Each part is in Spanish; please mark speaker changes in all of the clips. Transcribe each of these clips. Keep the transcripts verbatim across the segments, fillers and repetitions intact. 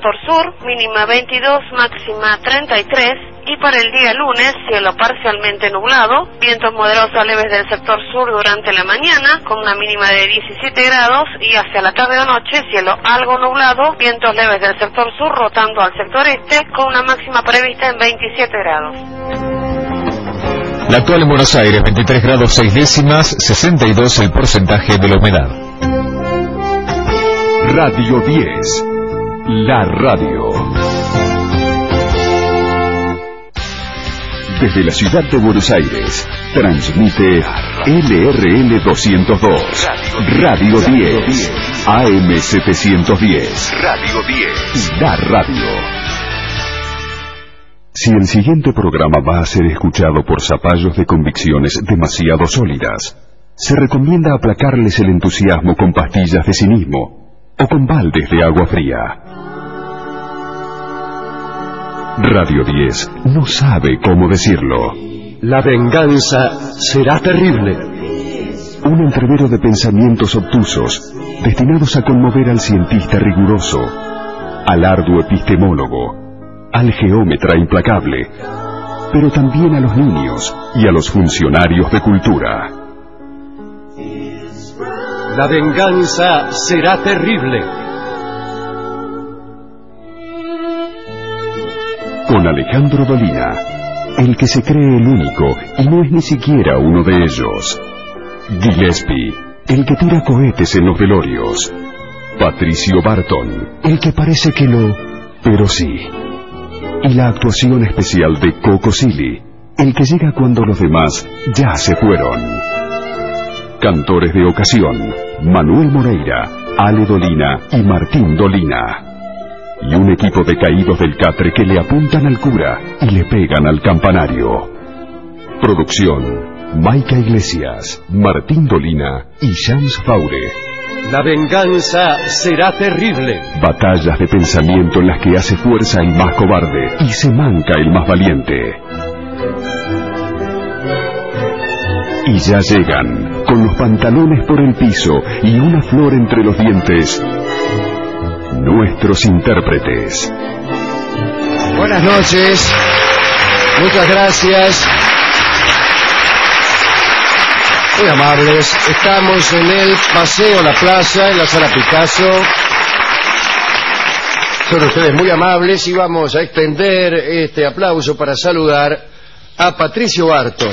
Speaker 1: sector sur, mínima veintidós, máxima treinta y tres. Y para el día lunes, cielo parcialmente nublado, vientos moderados a leves del sector sur durante la mañana, con una mínima de diecisiete grados, y hacia la tarde o noche, cielo algo nublado, vientos leves del sector sur rotando al sector este, con una máxima prevista en veintisiete grados.
Speaker 2: La actual en Buenos Aires, veintitrés grados seis décimas, sesenta y dos el porcentaje de la humedad.
Speaker 3: Radio diez, la radio. Desde la ciudad de Buenos Aires, transmite L R L doscientos dos, Radio diez, A M setecientos diez, Radio diez, la radio. Si el siguiente programa va a ser escuchado por zapallos de convicciones demasiado sólidas, se recomienda aplacarles el entusiasmo con pastillas de cinismo o con baldes de agua fría. Radio diez no sabe cómo decirlo.
Speaker 4: La venganza será terrible.
Speaker 3: Un entrevero de pensamientos obtusos, destinados a conmover al cientista riguroso, al arduo epistemólogo, al geómetra implacable, pero también a los niños y a los funcionarios de cultura.
Speaker 4: La venganza será terrible.
Speaker 3: Con Alejandro Dolina, el que se cree el único y no es ni siquiera uno de ellos. Gillespie, el que tira cohetes en los velorios. Patricio Barton, el que parece que no, pero sí. Y la actuación especial de Coco Silly, el que llega cuando los demás ya se fueron. Cantores de ocasión, Manuel Moreira, Ale Dolina y Martín Dolina. Y un equipo de caídos del catre que le apuntan al cura y le pegan al campanario. Producción, Maica Iglesias, Martín Dolina y Shams Faure.
Speaker 4: La venganza será terrible.
Speaker 3: Batallas de pensamiento en las que hace fuerza el más cobarde y se manca el más valiente. Y ya llegan, con los pantalones por el piso y una flor entre los dientes, nuestros intérpretes.
Speaker 5: Buenas noches, muchas gracias, muy amables. Estamos en el Paseo La Plaza, en la Sala Picasso. Son ustedes muy amables y vamos a extender este aplauso para saludar a Patricio Barton.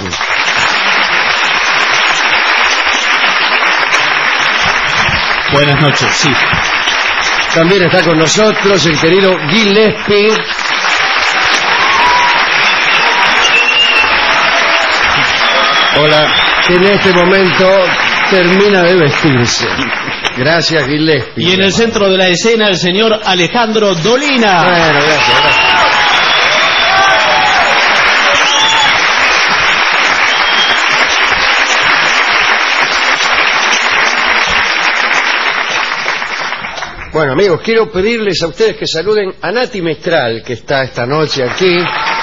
Speaker 6: Buenas noches, sí.
Speaker 5: También está con nosotros el querido Gillespie.
Speaker 6: Hola.
Speaker 5: Que en este momento termina de vestirse. Gracias, Gillespie.
Speaker 6: Y en el centro de la escena el señor Alejandro Dolina.
Speaker 5: Bueno, gracias, gracias. Bueno, amigos, quiero pedirles a ustedes que saluden a Nati Mestral, que está esta noche aquí.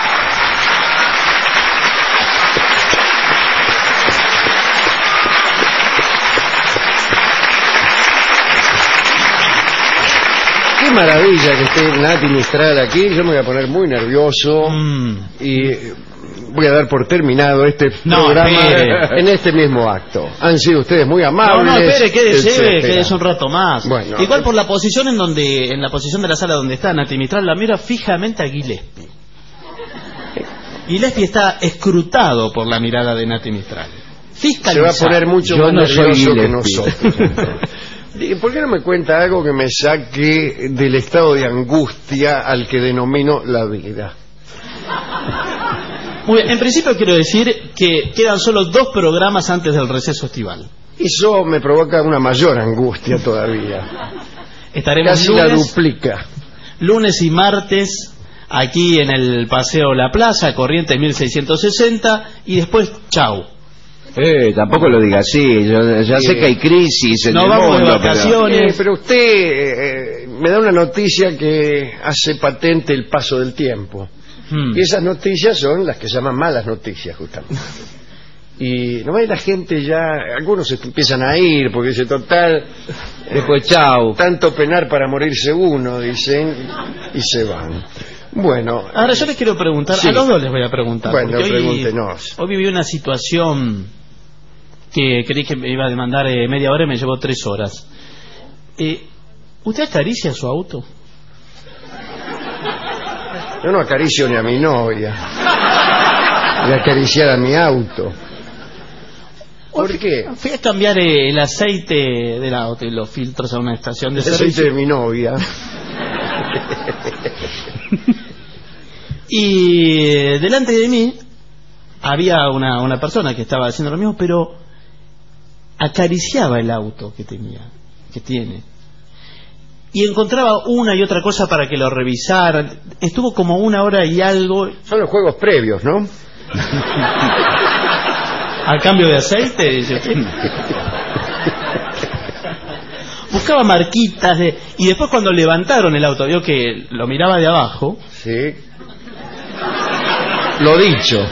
Speaker 5: Qué maravilla que esté Nati Mestral aquí. Yo me voy a poner muy nervioso mm. y voy a dar por terminado este
Speaker 6: no,
Speaker 5: programa
Speaker 6: espere.
Speaker 5: en este mismo acto. Han sido ustedes muy amables.
Speaker 6: No, no, espere, quédese, quédese un rato más.
Speaker 5: Bueno,
Speaker 6: igual por la posición en donde, en la posición de la sala donde está Nati Mistral, la mira fijamente a Gillespie. Gillespie está escrutado por la mirada de Nati Mistral. Fiscalizado.
Speaker 5: Se va a poner mucho
Speaker 6: Yo
Speaker 5: más
Speaker 6: no
Speaker 5: nervioso que nosotros. ¿Por qué no me cuenta algo que me saque del estado de angustia al que denomino la vida?
Speaker 6: Muy bien, en principio quiero decir que quedan solo dos programas antes del receso estival.
Speaker 5: Eso me provoca una mayor angustia todavía.
Speaker 6: Estaremos
Speaker 5: Casi
Speaker 6: lunes,
Speaker 5: la duplica.
Speaker 6: Lunes y martes aquí en el Paseo La Plaza, Corrientes mil seiscientos sesenta, y después chau.
Speaker 7: Eh, tampoco lo diga así. Yo ya sé que hay crisis en
Speaker 6: no
Speaker 7: el
Speaker 6: vamos
Speaker 7: mundo,
Speaker 6: de vacaciones.
Speaker 5: Pero, eh, pero usted eh, me da una noticia que hace patente el paso del tiempo. Hmm. Y esas noticias son las que se llaman malas noticias, justamente. Y no ve la gente ya, algunos se empiezan a ir porque dice, total,
Speaker 7: Después, chau.
Speaker 5: tanto penar para morirse uno, dicen, y se van. Bueno.
Speaker 6: Ahora yo les quiero preguntar,
Speaker 5: Sí.
Speaker 6: a los dos les voy a preguntar.
Speaker 5: Bueno,
Speaker 6: porque hoy,
Speaker 5: pregúntenos.
Speaker 6: hoy viví una situación que creí que me iba a demandar eh, media hora y me llevó tres horas. Eh, ¿Usted acaricia su auto?
Speaker 5: Yo no acaricio ni a mi novia. Voy a acariciar a mi auto. ¿Por qué?
Speaker 6: Fui a cambiar eh, el aceite del auto y los filtros a una estación de
Speaker 5: El aceite
Speaker 6: servicio.
Speaker 5: de mi novia.
Speaker 6: Y eh, delante de mí había una, una persona que estaba haciendo lo mismo, pero acariciaba el auto que tenía, que tiene. Y encontraba una y otra cosa para que lo revisaran. Estuvo como una hora y algo.
Speaker 5: Son los juegos previos, ¿no?
Speaker 6: Al cambio de aceite, dice usted. Buscaba marquitas de... y después cuando levantaron el auto, vio que lo miraba de abajo.
Speaker 5: Sí. Lo dicho.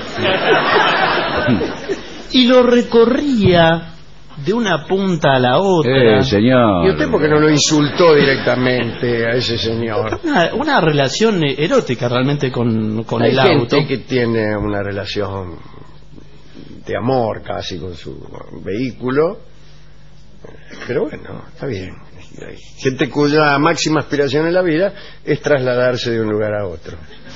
Speaker 6: Y lo recorría de una punta a la otra.
Speaker 7: Eh, señor.
Speaker 5: ¿Y usted por qué no lo insultó directamente a ese señor?
Speaker 6: Una, una relación eh, erótica realmente con, con
Speaker 5: Hay
Speaker 6: el
Speaker 5: gente
Speaker 6: auto.
Speaker 5: que tiene una relación de amor casi con su vehículo, pero bueno, está bien. Hay gente cuya máxima aspiración en la vida es trasladarse de un lugar a otro.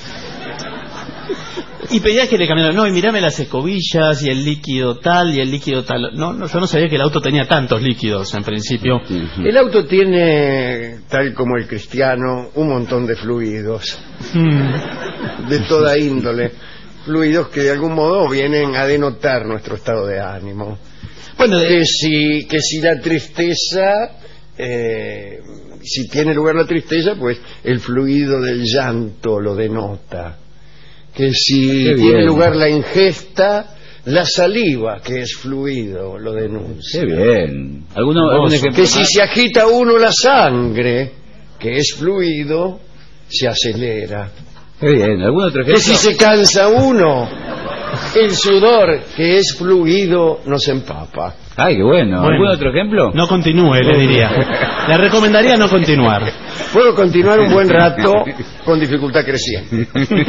Speaker 6: Y pedía que le cambiaran, no, y mirame las escobillas y el líquido tal y el líquido tal. No, no, yo no sabía que el auto tenía tantos líquidos en principio.
Speaker 5: El auto tiene, tal como el cristiano, un montón de fluidos
Speaker 6: Mm.
Speaker 5: de toda índole, fluidos que de algún modo vienen a denotar nuestro estado de ánimo.
Speaker 6: Bueno, de-
Speaker 5: Que si, que si la tristeza, eh, si tiene lugar la tristeza, pues el fluido del llanto lo denota. Que si
Speaker 7: Qué
Speaker 5: tiene
Speaker 7: bien.
Speaker 5: lugar la ingesta, la saliva, que es fluido, lo denuncia.
Speaker 7: Qué bien. ¿Alguno, algún
Speaker 6: Hermoso.
Speaker 7: ejemplo?
Speaker 5: Que si se agita uno la sangre, que es fluido, se acelera.
Speaker 7: Qué bien. ¿Algún otro
Speaker 5: Que
Speaker 7: ejemplo?
Speaker 5: si se cansa uno, el sudor, que es fluido, nos empapa.
Speaker 7: Ay, qué bueno.
Speaker 6: Bueno.
Speaker 7: ¿Algún otro ejemplo?
Speaker 6: no continúe, le diría. Le recomendaría no continuar.
Speaker 5: Puedo continuar un buen rato con dificultad creciente.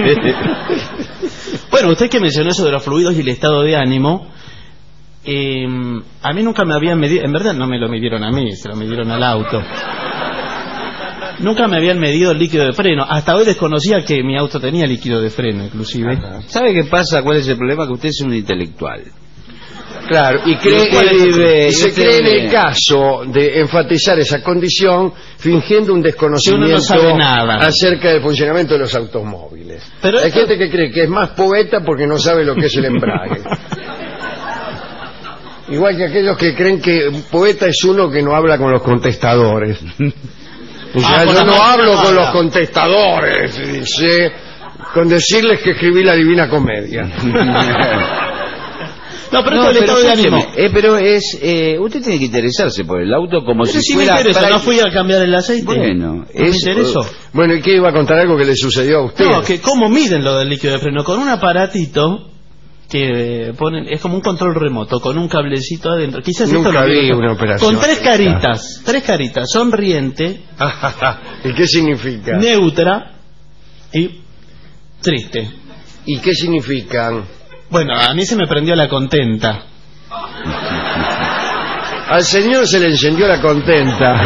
Speaker 6: Bueno, usted que mencionó eso de los fluidos y el estado de ánimo, eh, a mí nunca me habían medido, en verdad no me lo midieron a mí, se lo midieron al auto. Nunca me habían medido el líquido de freno. Hasta hoy desconocía que mi auto tenía líquido de freno, inclusive.
Speaker 7: ¿Sabe qué pasa? ¿Cuál es el problema? Que usted es un intelectual.
Speaker 5: Claro, y, cree,
Speaker 7: usted vive-
Speaker 5: y se
Speaker 7: usted
Speaker 5: cree en
Speaker 7: vive-
Speaker 5: el caso de enfatizar esa condición fingiendo un
Speaker 6: Si
Speaker 5: desconocimiento
Speaker 6: uno no sabe nada.
Speaker 5: acerca del funcionamiento de los automóviles.
Speaker 6: Pero
Speaker 5: Hay
Speaker 6: esto-
Speaker 5: gente que cree que es más poeta porque no sabe lo que es el embrague. Igual que aquellos que creen que un poeta es uno que no habla con los contestadores. O sea,
Speaker 6: Ah, con
Speaker 5: yo
Speaker 6: la
Speaker 5: no
Speaker 6: mano
Speaker 5: hablo
Speaker 6: no
Speaker 5: con
Speaker 6: habla.
Speaker 5: los contestadores, dice, con decirles que escribí la Divina Comedia.
Speaker 6: No, pero
Speaker 7: No,
Speaker 6: esto del estado de
Speaker 7: escúcheme,
Speaker 6: ánimo.
Speaker 7: eh, pero es, eh, usted tiene que interesarse por el auto como
Speaker 6: Pero
Speaker 7: si
Speaker 6: sí me
Speaker 7: fuera...
Speaker 6: interesa,
Speaker 7: para-
Speaker 6: no fui a cambiar el aceite.
Speaker 7: Bueno,
Speaker 6: No me
Speaker 7: es-
Speaker 6: interesó.
Speaker 5: Bueno, ¿y qué iba a contar algo que le sucedió a usted?
Speaker 6: No, que cómo miden lo del líquido de freno. Con un aparatito que ponen, es como un control remoto, con un cablecito adentro. Quizás esto
Speaker 5: Nunca
Speaker 6: lo
Speaker 5: vi
Speaker 6: vieron.
Speaker 5: una operación.
Speaker 6: Con tres caritas, tres caritas, sonriente,
Speaker 5: ¿Y qué significa?
Speaker 6: neutra y triste.
Speaker 5: ¿Y qué significan?
Speaker 6: Bueno, a mí se me prendió la contenta.
Speaker 5: Al señor se le encendió la contenta.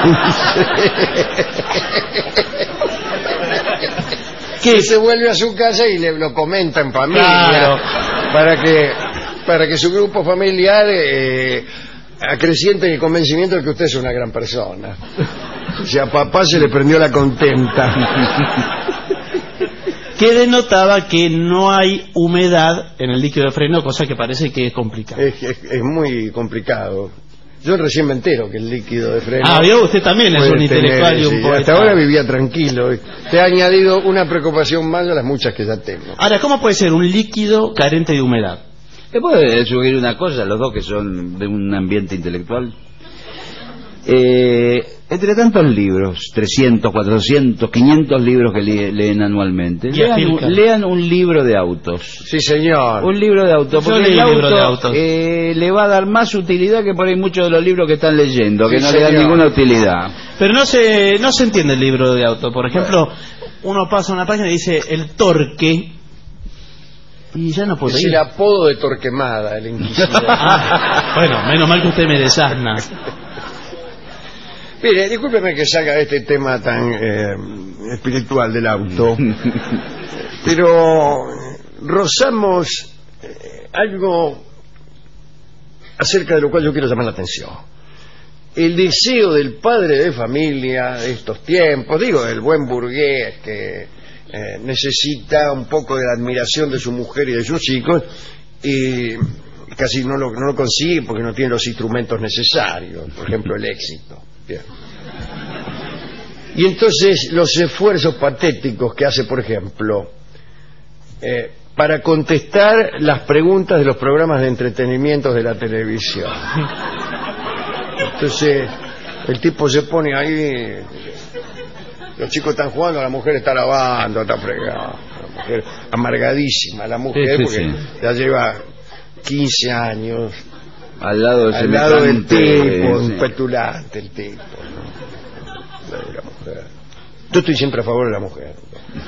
Speaker 5: Que se vuelve a su casa y le lo comenta en familia.
Speaker 6: Claro.
Speaker 5: Para que, para que su grupo familiar eh, acreciente el convencimiento de que usted es una gran persona. O sea, a papá se le prendió la contenta.
Speaker 6: Que denotaba que no hay humedad en el líquido de freno, cosa que parece que es complicado.
Speaker 5: Es, es- es muy complicado. Yo recién me entero que el líquido de freno...
Speaker 6: Ah, vio, usted también es
Speaker 5: puede
Speaker 6: un intelectual
Speaker 5: tener,
Speaker 6: y un
Speaker 5: sí,
Speaker 6: poeta.
Speaker 5: hasta ahora vivía tranquilo. Te ha añadido una preocupación más a las muchas que ya tengo.
Speaker 6: Ahora, ¿cómo puede ser un líquido carente de humedad?
Speaker 7: ¿Le puedo sugerir una cosa, los dos que son de un ambiente intelectual? Eh, entre tantos libros, trescientos, cuatrocientos, quinientos libros que le- leen anualmente,
Speaker 6: Y a
Speaker 7: lean,
Speaker 6: Filca.
Speaker 7: un- lean un libro de autos.
Speaker 5: Sí, señor.
Speaker 7: Un libro de autos,
Speaker 6: Yo
Speaker 7: porque
Speaker 6: leí
Speaker 7: el
Speaker 6: un libro
Speaker 7: auto
Speaker 6: de autos.
Speaker 7: eh, le va a dar más utilidad que por ahí muchos de los libros que están leyendo, que
Speaker 5: Sí,
Speaker 7: no le dan
Speaker 5: señor.
Speaker 7: ninguna utilidad.
Speaker 6: Pero no se, no se entiende el libro de auto. Por ejemplo, uno pasa una página y dice el torque y ya no puedo
Speaker 5: Es
Speaker 6: ir.
Speaker 5: el apodo de Torquemada, el inquisidor.
Speaker 6: Ah, bueno, menos mal que usted me desasna.
Speaker 5: Mire, discúlpeme que salga de este tema tan eh, espiritual del auto, pero rozamos eh, algo acerca de lo cual yo quiero llamar la atención. El deseo del padre de familia de estos tiempos, digo, del buen burgués que eh, necesita un poco de la admiración de su mujer y de sus hijos, y casi no lo, no lo consigue porque no tiene los instrumentos necesarios, por ejemplo el éxito. Bien. Y entonces los esfuerzos patéticos que hace, por ejemplo, eh, para contestar las preguntas de los programas de entretenimiento de la televisión. Entonces el tipo se pone ahí, los chicos están jugando, la mujer está lavando, está fregada, la mujer amargadísima, la mujer
Speaker 7: Sí, sí,
Speaker 5: porque
Speaker 7: sí.
Speaker 5: ya lleva quince años
Speaker 7: Al lado, de
Speaker 5: al lado del
Speaker 7: semejante,
Speaker 5: tipo,
Speaker 7: sí.
Speaker 5: un petulante el tipo, ¿no? La de la mujer. Yo estoy siempre a favor de la mujer.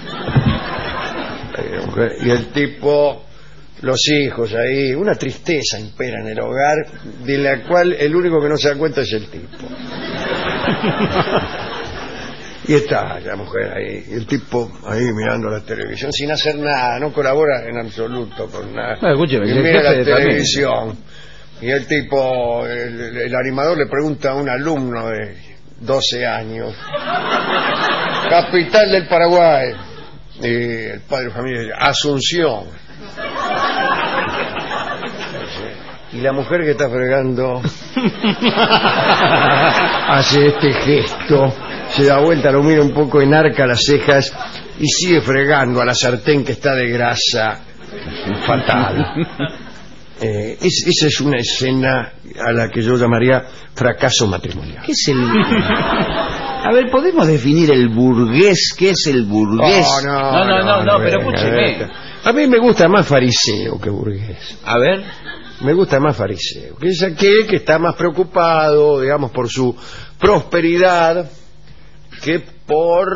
Speaker 5: La de la mujer. Y el tipo, los hijos ahí, una tristeza impera en el hogar, de la cual el único que no se da cuenta es el tipo. Y está la mujer ahí, y el tipo ahí mirando la televisión sin hacer nada, no colabora en absoluto con nada.
Speaker 7: Ah, escúcheme,
Speaker 5: Y
Speaker 7: es el
Speaker 5: mira
Speaker 7: jefe
Speaker 5: la
Speaker 7: de familia.
Speaker 5: televisión. Y el tipo, el, el animador le pregunta a un alumno de doce años, capital del Paraguay. Y el padre de familia dice, Asunción. Y la mujer que está fregando hace este gesto, se da vuelta, lo mira un poco, enarca las cejas y sigue fregando a la sartén que está de grasa fatal. Eh, es- esa es una escena a la que yo llamaría fracaso matrimonial.
Speaker 7: ¿Qué es el...? A ver, ¿podemos definir el burgués? ¿Qué es el burgués?
Speaker 5: Oh, no,
Speaker 7: no, no, no, no, pero
Speaker 5: venga,
Speaker 7: escúcheme.
Speaker 5: venga. A mí me gusta más fariseo que burgués.
Speaker 7: A ver...
Speaker 5: Me gusta más fariseo, que es aquel que está más preocupado, digamos, por su prosperidad que por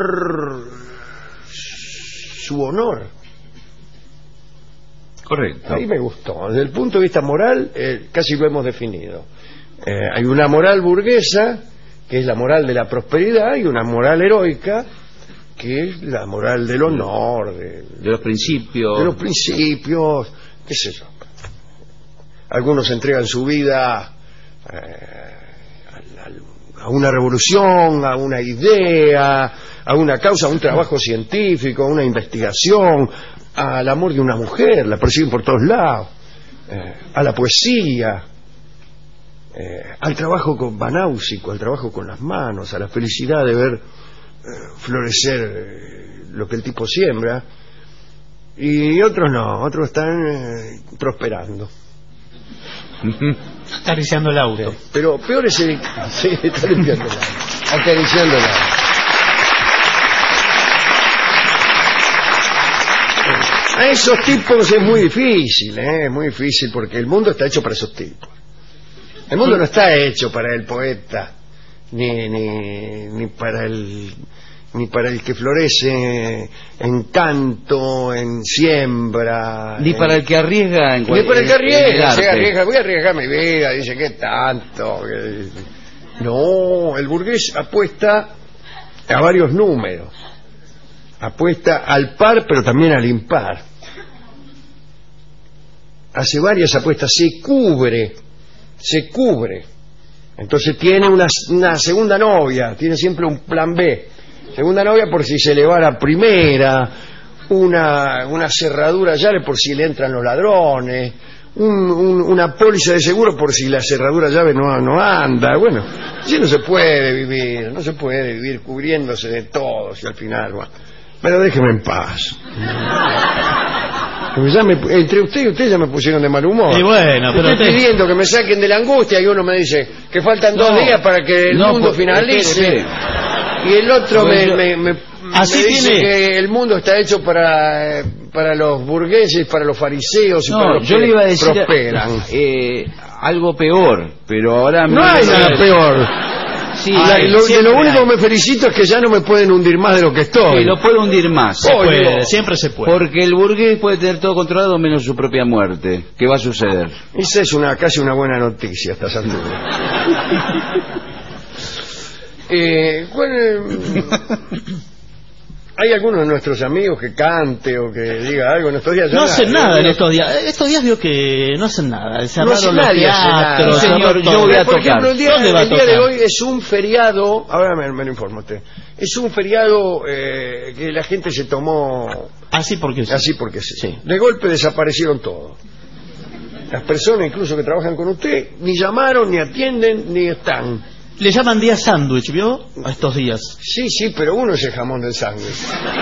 Speaker 5: su honor.
Speaker 7: Correcto.
Speaker 5: Ahí me gustó. Desde el punto de vista moral, eh, casi lo hemos definido. Eh, hay una moral burguesa, que es la moral de la prosperidad, y una moral heroica, que es la moral del honor, de,
Speaker 7: De los principios...
Speaker 5: de los principios, qué sé yo. Algunos entregan su vida eh, a, a una revolución, a una idea, a una causa, a un trabajo científico, a una investigación, al amor de una mujer, la persiguen por todos lados, eh, a la poesía, eh, al trabajo con banáusico, al trabajo con las manos, a la felicidad de ver eh, florecer eh, lo que el tipo siembra. Y otros no, otros están eh, prosperando.
Speaker 6: Acariciando el auto.
Speaker 5: Pero peor es el... Sí, está limpiándola, acariciándola. A esos tipos es muy difícil, ¿eh? Es muy difícil porque el mundo está hecho para esos tipos. El mundo no está hecho para el poeta, ni, ni, ni para el... ni para el que florece en canto, en siembra,
Speaker 7: Ni
Speaker 5: en-
Speaker 7: para el que arriesga en
Speaker 5: Ni
Speaker 7: cual-
Speaker 5: para el que
Speaker 7: en- en el
Speaker 5: arriesga, se
Speaker 7: arte.
Speaker 5: arriesga, voy a arriesgar mi vida, dice, ¿qué tanto? Que- No, el burgués apuesta a varios números. Apuesta al par, pero también al impar. Hace varias apuestas, se cubre, se cubre. Entonces tiene una, una segunda novia, tiene siempre un plan B. Segunda novia por si se le va la primera, una, una cerradura llave por si le entran los ladrones, un, un, una póliza de seguro por si la cerradura llave no, no anda. Bueno, así no se puede vivir, no se puede vivir cubriéndose de todos y al final, bueno, pero déjeme en paz. Ya me, entre usted y usted ya me pusieron de mal humor.
Speaker 6: Y bueno, pero
Speaker 5: estoy
Speaker 6: usted...
Speaker 5: pidiendo que me saquen de la angustia y uno me dice que faltan
Speaker 7: No,
Speaker 5: dos días para que el
Speaker 7: no,
Speaker 5: mundo
Speaker 7: por-
Speaker 5: finalice.
Speaker 7: espere,
Speaker 5: Y el otro me,
Speaker 7: Bueno,
Speaker 5: me, me,
Speaker 6: así
Speaker 5: me dice
Speaker 6: tiene-
Speaker 5: que el mundo está hecho para, eh, para los burgueses, para los fariseos y para
Speaker 7: No,
Speaker 5: los
Speaker 7: yo
Speaker 5: que
Speaker 7: le iba a decir
Speaker 5: prosperan.
Speaker 7: eh, algo peor, pero ahora...
Speaker 5: No
Speaker 7: me-
Speaker 5: hay nada peor.
Speaker 7: Sí,
Speaker 5: La-
Speaker 7: hay,
Speaker 5: lo, de
Speaker 7: siempre
Speaker 5: lo único
Speaker 7: hay.
Speaker 5: que me felicito es que ya no me pueden hundir más de lo que estoy.
Speaker 7: Sí, lo puedo hundir más.
Speaker 6: Se
Speaker 5: Oh,
Speaker 6: puede,
Speaker 5: Dios.
Speaker 6: siempre se puede.
Speaker 7: Porque el burgués puede tener todo controlado menos su propia muerte. ¿Qué va a suceder?
Speaker 5: Esa es una casi una buena noticia a estas alturas. eh, ¿cuál, eh, ¿Hay alguno de nuestros amigos que cante o que diga algo en estos días? Ya
Speaker 6: No hacen nada en
Speaker 5: ¿no?
Speaker 6: estos días. Estos días veo que no hacen nada.
Speaker 5: No
Speaker 6: Cerraron
Speaker 5: hace
Speaker 6: los
Speaker 5: nadie, hace nada.
Speaker 6: teatros.
Speaker 7: No, señor,
Speaker 6: cerraron
Speaker 7: yo
Speaker 6: todo.
Speaker 7: voy a
Speaker 5: Por
Speaker 7: tocar.
Speaker 5: ejemplo, el día,
Speaker 6: ¿Dónde va a
Speaker 5: el día de
Speaker 6: tocar?
Speaker 5: hoy es un feriado, ahora me, me lo informa usted, es un feriado eh, que la gente se tomó
Speaker 6: Así porque sí.
Speaker 5: así porque sí.
Speaker 6: Sí.
Speaker 5: De golpe desaparecieron todos. Las personas incluso que trabajan con usted ni llamaron, ni atienden, ni están.
Speaker 6: Le llaman día sándwich, ¿vio? A estos días.
Speaker 5: Sí, sí, pero uno es el jamón del sándwich.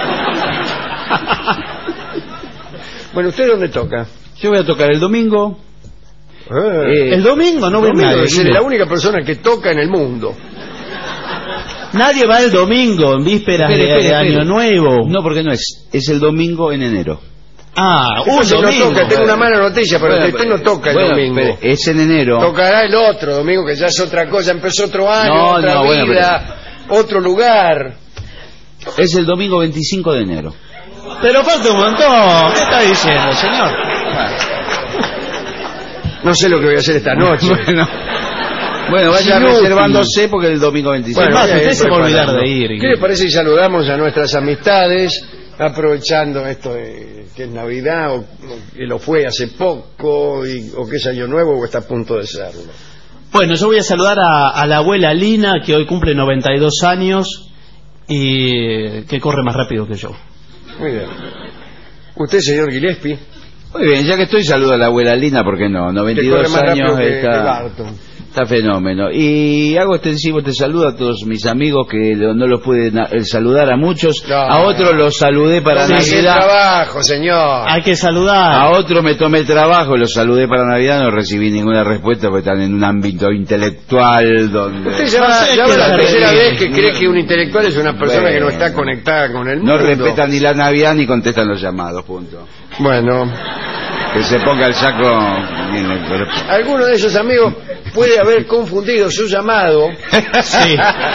Speaker 5: Bueno, ¿usted dónde toca?
Speaker 7: Yo voy a tocar el domingo.
Speaker 5: Eh,
Speaker 6: El domingo no
Speaker 5: el
Speaker 6: ve
Speaker 5: domingo
Speaker 6: nadie.
Speaker 5: es la única persona que toca en el mundo.
Speaker 6: Nadie va el domingo en vísperas
Speaker 7: Espere,
Speaker 6: de,
Speaker 7: espere,
Speaker 6: de
Speaker 7: espere.
Speaker 6: Año Nuevo.
Speaker 7: No, porque no es. Es el domingo en enero.
Speaker 6: Ah, un
Speaker 5: Entonces no
Speaker 6: domingo.
Speaker 5: toca, tengo una mala noticia, pero
Speaker 7: Bueno,
Speaker 5: usted no toca el
Speaker 7: bueno,
Speaker 5: domingo.
Speaker 7: espere, es en enero.
Speaker 5: Tocará el otro domingo, que ya es otra cosa, empezó otro año,
Speaker 7: No,
Speaker 5: otra
Speaker 7: no, bueno,
Speaker 5: vida, otro lugar.
Speaker 7: Es el domingo veinticinco de enero.
Speaker 6: Pero falta un montón. ¿Qué está diciendo, señor?
Speaker 5: No sé lo que voy a hacer esta noche.
Speaker 7: Bueno, bueno, vaya
Speaker 5: Inútil.
Speaker 7: reservándose porque el domingo veinticinco.
Speaker 6: Bueno,
Speaker 5: voy a
Speaker 6: usted
Speaker 5: ir
Speaker 6: se va a olvidar
Speaker 5: preparando.
Speaker 6: de ir.
Speaker 5: ¿Qué le parece si saludamos a nuestras amistades, aprovechando esto de que es Navidad, o, o que lo fue hace poco, y, o que es Año Nuevo, o está a punto de serlo?
Speaker 6: Bueno, yo voy a saludar a, a la abuela Lina, que hoy cumple noventa y dos años y que corre más rápido que yo.
Speaker 5: Muy bien. ¿Usted, señor Gillespie?
Speaker 7: Muy bien, ya que estoy, saludo a la abuela Lina, ¿por qué no? noventa y
Speaker 5: Que corre
Speaker 7: dos
Speaker 5: más rápido
Speaker 7: años
Speaker 5: que- que
Speaker 7: está,
Speaker 5: Barton.
Speaker 7: está fenómeno. Y hago extensivo este saludo a todos mis amigos que lo- no los pude na- eh, saludar a muchos.
Speaker 5: No.
Speaker 7: A otros los saludé para
Speaker 5: Tómese el
Speaker 7: Navidad.
Speaker 5: trabajo, señor.
Speaker 6: Hay que saludar.
Speaker 7: A otro me tomé el trabajo, los saludé para Navidad, no recibí ninguna respuesta porque están en un ámbito intelectual donde
Speaker 5: Usted ya,
Speaker 6: No
Speaker 5: va-
Speaker 6: sé
Speaker 5: ya
Speaker 6: qué
Speaker 5: va la
Speaker 6: se
Speaker 5: tercera
Speaker 6: ríe.
Speaker 5: vez que cree que un intelectual es una persona
Speaker 7: Bueno.
Speaker 5: que no está conectada con el mundo.
Speaker 7: no respetan ni la Navidad ni contestan los llamados, punto.
Speaker 5: Bueno,
Speaker 7: Que se ponga el saco.
Speaker 5: alguno de esos amigos puede haber confundido su llamado
Speaker 6: Sí.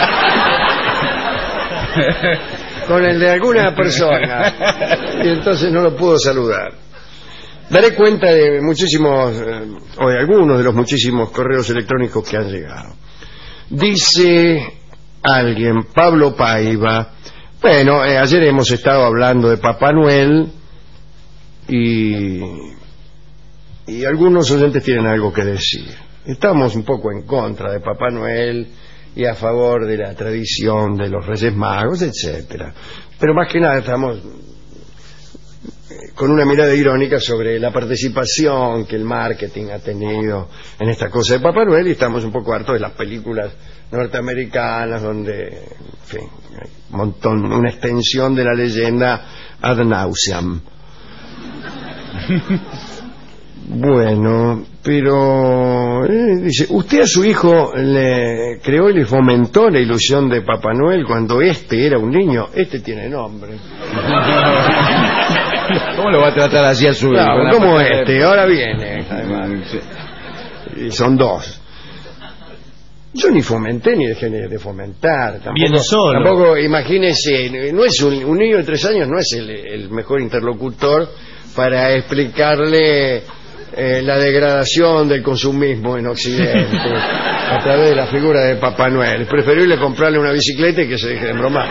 Speaker 5: con el de alguna persona y entonces no lo puedo saludar. Daré cuenta de muchísimos, eh, o de algunos de los muchísimos correos electrónicos que han llegado. Dice alguien, Pablo Paiva, bueno, eh, ayer hemos estado hablando de Papá Noel y, y algunos oyentes tienen algo que decir. Estamos un poco en contra de Papá Noel y a favor de la tradición de los Reyes Magos, etcétera. Pero más que nada estamos con una mirada irónica sobre la participación que el marketing ha tenido en esta cosa de Papá Noel, y estamos un poco hartos de las películas norteamericanas donde, en fin, hay un montón, una extensión de la leyenda ad nauseam. Bueno, pero eh, dice, ¿usted a su hijo le creó y le fomentó la ilusión de Papá Noel cuando este era un niño? Este tiene nombre.
Speaker 7: ¿Cómo lo va a tratar así a su hijo?
Speaker 5: Claro,
Speaker 7: Una
Speaker 5: como
Speaker 7: persona-
Speaker 5: este, ahora viene, además.
Speaker 7: Sí.
Speaker 5: Y son dos. Yo ni fomenté ni dejé de fomentar. Tampoco,
Speaker 6: Viene solo.
Speaker 5: Tampoco, imagínese, no es un, un niño de tres años no es el, el mejor interlocutor para explicarle eh, la degradación del consumismo en Occidente a través de la figura de Papá Noel. Es preferible comprarle una bicicleta y que se deje de bromar.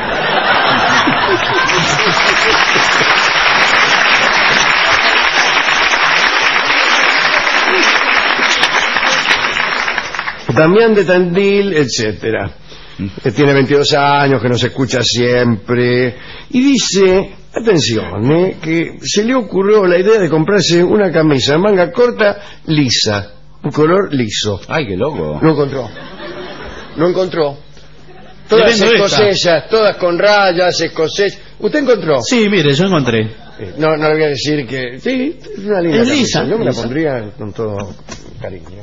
Speaker 5: Damián de Tandil, etcétera. Que tiene veintidós años, que nos escucha siempre. Y dice, atención, eh, que se le ocurrió la idea de comprarse una camisa de manga corta lisa, un color liso.
Speaker 7: Ay, qué loco.
Speaker 5: No encontró. No encontró. Todas
Speaker 6: Le vendo esta.
Speaker 5: escocesas, todas con rayas, escocesas. ¿Usted encontró?
Speaker 6: Sí, mire, yo encontré.
Speaker 5: Eh, No, no le voy a decir que... Sí, es una linda
Speaker 6: Es lisa,
Speaker 5: camisa. Yo me la
Speaker 6: lisa.
Speaker 5: pondría con todo cariño.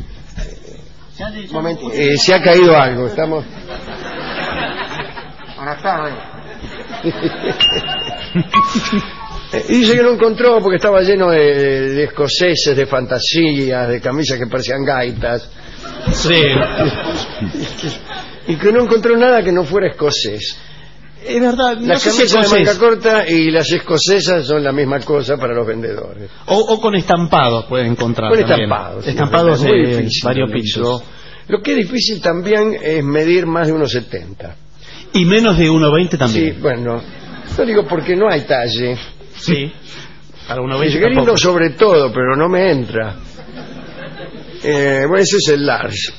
Speaker 5: Un momento. Eh, se ha caído algo. Estamos... Buenas tardes. Eh, y dice que no encontró porque estaba lleno de, de escoceses, de fantasías, de camisas que parecían gaitas.
Speaker 6: Sí.
Speaker 5: Y que no encontró nada que no fuera escocés.
Speaker 6: Es verdad, no
Speaker 5: Las
Speaker 6: sé si
Speaker 5: camisas de manga
Speaker 6: escocés.
Speaker 5: corta y las escocesas son la misma cosa para los vendedores.
Speaker 6: O, o con estampados pueden encontrar.
Speaker 5: Con
Speaker 6: también.
Speaker 5: estampados. sí,
Speaker 6: Estampados
Speaker 5: es muy
Speaker 6: de
Speaker 5: difícil
Speaker 6: varios
Speaker 5: eso.
Speaker 6: pisos.
Speaker 5: Lo que es difícil también es medir más de uno setenta.
Speaker 6: Y menos de uno veinte
Speaker 5: Sí,
Speaker 6: también.
Speaker 5: bueno, no digo porque no hay talle.
Speaker 6: Sí. Para uno
Speaker 5: Dice,
Speaker 6: veinte
Speaker 5: qué lindo
Speaker 6: tampoco.
Speaker 5: sobre todo, pero no me entra. Eh, bueno, ese es el large.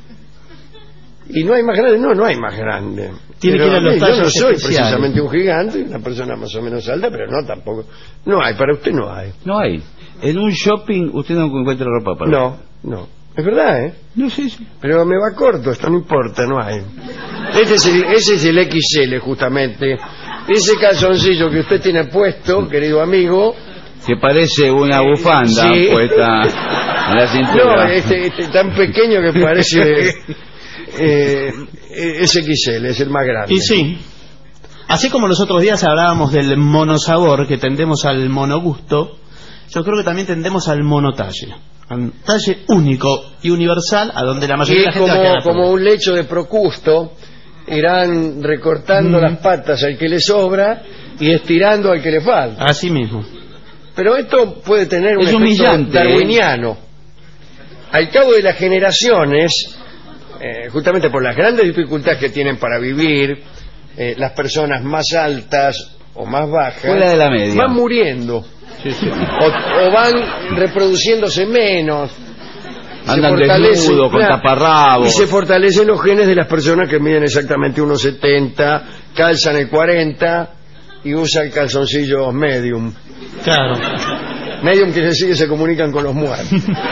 Speaker 5: Y no hay más grande, no, no hay más grande.
Speaker 6: Tiene
Speaker 5: Pero
Speaker 6: que ir a los
Speaker 5: mire, yo no
Speaker 6: talles
Speaker 5: soy
Speaker 6: especiales.
Speaker 5: precisamente un gigante, una persona más o menos alta, pero no tampoco. No hay, para usted no hay.
Speaker 7: No hay. En un shopping usted no encuentra ropa para...
Speaker 5: No, no. Es verdad, ¿eh?
Speaker 7: No sé, sí.
Speaker 5: Pero me va corto, esto no importa, no hay. Este es el, ese es el equis ele, justamente. Ese calzoncillo que usted tiene puesto, querido amigo.
Speaker 7: Que parece una bufanda
Speaker 5: Sí.
Speaker 7: puesta en la cintura.
Speaker 5: No, este, este tan pequeño que parece... Eh, es equis ele, es el más grande.
Speaker 6: Y sí. Así como los otros días hablábamos del monosabor, que tendemos al monogusto, yo creo que también tendemos al monotalle. Al talle único y universal, a donde la mayoría
Speaker 5: Y
Speaker 6: de la gente va a
Speaker 5: como,
Speaker 6: quedar
Speaker 5: como
Speaker 6: afuera.
Speaker 5: un lecho de Procusto, irán recortando
Speaker 6: Mm.
Speaker 5: las patas al que le sobra y estirando al que le falta.
Speaker 6: Así mismo.
Speaker 5: Pero esto puede tener un
Speaker 7: Es
Speaker 5: efecto
Speaker 7: humillante, ¿eh?
Speaker 5: darwiniano. Al cabo de las generaciones, eh, justamente por las grandes dificultades que tienen para vivir, eh, las personas más altas o más bajas
Speaker 7: Fuera de la media.
Speaker 5: van muriendo.
Speaker 6: Sí, sí.
Speaker 5: O, o van reproduciéndose menos. Se
Speaker 7: Andan
Speaker 5: fortalecen,
Speaker 7: desnudos, con
Speaker 5: claro,
Speaker 7: taparrabos.
Speaker 5: y se fortalecen los genes de las personas que miden exactamente uno setenta, calzan el cuarenta y usan calzoncillos medium.
Speaker 6: Claro.
Speaker 5: Medium quiere decir que se comunican con los muertos.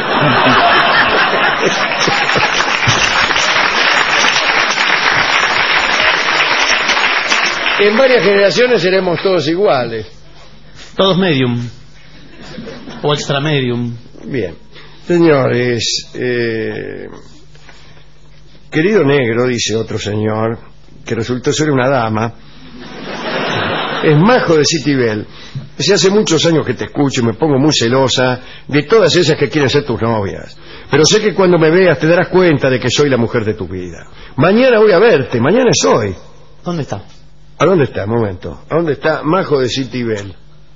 Speaker 5: En varias generaciones seremos todos iguales.
Speaker 6: Todos medium. O extra medium.
Speaker 5: Bien. Señores, eh, querido negro, dice otro señor, que resultó ser una dama, es majo de Citibel. Desde hace muchos años que te escucho y me pongo muy celosa de todas esas que quieren ser tus novias. Pero sé que cuando me veas te darás cuenta de que soy la mujer de tu vida. Mañana voy a verte, mañana es hoy.
Speaker 6: ¿Dónde está?
Speaker 5: ¿A dónde está? Un momento. ¿A dónde está Majo de Citibel?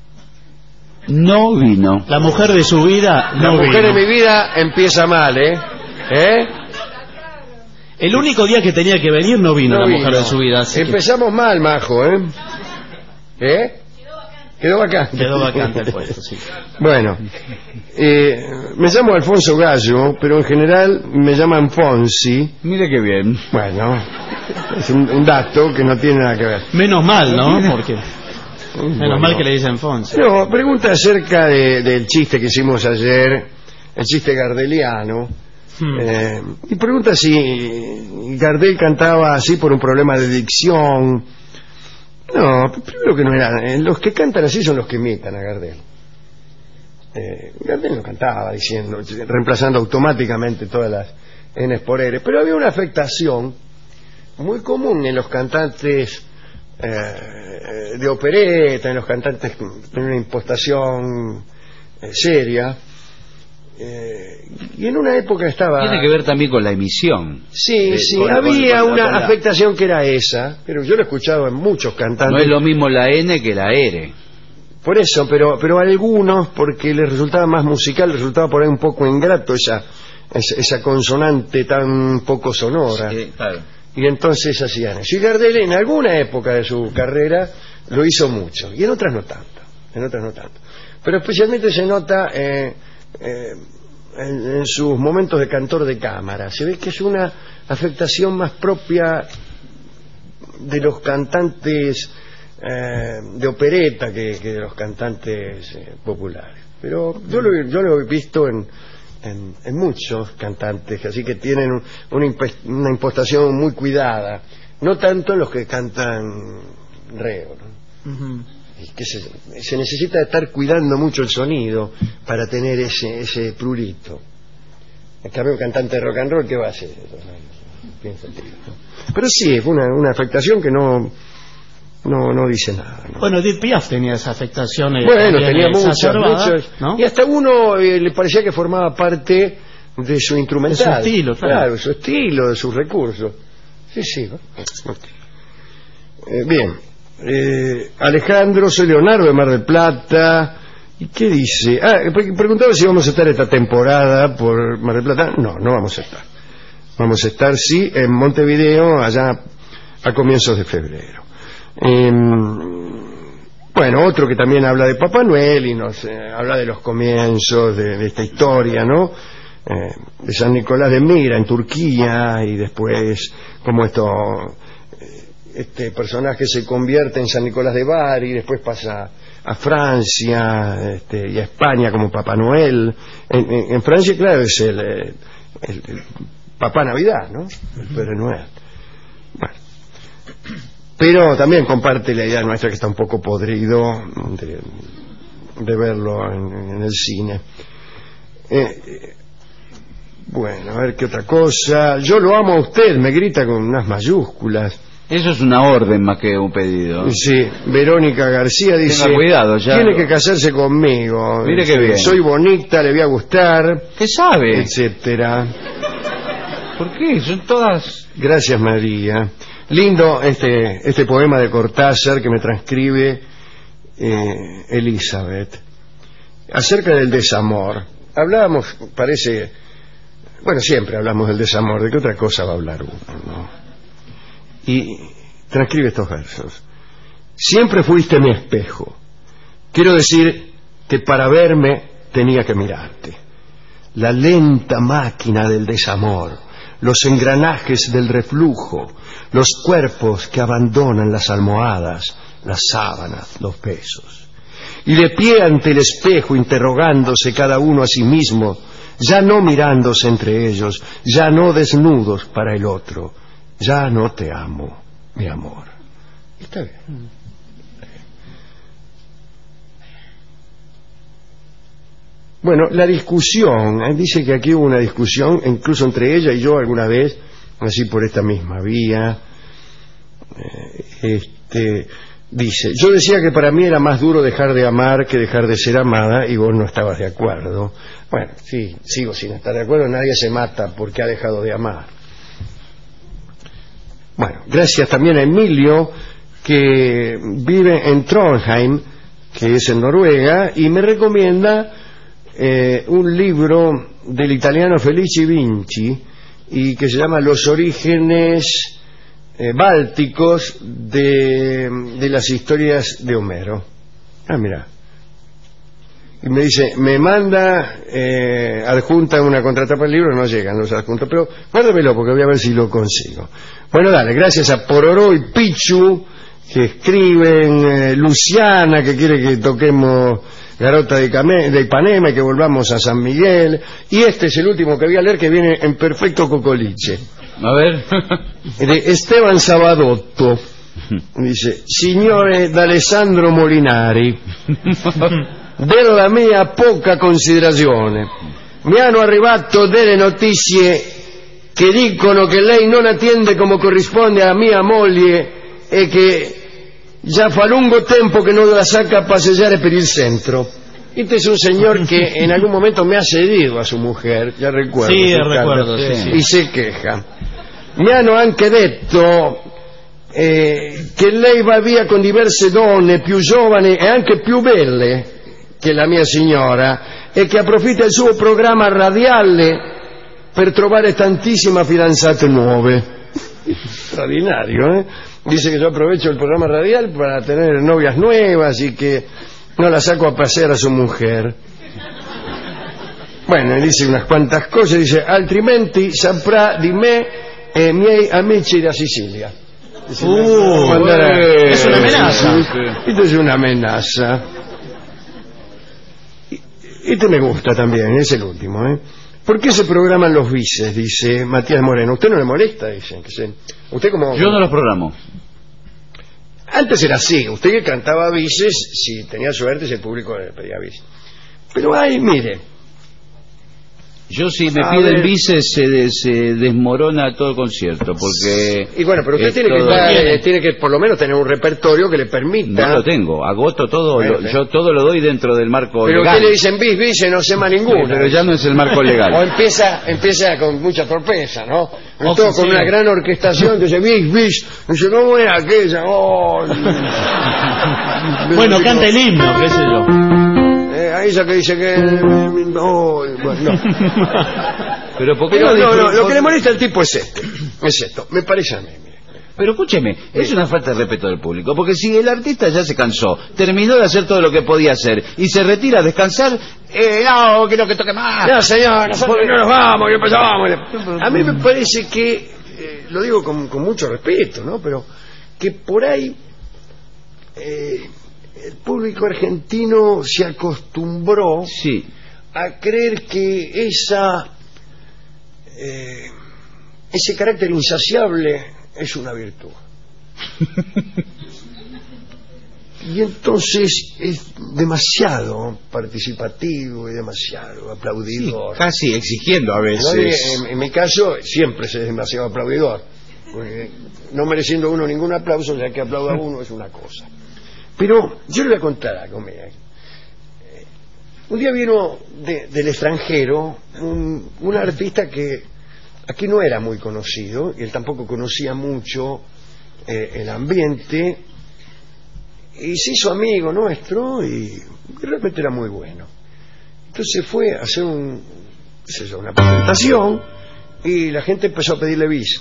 Speaker 7: No vino.
Speaker 6: La mujer de su vida
Speaker 5: La
Speaker 6: no
Speaker 5: mujer
Speaker 6: vino.
Speaker 5: de mi vida empieza mal, ¿eh? ¿Eh?
Speaker 6: El único día que tenía que venir no vino
Speaker 5: No
Speaker 6: la mujer
Speaker 5: vino.
Speaker 6: de su vida. Así que
Speaker 5: Empezamos mal, Majo, ¿eh? ¿Eh? Quedó vacante.
Speaker 6: quedó vacante el puesto, sí.
Speaker 5: Bueno, eh, me llamo Alfonso Gallo, pero en general me llaman Fonsi.
Speaker 7: Mire qué bien.
Speaker 5: Bueno, es un, un dato que no tiene nada que ver.
Speaker 6: Menos mal, ¿no? Porque menos
Speaker 5: Bueno.
Speaker 6: mal que le dicen Fonsi.
Speaker 5: No, pregunta acerca de- del chiste que hicimos ayer, el chiste gardeliano.
Speaker 6: Hmm.
Speaker 5: Eh, y pregunta si Gardel cantaba así por un problema de dicción. No, primero que no era. eh, los que cantan así son los que imitan a Gardel. Eh, Gardel no cantaba diciendo, reemplazando automáticamente todas las Ns por R, pero había una afectación muy común en los cantantes eh, de opereta, en los cantantes que tienen una impostación eh, seria. Eh, y en una época estaba...
Speaker 7: Tiene que ver también con la emisión.
Speaker 5: Sí,
Speaker 7: Eh,
Speaker 5: sí,
Speaker 7: con-
Speaker 5: había
Speaker 7: con- con-
Speaker 5: una
Speaker 7: con la-
Speaker 5: afectación que era esa, pero yo lo he escuchado en muchos cantantes.
Speaker 7: No es lo mismo la N que la R.
Speaker 5: Por eso, pero pero algunos, porque les resultaba más musical, les resultaba por ahí un poco ingrato esa, esa, esa consonante tan poco sonora.
Speaker 7: Sí, claro.
Speaker 5: Y entonces hacían eso. Y Gardel en alguna época de su carrera lo hizo mucho, y en otras no tanto, en otras no tanto. Pero especialmente se nota eh, eh, en, en sus momentos de cantor de cámara. Se ve que es una afectación más propia de los cantantes eh, de opereta que, que de los cantantes eh, populares. Pero yo lo, yo lo he visto en, en, en muchos cantantes, así que tienen un- una, impe- una impostación muy cuidada, no tanto en los que cantan reo, ¿no?
Speaker 6: Uh-huh.
Speaker 5: Y que se, se necesita estar cuidando mucho el sonido para tener ese, ese prurito. En cambio, un cantante de rock and roll, ¿qué va a hacer? Pero sí, fue una, una afectación que no no no dice nada, ¿no?
Speaker 6: Bueno, Edith Piaf tenía esa afectación. Eh,
Speaker 5: bueno, tenía muchas, muchas,
Speaker 6: ¿no?
Speaker 5: y hasta uno eh, le parecía que formaba parte de su instrumental.
Speaker 6: De su estilo, claro.
Speaker 5: Claro, su estilo, de sus recursos. Sí, sí. Eh, bien. Eh, Alejandro, soy Leonardo de Mar del Plata. ¿Y qué dice? Ah, preguntaba si vamos a estar esta temporada por Mar del Plata. No, no vamos a estar. Vamos a estar, sí, en Montevideo, allá a comienzos de febrero. Eh, bueno, otro que también habla de Papá Noel y nos eh, habla de los comienzos de, de esta historia, ¿no? Eh, de San Nicolás de Mira en Turquía, y después como esto eh, este personaje se convierte en San Nicolás de Bari y después pasa a Francia este, y a España como Papá Noel. En, en, en Francia, claro, es el, el, el Papá Navidad, ¿no? El Padre Noel. Bueno. Pero también comparte la idea nuestra, que está un poco podrido de, de verlo en, en el cine. Eh, bueno, a ver qué otra cosa. Yo lo amo a usted, me grita con unas mayúsculas.
Speaker 7: Eso es una orden más que un pedido.
Speaker 5: Sí, Verónica García dice:
Speaker 7: tenga cuidado, ya
Speaker 5: tiene
Speaker 7: lo...
Speaker 5: que casarse conmigo.
Speaker 7: Mire qué bien.
Speaker 5: Soy bonita, le voy a gustar.
Speaker 7: ¿Qué sabe?
Speaker 5: Etcétera.
Speaker 7: ¿Por qué? Son todas...
Speaker 5: Gracias, María. Lindo este este poema de Cortázar que me transcribe eh, Elizabeth acerca del desamor. Hablábamos, parece, bueno, siempre hablamos del desamor. ¿De qué otra cosa va a hablar uno, no? Y transcribe estos versos: siempre fuiste mi espejo. Quiero decir que para verme tenía que mirarte. La lenta máquina del desamor, los engranajes del reflujo, los cuerpos que abandonan las almohadas, las sábanas, los besos. Y de pie ante el espejo, interrogándose cada uno a sí mismo, ya no mirándose entre ellos, ya no desnudos para el otro, ya no te amo, mi amor. Está bien. Bueno, la discusión, ¿eh? Dice que aquí hubo una discusión, incluso entre ella y yo alguna vez, así por esta misma vía. Eh, este, dice, yo decía que para mí era más duro dejar de amar que dejar de ser amada, y vos no estabas de acuerdo. Bueno, sí, sigo sin estar de acuerdo. Nadie se mata porque ha dejado de amar. Bueno, gracias también a Emilio, que vive en Trondheim, que es en Noruega, y me recomienda eh, un libro del italiano Felice Vinci, y que se llama Los orígenes eh, bálticos de, de las historias de Homero. Ah, mira. Y me dice, me manda eh, adjunta una contratapa del libro. No llegan los adjuntos, pero guárdamelo porque voy a ver si lo consigo. Bueno, dale, gracias a Pororó y Pichu, que escriben, eh, Luciana, que quiere que toquemos Garota de, Camé, de Ipanema y que volvamos a San Miguel. Y este es el último que voy a leer, que viene en perfecto cocoliche.
Speaker 7: A ver.
Speaker 5: De Esteban Sabadotto. Dice, signore d'Alessandro Molinari, della mia poca considerazione, mi hanno arrivato delle notizie che dicono che lei non attende come corrisponde a mia moglie e che già fa lungo tempo che non la saca a passeggare per il centro. Este es un señor que en algún momento me ha cedido a su mujer, ya recuerdo.
Speaker 6: Sí, recuerdo, sí, sí.
Speaker 5: Y se queja. Mi hanno anche detto eh, che lei va via con diverse donne più giovani e anche più belle che la mia signora, e che approfitta del suo programma radiale per trovare tantissime fidanzate nuove. Extraordinario, ¿eh? Dice que yo aprovecho el programa radial para tener novias nuevas y que no la saco a pasear a su mujer. Bueno, dice unas cuantas cosas. Dice, altrimenti saprà di me e miei amici da Sicilia. Dice,
Speaker 6: uh,
Speaker 5: mandare...
Speaker 6: es una amenaza.
Speaker 5: Esto es una amenaza. Este me gusta también, es el último, ¿eh? ¿Por qué se programan los bises? Dice Matías Moreno. ¿Usted no le molesta? Dicen. Que se... ¿Usted como...
Speaker 7: Yo no los programo.
Speaker 5: Antes era así, usted que cantaba bises, si tenía suerte, si el público le pedía bis. Pero ahí, mire.
Speaker 7: Yo si me
Speaker 5: A
Speaker 7: piden
Speaker 5: ver.
Speaker 7: bises se, de- se desmorona todo el concierto, porque...
Speaker 5: Y bueno, pero usted
Speaker 7: es
Speaker 5: tiene que,
Speaker 7: todo-
Speaker 5: estar, eh, tiene que por lo menos tener un repertorio que le permita.
Speaker 7: No lo tengo, agoto todo,
Speaker 5: Bueno,
Speaker 7: lo-
Speaker 5: sí.
Speaker 7: yo todo lo doy dentro del marco
Speaker 5: Pero
Speaker 7: legal.
Speaker 5: usted le dicen bis, bis, y no se más
Speaker 7: Sí,
Speaker 5: ninguno.
Speaker 7: pero ya no es el marco
Speaker 5: O
Speaker 7: legal.
Speaker 5: empieza, empieza con mucha torpeza, ¿no?
Speaker 6: Oh,
Speaker 5: Todo
Speaker 6: sí,
Speaker 5: con
Speaker 6: sí.
Speaker 5: una gran orquestación que dice bis, bis. Dice, ¿cómo era aquella? Oh,
Speaker 6: Bueno, canta el himno, qué sé yo.
Speaker 5: Eh, a ella que dice que... Oh, bueno, no.
Speaker 7: Pero, ¿por qué
Speaker 5: Pero no, no,
Speaker 7: disfrut-
Speaker 5: lo que le molesta al tipo es esto. Es esto, me parece a mí. mire.
Speaker 7: Pero escúcheme, es una falta de respeto del público, porque si el artista ya se cansó, terminó de hacer todo lo que podía hacer y se retira a descansar, eh, no, quiero que toque más.
Speaker 5: No, señor, nosotros no nos vamos, que empezamos. A mí me parece que, eh, lo digo con, con mucho respeto, ¿no? Pero que por ahí eh, el público argentino se acostumbró
Speaker 7: Sí,
Speaker 5: a creer que esa eh, ese carácter insaciable es una virtud. Y entonces es demasiado participativo y demasiado aplaudidor.
Speaker 7: casi exigiendo a
Speaker 5: No,
Speaker 7: veces.
Speaker 5: en, en mi caso siempre se es demasiado aplaudidor, porque no mereciendo uno ningún aplauso, ya que aplauda uno es una cosa. Pero yo le voy a contar algo, mira. Eh, Un día vino de- del extranjero un, un artista que aquí no era muy conocido, y él tampoco conocía mucho eh, el ambiente, y se hizo amigo nuestro y realmente era muy bueno. Entonces fue a hacer un, qué sé yo, una presentación y la gente empezó a pedirle bis.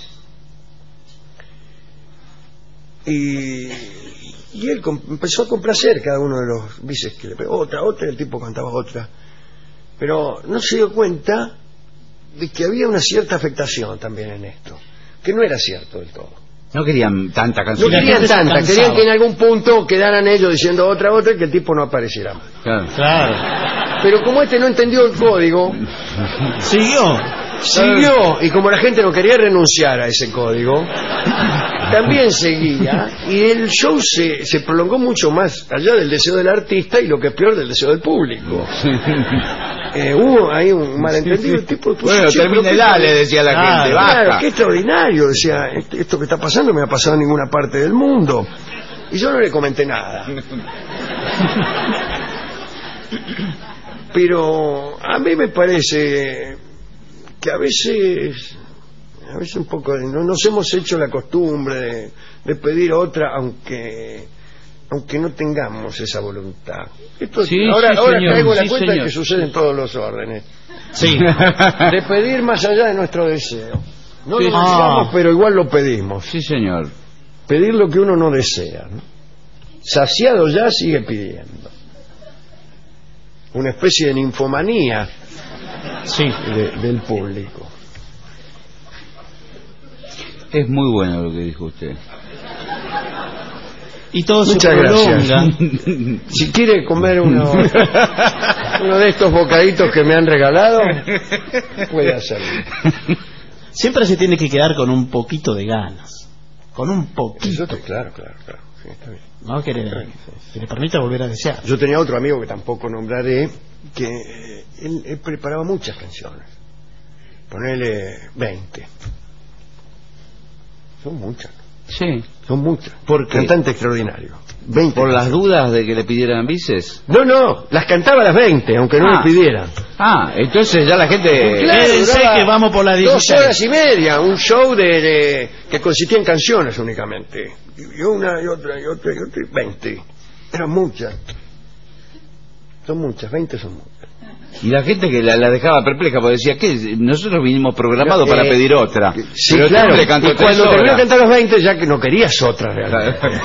Speaker 5: Y, y él com- empezó a complacer cada uno de los bises que le pegó. Otra, otra, el tipo cantaba otra. Pero no se dio cuenta de que había una cierta afectación también en esto, que no era cierto del todo.
Speaker 7: No querían tanta
Speaker 5: No
Speaker 7: canción.
Speaker 6: la
Speaker 5: querían
Speaker 6: gente se
Speaker 5: tanta,
Speaker 6: cansaba.
Speaker 5: querían que en algún punto quedaran ellos diciendo otra, otra y que el tipo no apareciera más.
Speaker 7: Claro.
Speaker 6: Claro.
Speaker 5: Pero como este no entendió el código,
Speaker 6: Siguió.
Speaker 5: siguió, y como la gente no quería renunciar a ese código, también seguía, y el show se, se prolongó mucho más allá del deseo del artista y lo que es peor del deseo del público. Eh, hubo ahí un malentendido, el tipo puso,
Speaker 7: Bueno,
Speaker 5: "Che, pero
Speaker 7: termine
Speaker 5: qué
Speaker 7: la,
Speaker 5: extra-
Speaker 7: le decía la
Speaker 6: Claro,
Speaker 7: gente,
Speaker 5: Claro,
Speaker 7: basta.
Speaker 5: qué extraordinario", decía, "Esto, esto que está pasando no me ha pasado en ninguna parte del mundo". Y yo no le comenté nada. Pero a mí me parece que a veces, a veces un poco, no nos hemos hecho la costumbre de, de pedir otra, aunque aunque no tengamos esa voluntad. Esto,
Speaker 7: Sí,
Speaker 5: ahora
Speaker 7: sí,
Speaker 5: ahora
Speaker 7: señor,
Speaker 5: caigo en la
Speaker 7: sí,
Speaker 5: cuenta de
Speaker 7: señor.
Speaker 5: que sucede en todos los órdenes.
Speaker 6: Sí.
Speaker 5: De pedir más allá de nuestro deseo. No
Speaker 7: Sí.
Speaker 5: lo deseamos,
Speaker 6: Ah.
Speaker 5: pero igual lo pedimos.
Speaker 7: Sí, señor.
Speaker 5: Pedir lo que uno no desea, ¿no? Saciado ya sigue pidiendo. Una especie de ninfomanía
Speaker 6: Sí.
Speaker 5: de- del público.
Speaker 7: Es muy bueno lo que dijo usted.
Speaker 6: Y todo
Speaker 5: Muchas
Speaker 6: se prolonga.
Speaker 5: gracias. Si quiere comer uno, uno de estos bocaditos que me han regalado, puede hacerlo.
Speaker 6: Siempre se tiene que quedar con un poquito de ganas. Con un poquito.
Speaker 5: Eso está claro, claro, claro. Sí, está bien.
Speaker 6: ¿No? Que le, que le permita volver a desear.
Speaker 5: Yo tenía otro amigo que tampoco nombraré, que eh, él, él preparaba muchas canciones. Ponele veinte. Son muchas,
Speaker 7: Sí.
Speaker 5: son muchas.
Speaker 7: ¿Por qué?
Speaker 5: Cantante extraordinario. veinte.
Speaker 7: ¿Por las dudas de que le pidieran bises?
Speaker 5: No, no, las cantaba a las veinte, aunque no
Speaker 7: Ah.
Speaker 5: le pidieran.
Speaker 7: Ah, entonces ya la gente...
Speaker 5: Claro,
Speaker 6: Quédense
Speaker 5: duraba
Speaker 6: que vamos por la
Speaker 5: Dos
Speaker 6: dieciséis.
Speaker 5: horas y media, un show de, de- que consistía en canciones únicamente. Y una y otra y otra y otra y veinte. Eran muchas. Son muchas, veinte son muchas.
Speaker 7: Y la gente que la, la dejaba perpleja porque decía que nosotros vinimos programados
Speaker 5: Eh,
Speaker 7: para pedir otra.
Speaker 5: Sí,
Speaker 7: Pero este
Speaker 5: claro.
Speaker 7: hombre cantó
Speaker 5: Y
Speaker 7: tres
Speaker 5: cuando terminó de
Speaker 7: horas.
Speaker 5: cantar los veinte, ya que no querías otra realmente.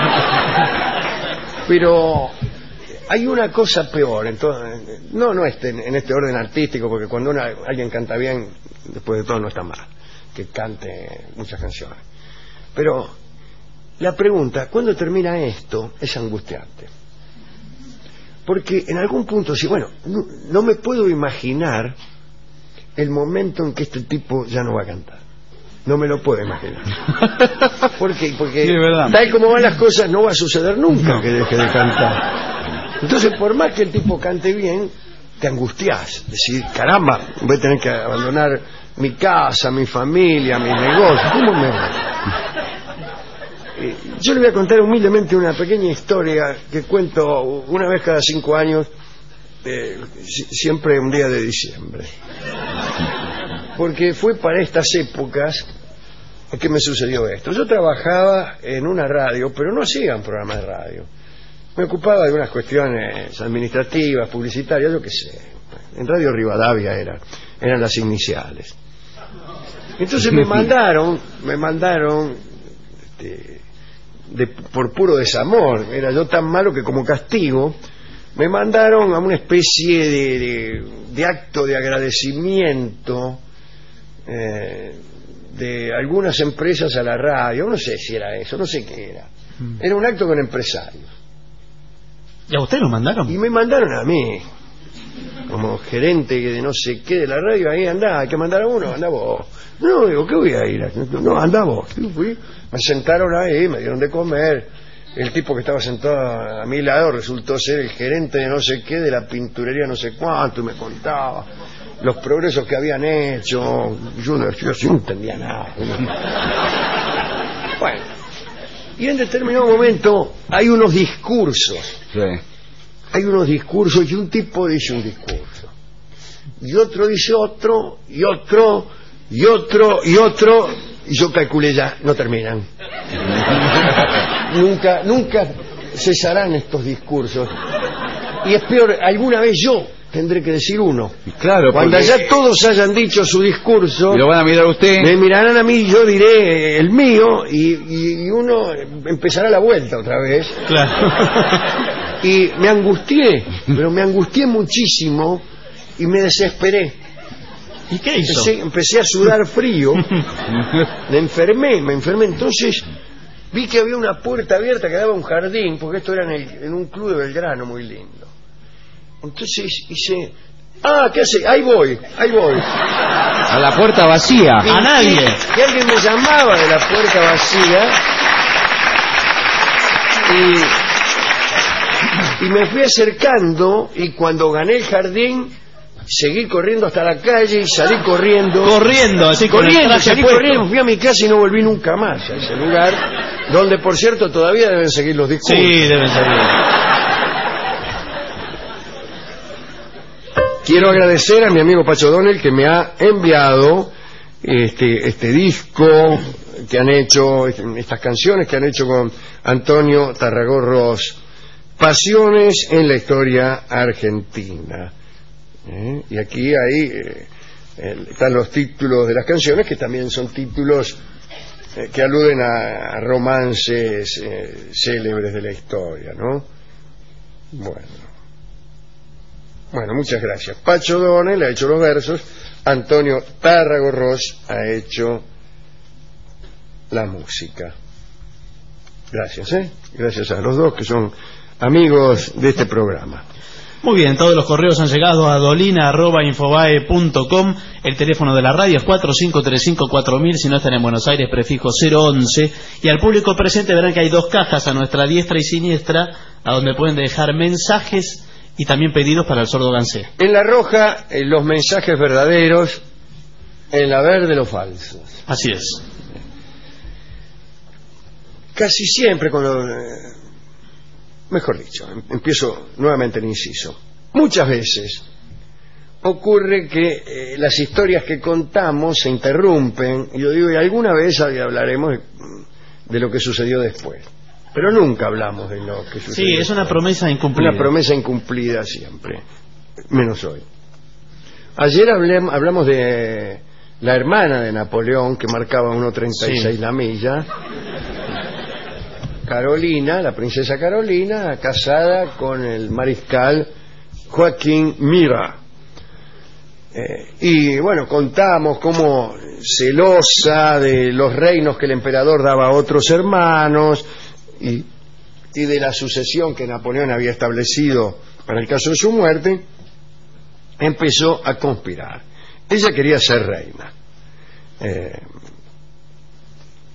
Speaker 5: Pero hay una cosa peor. Entonces, no, no este, en este orden artístico, porque cuando una- alguien canta bien, después de todo no está mal que cante muchas canciones. Pero la pregunta, ¿cuándo termina esto? Es angustiante. Porque en algún punto, sí, bueno, no, no me puedo imaginar el momento en que este tipo ya no va a cantar. No me lo puedo imaginar. ¿Por qué? Porque
Speaker 7: Sí, es verdad.
Speaker 5: tal como van las cosas no va a suceder nunca que deje de cantar. Entonces, por más que el tipo cante bien, te angustias. Decir, caramba, voy a tener que abandonar mi casa, mi familia, mis negocios. ¿Cómo me va? Eh, yo le voy a contar humildemente una pequeña historia que cuento una vez cada cinco años, eh, siempre un día de diciembre. Porque fue para estas épocas que me sucedió esto. Yo trabajaba en una radio, pero no hacía un programa de radio. Me ocupaba de unas cuestiones administrativas, publicitarias, yo qué sé. En Radio Rivadavia era, eran las iniciales. Entonces me mandaron, me mandaron, este, de, por puro desamor, era yo tan malo que como castigo, me mandaron a una especie de, de, de acto de agradecimiento eh, de algunas empresas a la radio. No sé si era eso, no sé qué era. Era un acto con empresarios.
Speaker 6: ¿Y a usted lo mandaron?
Speaker 5: Y me mandaron a mí, como gerente de no sé qué de la radio. Ahí andá, hay que mandar a uno, andá vos. No, digo, ¿qué voy a ir? No, andá vos. Fui, me sentaron ahí, me dieron de comer. El tipo que estaba sentado a mi lado resultó ser el gerente de no sé qué, de la pinturería no sé cuánto, y me contaba los progresos que habían hecho. Yo no, yo no entendía nada. Bueno, y en determinado momento hay unos discursos.
Speaker 7: Sí.
Speaker 5: Hay unos discursos y un tipo dice un discurso. Y otro dice otro, y otro, y otro, y otro. Y yo calculé ya, no terminan. Nunca, nunca cesarán estos discursos. Y es peor, alguna vez yo tendré que decir uno.
Speaker 7: Claro,
Speaker 5: cuando
Speaker 7: porque...
Speaker 5: ya todos hayan dicho su discurso,
Speaker 7: y lo van a mirar a usted.
Speaker 5: me mirarán a mí, yo diré el mío, y, y, y uno empezará la vuelta otra vez.
Speaker 6: Claro.
Speaker 5: Y me angustié, pero me angustié muchísimo y me desesperé.
Speaker 6: ¿Y qué hizo?
Speaker 5: Empecé, empecé a sudar frío, me enfermé, me enfermé. Entonces vi que había una puerta abierta que daba a un jardín, porque esto era en, el, en un club de Belgrano muy lindo. Entonces hice, ah, ¿qué hace? Ahí voy, ahí voy.
Speaker 7: A la puerta vacía.
Speaker 6: A nadie.
Speaker 5: Que alguien me llamaba de la puerta vacía. Y, y me fui acercando, y cuando gané el jardín, seguí corriendo hasta la calle y salí corriendo.
Speaker 6: Corriendo, así con el
Speaker 5: corriendo,
Speaker 6: traje
Speaker 5: salí
Speaker 6: puesto.
Speaker 5: corriendo, fui a mi casa y no volví nunca más a ese lugar, donde por cierto todavía deben seguir los discursos.
Speaker 6: Sí, deben seguir.
Speaker 5: Quiero agradecer a mi amigo Pacho Donel, que me ha enviado este, este disco que han hecho, estas canciones que han hecho con Antonio Tarragorros, Pasiones en la Historia Argentina. ¿Eh? Y aquí ahí eh, eh, están los títulos de las canciones, que también son títulos eh, que aluden a, a romances eh, célebres de la historia, ¿no? Bueno. Bueno, muchas gracias. Pacho Donel ha hecho los versos, Antonio Tarragorros ha hecho la música. Gracias, ¿eh? Gracias a los dos que son amigos de este programa.
Speaker 6: Muy bien, todos los correos han llegado a dolina arroba infobae punto com. El teléfono de la radio es cuatro cinco tres cinco cuatro mil, si no están en Buenos Aires, prefijo cero once. Y al público presente verán que hay dos cajas a nuestra diestra y siniestra, a donde pueden dejar mensajes y también pedidos para el sordo Gansé.
Speaker 5: En la roja, eh, los mensajes verdaderos, en la verde, los falsos.
Speaker 6: Así es.
Speaker 5: Casi siempre cuando... Eh, mejor dicho, empiezo nuevamente el inciso. Muchas veces ocurre que eh, las historias que contamos se interrumpen, y yo digo, y alguna vez hablaremos de, de lo que sucedió después. Pero nunca hablamos de lo que sucedió.
Speaker 6: Sí, es una promesa incumplida.
Speaker 5: Una promesa incumplida siempre, menos hoy. Ayer hablé, hablamos de la hermana de Napoleón, que marcaba uno treinta y seis sí. la milla. Carolina, la princesa Carolina, casada con el mariscal Joaquín Mira. Eh, y bueno, contamos cómo, celosa de los reinos que el emperador daba a otros hermanos y, y de la sucesión que Napoleón había establecido para el caso de su muerte, empezó a conspirar. Ella quería ser reina. Eh,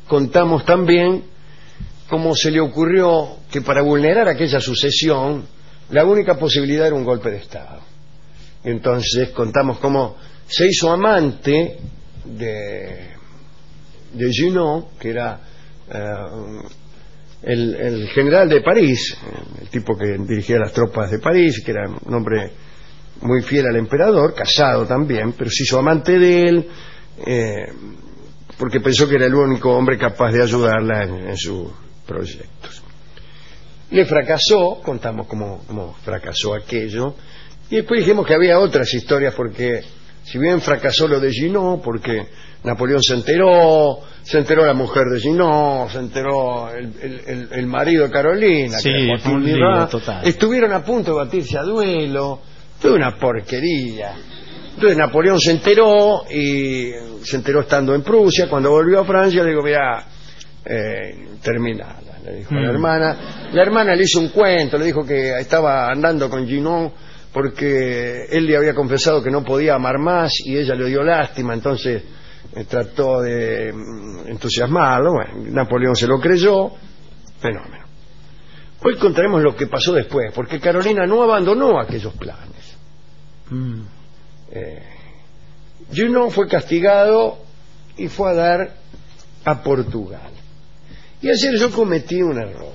Speaker 5: contamos también cómo se le ocurrió que para vulnerar aquella sucesión la única posibilidad era un golpe de Estado. Y entonces contamos cómo se hizo amante de, de Junot, que era uh, el, el general de París, el tipo que dirigía las tropas de París, que era un hombre muy fiel al emperador, casado también, pero se hizo amante de él eh, porque pensó que era el único hombre capaz de ayudarla en, en sus proyectos. Le fracasó, contamos cómo, cómo fracasó aquello, y después dijimos que había otras historias, porque si bien fracasó lo de Junot, porque Napoleón se enteró, se enteró la mujer de Junot, se enteró el, el, el, el marido de Carolina,
Speaker 6: sí,
Speaker 5: que
Speaker 6: fue un lío total.
Speaker 5: Estuvieron a punto de batirse a duelo, fue una porquería. Entonces Napoleón se enteró, y se enteró estando en Prusia. Cuando volvió a Francia le digo, mira, eh, terminala, le dijo mm. a la hermana. La hermana le hizo un cuento, le dijo que estaba andando con Junot porque él le había confesado que no podía amar más y ella le dio lástima, entonces eh, trató de mm, entusiasmarlo. Bueno, Napoleón se lo creyó, fenómeno. Hoy contaremos lo que pasó después, porque Carolina no abandonó aquellos planes. Mm. Eh, Junot fue castigado y fue a dar a Portugal. Y ayer yo cometí un error.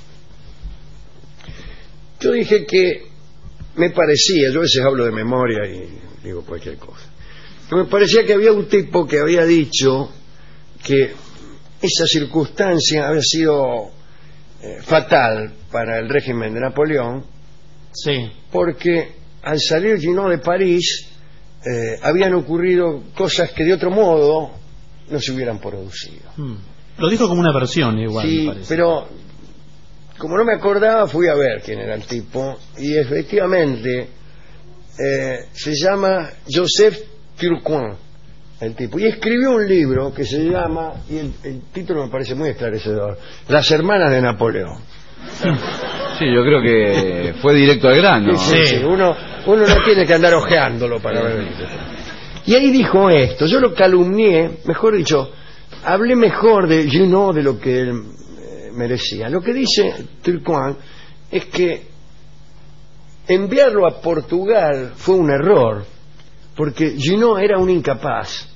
Speaker 5: Yo dije que me parecía, yo a veces hablo de memoria y digo cualquier cosa, que me parecía que había un tipo que había dicho que esa circunstancia había sido eh, fatal para el régimen de Napoleón,
Speaker 6: sí,
Speaker 5: porque al salir Junot de París eh, habían ocurrido cosas que de otro modo no se hubieran producido.
Speaker 6: Hmm. Lo dijo como una versión igual,
Speaker 5: sí,
Speaker 6: me parece.
Speaker 5: Pero como no me acordaba, fui a ver quién era el tipo, y efectivamente eh, se llama Joseph Turquin, el tipo, y escribió un libro que se llama, y el, el título me parece muy esclarecedor, Las hermanas de Napoleón.
Speaker 7: Sí, yo creo que fue directo al grano.
Speaker 5: Sí, sí, sí. Uno, uno no tiene que andar ojeándolo para ver. Y ahí dijo esto, yo lo calumnié, mejor dicho, hablé mejor de Junot de lo que él eh, merecía. Lo que dice Turquin es que enviarlo a Portugal fue un error, porque Junot era un incapaz,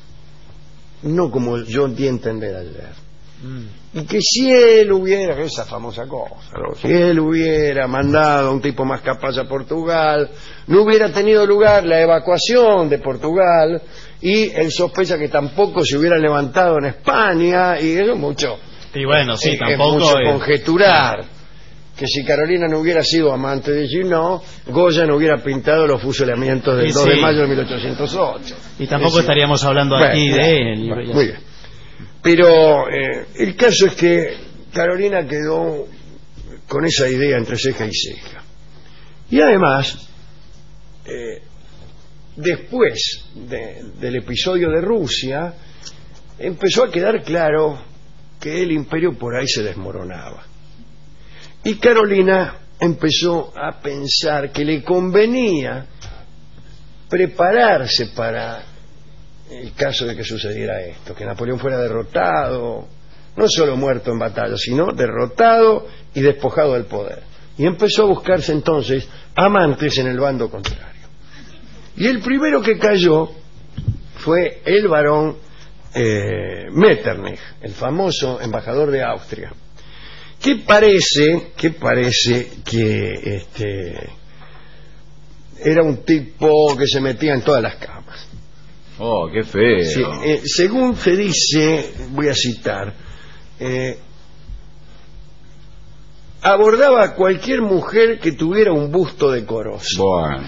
Speaker 5: no como yo di a entender ayer. Mm. Y que si él hubiera, esa famosa cosa, ¿no? Si él hubiera mandado a un tipo más capaz a Portugal, no hubiera tenido lugar la evacuación de Portugal, y él sospecha que tampoco se hubiera levantado en España, y eso es mucho.
Speaker 6: Y bueno, sí,
Speaker 5: es,
Speaker 6: tampoco
Speaker 5: es mucho
Speaker 6: es...
Speaker 5: conjeturar que si Carolina no hubiera sido amante de Junot, Goya no hubiera pintado los fusilamientos del
Speaker 6: y
Speaker 5: dos
Speaker 6: sí.
Speaker 5: de mayo de mil ochocientos ocho.
Speaker 6: Y tampoco
Speaker 5: es
Speaker 6: estaríamos hablando
Speaker 5: bueno,
Speaker 6: aquí
Speaker 5: bueno,
Speaker 6: de él.
Speaker 5: Bueno, muy bien. Pero eh, el caso es que Carolina quedó con esa idea entre ceja y ceja. Y además, eh, después de, del episodio de Rusia, empezó a quedar claro que el imperio por ahí se desmoronaba. Y Carolina empezó a pensar que le convenía prepararse para el caso de que sucediera esto, que Napoleón fuera derrotado, no solo muerto en batalla, sino derrotado y despojado del poder. Y empezó a buscarse entonces amantes en el bando contrario. Y el primero que cayó fue el barón eh, Metternich, el famoso embajador de Austria, que parece que parece que este, era un tipo que se metía en todas las camas.
Speaker 7: Oh, qué feo.
Speaker 5: Sí, eh, según se dice, voy a citar, eh, abordaba a cualquier mujer que tuviera un busto decoroso.
Speaker 7: Bueno.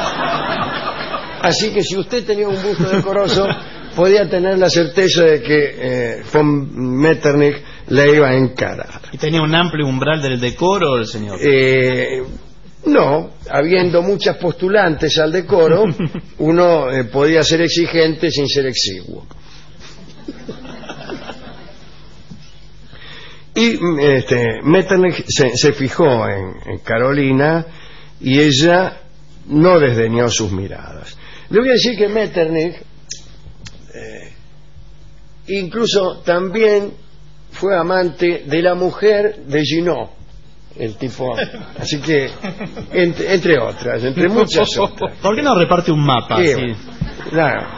Speaker 5: Así que si usted tenía un busto decoroso, podía tener la certeza de que eh, von Metternich le iba a encarar.
Speaker 6: ¿Y tenía un amplio umbral del decoro el señor?
Speaker 5: Eh, no, habiendo muchas postulantes al decoro, uno eh, podía ser exigente sin ser exiguo. Y este, Metternich se, se fijó en, en Carolina, y ella no desdeñó sus miradas. Le voy a decir que Metternich eh, incluso también fue amante de la mujer de Junot, el tipo. Así que, entre, entre otras, entre muchas otras.
Speaker 6: ¿Por qué no reparte un mapa?
Speaker 5: Sí,
Speaker 6: Sí.
Speaker 5: Claro.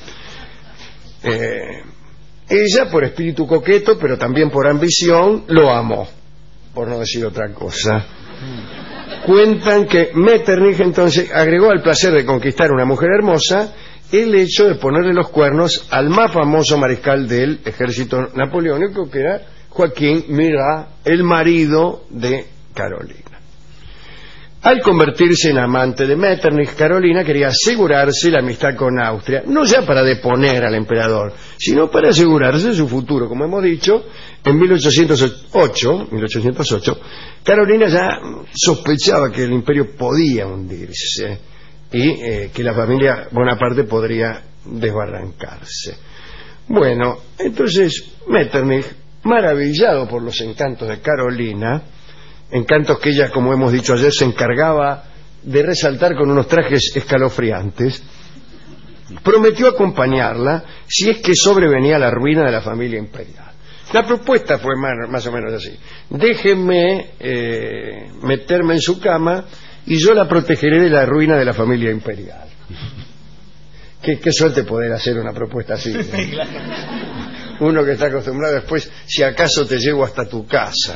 Speaker 5: Eh, ella, por espíritu coqueto, pero también por ambición, lo amó, por no decir otra cosa. Cuentan que Metternich entonces agregó al placer de conquistar una mujer hermosa el hecho de ponerle los cuernos al más famoso mariscal del ejército napoleónico, que era Joaquín Murat, el marido de Carolina. Al convertirse en amante de Metternich, Carolina quería asegurarse la amistad con Austria, no ya para deponer al emperador, sino para asegurarse su futuro. Como hemos dicho, en mil ochocientos ocho, Carolina ya sospechaba que el imperio podía hundirse y eh, que la familia Bonaparte podría desbarrancarse. Bueno, entonces Metternich, maravillado por los encantos de Carolina, encantos que ella, como hemos dicho ayer, se encargaba de resaltar con unos trajes escalofriantes, prometió acompañarla si es que sobrevenía la ruina de la familia imperial. La propuesta fue más, más o menos así: déjeme eh, meterme en su cama y yo la protegeré de la ruina de la familia imperial. Qué, qué suerte poder hacer una propuesta así, ¿no? Uno que está acostumbrado después, si acaso te llevo hasta tu casa.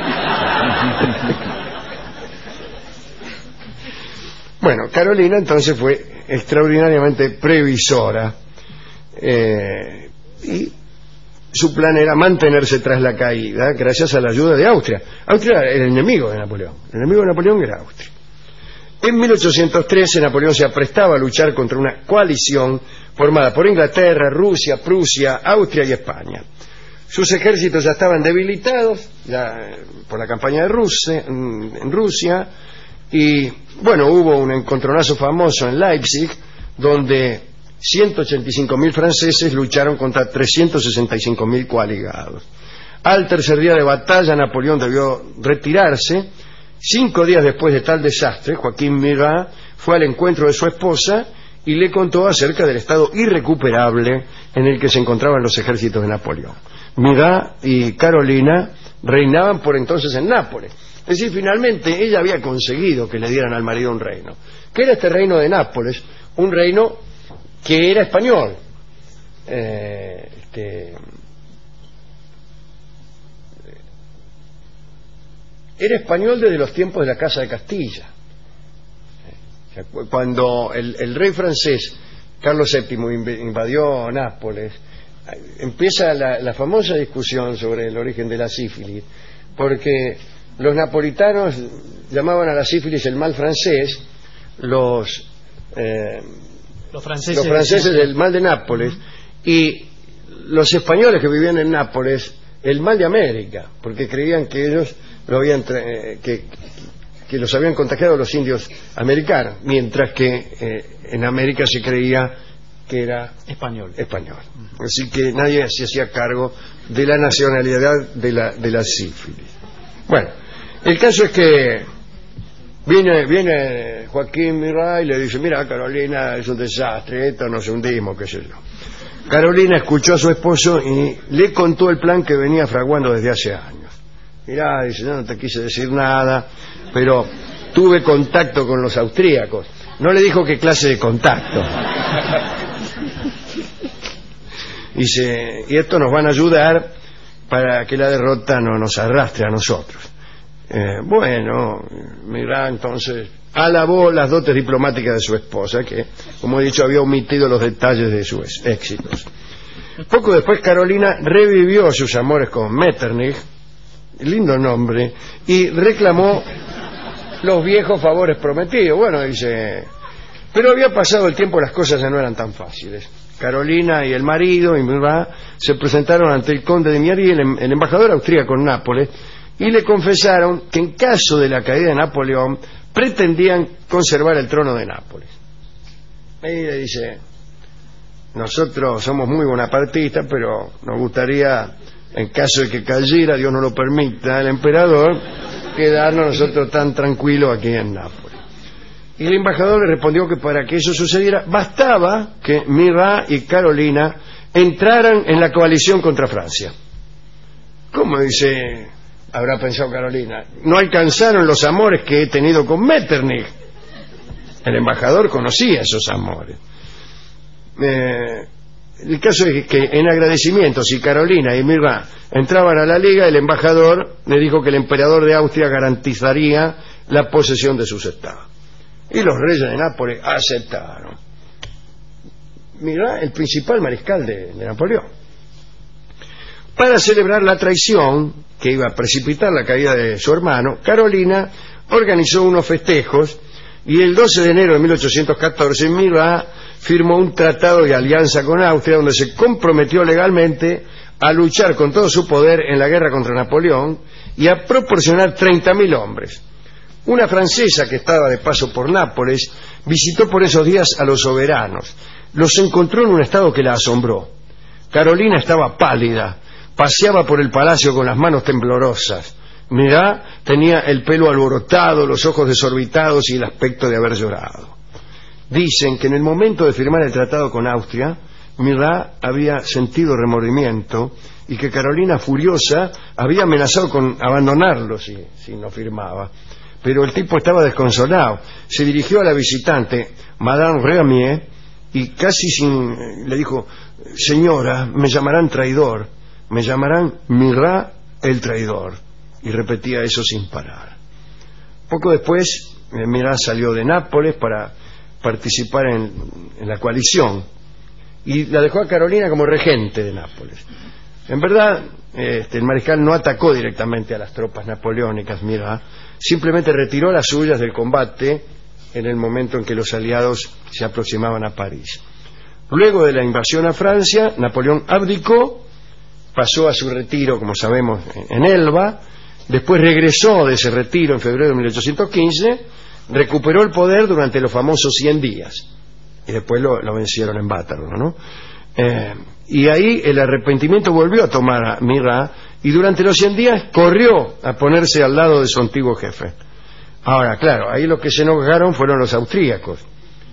Speaker 5: Bueno, Carolina entonces fue extraordinariamente previsora, eh, y su plan era mantenerse tras la caída gracias a la ayuda de Austria. Austria era el enemigo de Napoleón. El enemigo de Napoleón era Austria. En mil ochocientos trece Napoleón se aprestaba a luchar contra una coalición formada por Inglaterra, Rusia, Prusia, Austria y España. Sus ejércitos ya estaban debilitados ya, por la campaña de Rusia, en Rusia, y bueno, hubo un encontronazo famoso en Leipzig, donde ciento ochenta y cinco mil franceses lucharon contra trescientos sesenta y cinco mil coaligados. Al tercer día de batalla, Napoleón debió retirarse. Cinco días después de tal desastre, Joaquín Murat fue al encuentro de su esposa y le contó acerca del estado irrecuperable en el que se encontraban los ejércitos de Napoleón. Murat y Carolina reinaban por entonces en Nápoles. Es decir, finalmente ella había conseguido que le dieran al marido un reino. ¿Qué era este reino de Nápoles? Un reino que era español. Eh, este... Era español desde los tiempos de la Casa de Castilla. Cuando el, el rey francés Carlos séptimo invadió Nápoles, empieza la, la famosa discusión sobre el origen de la sífilis, porque los napolitanos llamaban a la sífilis el mal francés, los, eh,
Speaker 6: los franceses,
Speaker 5: los franceses del mal de Nápoles, y los españoles que vivían en Nápoles el mal de América, porque creían que ellos lo habían eh, que, que los habían contagiado los indios americanos, mientras que eh, en América se creía que era
Speaker 6: español.
Speaker 5: español. Así que nadie se hacía cargo de la nacionalidad de la, de la sífilis. Bueno, el caso es que viene, viene Joaquín Murat y le dice: mira, Carolina, es un desastre, esto nos hundimos, qué sé yo. Carolina escuchó a su esposo y le contó el plan que venía fraguando desde hace años. Mirá, dice, yo no te quise decir nada, pero tuve contacto con los austríacos. No le dijo qué clase de contacto. Dice, y esto nos van a ayudar para que la derrota no nos arrastre a nosotros. Eh, bueno, mirá, entonces alabó las dotes diplomáticas de su esposa, que, como he dicho, había omitido los detalles de sus éxitos. Poco después, Carolina revivió sus amores con Metternich, lindo nombre, y reclamó los viejos favores prometidos. Bueno, dice, pero había pasado el tiempo, las cosas ya no eran tan fáciles. Carolina y el marido y Murat se presentaron ante el conde de Mieri, el, el embajador austríaco en Nápoles, y le confesaron que en caso de la caída de Napoleón pretendían conservar el trono de Nápoles. Y le dice, nosotros somos muy bonapartistas, pero nos gustaría, en caso de que cayera, Dios no lo permita, el emperador, quedarnos nosotros tan tranquilos aquí en Nápoles. Y el embajador le respondió que para que eso sucediera bastaba que Murat y Carolina entraran en la coalición contra Francia. ¿Cómo dice? Habrá pensado Carolina. No alcanzaron los amores que he tenido con Metternich. El embajador conocía esos amores. Eh, el caso es que en agradecimiento, si Carolina y Murat entraban a la liga, el embajador le dijo que el emperador de Austria garantizaría la posesión de sus estados. Y los reyes de Nápoles aceptaron. Murat, el principal mariscal de, de Napoleón. Para celebrar la traición que iba a precipitar la caída de su hermano, Carolina organizó unos festejos y el doce de enero de mil ochocientos catorce Murat firmó un tratado de alianza con Austria donde se comprometió legalmente a luchar con todo su poder en la guerra contra Napoleón y a proporcionar treinta mil hombres. Una francesa que estaba de paso por Nápoles visitó por esos días a los soberanos. Los encontró en un estado que la asombró. Carolina estaba pálida, paseaba por el palacio con las manos temblorosas. Murat tenía el pelo alborotado, los ojos desorbitados y el aspecto de haber llorado. Dicen que en el momento de firmar el tratado con Austria, Murat había sentido remordimiento y que Carolina, furiosa, había amenazado con abandonarlo si, si no firmaba. Pero el tipo estaba desconsolado. Se dirigió a la visitante, Madame Rémier, y casi sin... le dijo: señora, me llamarán traidor, me llamarán Murat el traidor. Y repetía eso sin parar. Poco después, Murat salió de Nápoles para participar en, en la coalición y la dejó a Carolina como regente de Nápoles. En verdad, este, el mariscal no atacó directamente a las tropas napoleónicas, Murat, simplemente retiró las suyas del combate en el momento en que los aliados se aproximaban a París. Luego de la invasión a Francia, Napoleón abdicó, pasó a su retiro, como sabemos, en Elba. Después regresó de ese retiro en febrero de mil ochocientos quince, recuperó el poder durante los famosos cien días y después lo, lo vencieron en Waterloo, ¿no? Eh, y ahí el arrepentimiento volvió a tomar a Murat y durante los cien días corrió a ponerse al lado de su antiguo jefe. Ahora, claro, ahí los que se enojaron fueron los austríacos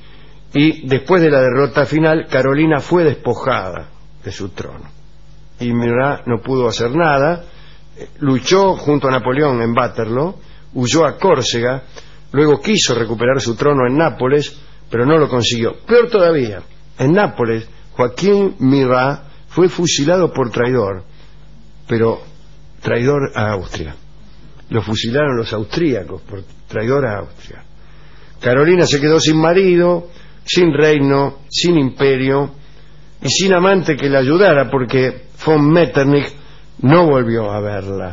Speaker 5: y después de la derrota final Carolina fue despojada de su trono y Murat no pudo hacer nada. Luchó junto a Napoleón en Waterloo, huyó a Córcega, luego quiso recuperar su trono en Nápoles, pero no lo consiguió. Peor todavía, en Nápoles, Joaquín Murat fue fusilado por traidor, pero traidor a Austria. Lo fusilaron los austríacos por traidor a Austria. Carolina se quedó sin marido, sin reino, sin imperio y sin amante que la ayudara, porque von Metternich no volvió a verla.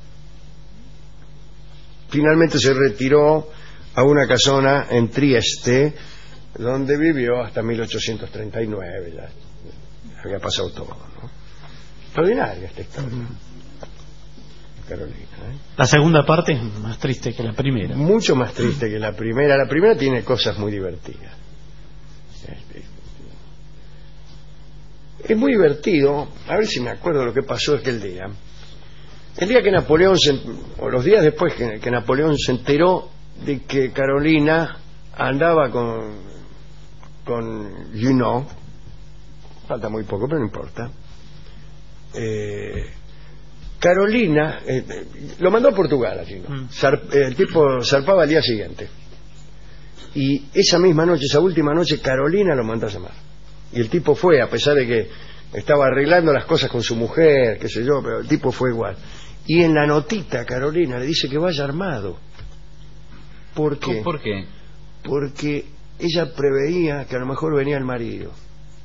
Speaker 5: Finalmente se retiró a una casona en Trieste, donde vivió hasta mil ochocientos treinta y nueve. Ya había pasado todo, ¿no? Extraordinaria esta historia, Carolina, ¿eh?
Speaker 6: La segunda parte es más triste que la primera.
Speaker 5: Mucho más triste que la primera. La primera tiene cosas muy divertidas. Es muy divertido. A ver si me acuerdo lo que pasó aquel día. El día que Napoleón se, o los días después que, que Napoleón se enteró de que Carolina andaba con con Junot, falta muy poco pero no importa, eh, Carolina eh, lo mandó a Portugal a Junot. Mm. Zarp, eh, el tipo zarpaba al día siguiente y esa misma noche, esa última noche, Carolina lo mandó a llamar. Y el tipo fue, a pesar de que estaba arreglando las cosas con su mujer, qué sé yo, pero el tipo fue igual. Y en la notita Carolina le dice que vaya armado. ¿Por qué?
Speaker 7: ¿Por qué?
Speaker 5: Porque ella preveía que a lo mejor venía el marido.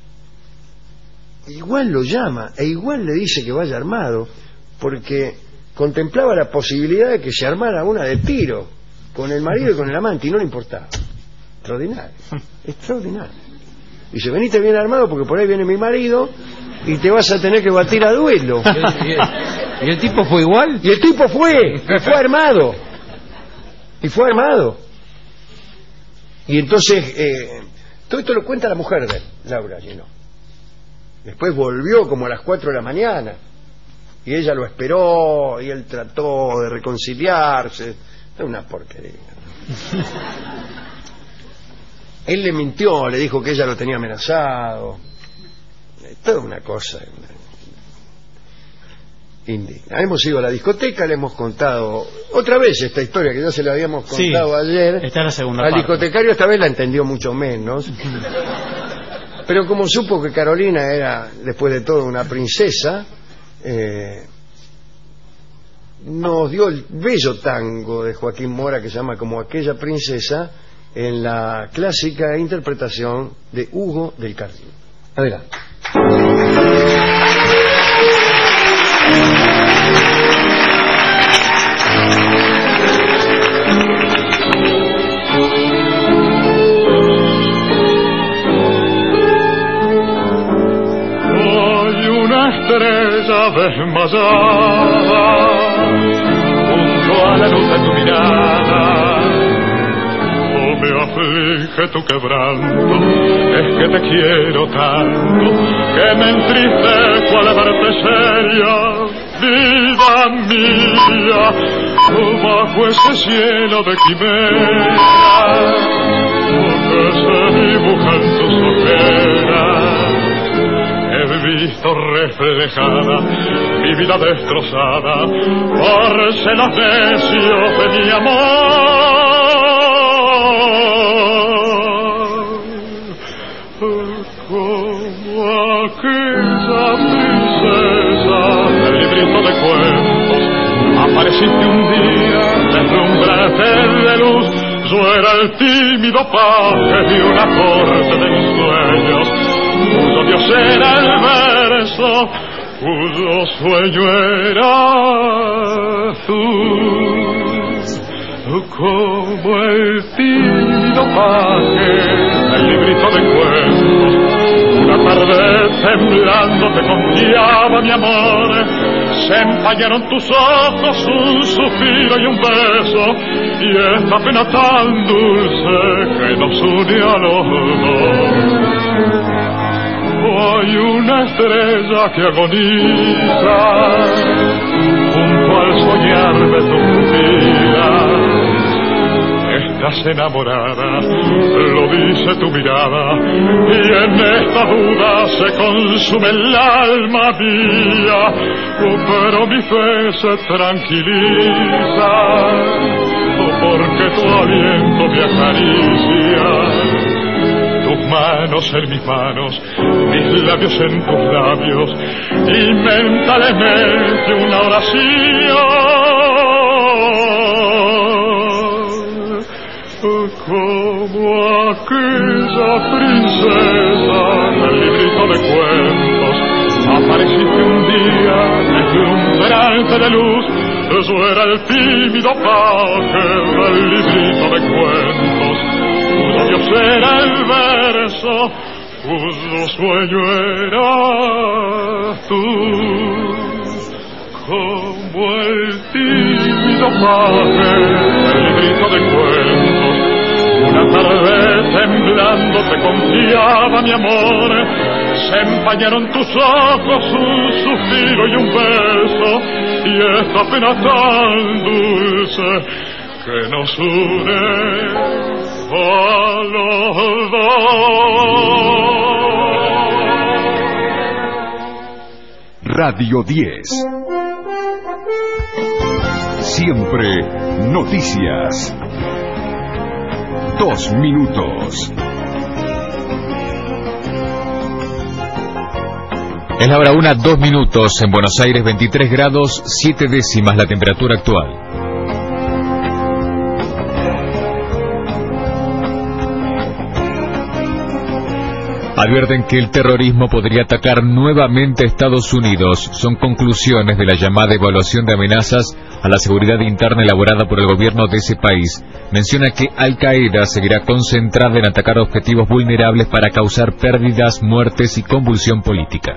Speaker 5: Igual lo llama e igual le dice que vaya armado, porque contemplaba la posibilidad de que se armara una de tiro con el marido y con el amante y no le importaba. Extraordinario, extraordinario. Dice: venite bien armado porque por ahí viene mi marido y te vas a tener que batir a duelo.
Speaker 7: ¿Y el, y el tipo fue igual?
Speaker 5: Y el tipo fue, y fue armado. Y fue armado. Y entonces, eh, todo esto lo cuenta la mujer de él, Laura Junot. Después volvió como a las cuatro de la mañana y ella lo esperó y él trató de reconciliarse. Es una porquería. Él le mintió, le dijo que ella lo tenía amenazado. Toda una cosa. indigna. Hemos ido a la discoteca, le hemos contado otra vez esta historia que ya se la habíamos contado
Speaker 6: sí,
Speaker 5: ayer.
Speaker 6: está en la segunda
Speaker 5: Al
Speaker 6: parte.
Speaker 5: discotecario esta vez la entendió mucho menos. Pero como supo que Carolina era, después de todo, una princesa, eh, nos dio el bello tango de Joaquín Mora que se llama Como aquella princesa, en la clásica interpretación de Hugo del Carril. Adelante.
Speaker 8: Estrella desmayada junto a la luz de tu mirada, oh me aflige tu quebranto, es que te quiero tanto que me entristezco al verte seria, vida mía, bajo ese cielo de quimera que se dibuja en tus ojeras. He visto reflejada mi vida destrozada por celos necios de mi amor. Como aquella princesa del librito de cuentos, apareciste un día, deslumbrante de luz. Yo era el tímido paje de una corte de mis sueños, cuyo Dios era el verso, cuyo sueño era tú. Como el tímido paje del librito de cuentos, una tarde temblando te confiaba mi amor. Se empañaron tus ojos, un suspiro y un beso, y esta pena tan dulce que nos une a los dos. Hay una estrella que agoniza junto al soñar de tu vida. Estás enamorada, lo dice tu mirada, y en esta duda se consume el alma mía. Oh, pero mi fe se tranquiliza, oh, porque tu aliento me acaricia. Tus manos en mis manos, mis labios en tus labios, y mentalmente una oración. Como aquella princesa del librito de cuentos, apareciste un día deslumbrante de luz. Yo era el tímido paje del librito de cuentos, cuyo Dios era el verso, cuyo sueño era tú. Como el tímido paje del librito de cuentos, una tarde temblando te confiaba mi amor. Se empañaron tus ojos, un suspiro y un beso, y esta pena tan dulce que nos une a los dos.
Speaker 3: Radio diez. Siempre noticias. Dos minutos.
Speaker 2: Es la hora una, dos minutos. En Buenos Aires, veintitrés grados, siete décimas la temperatura actual. Advierten que el terrorismo podría atacar nuevamente a Estados Unidos. Son conclusiones de la llamada evaluación de amenazas a la seguridad interna elaborada por el gobierno de ese país. Menciona que Al-Qaeda seguirá concentrada en atacar objetivos vulnerables para causar pérdidas, muertes y convulsión política.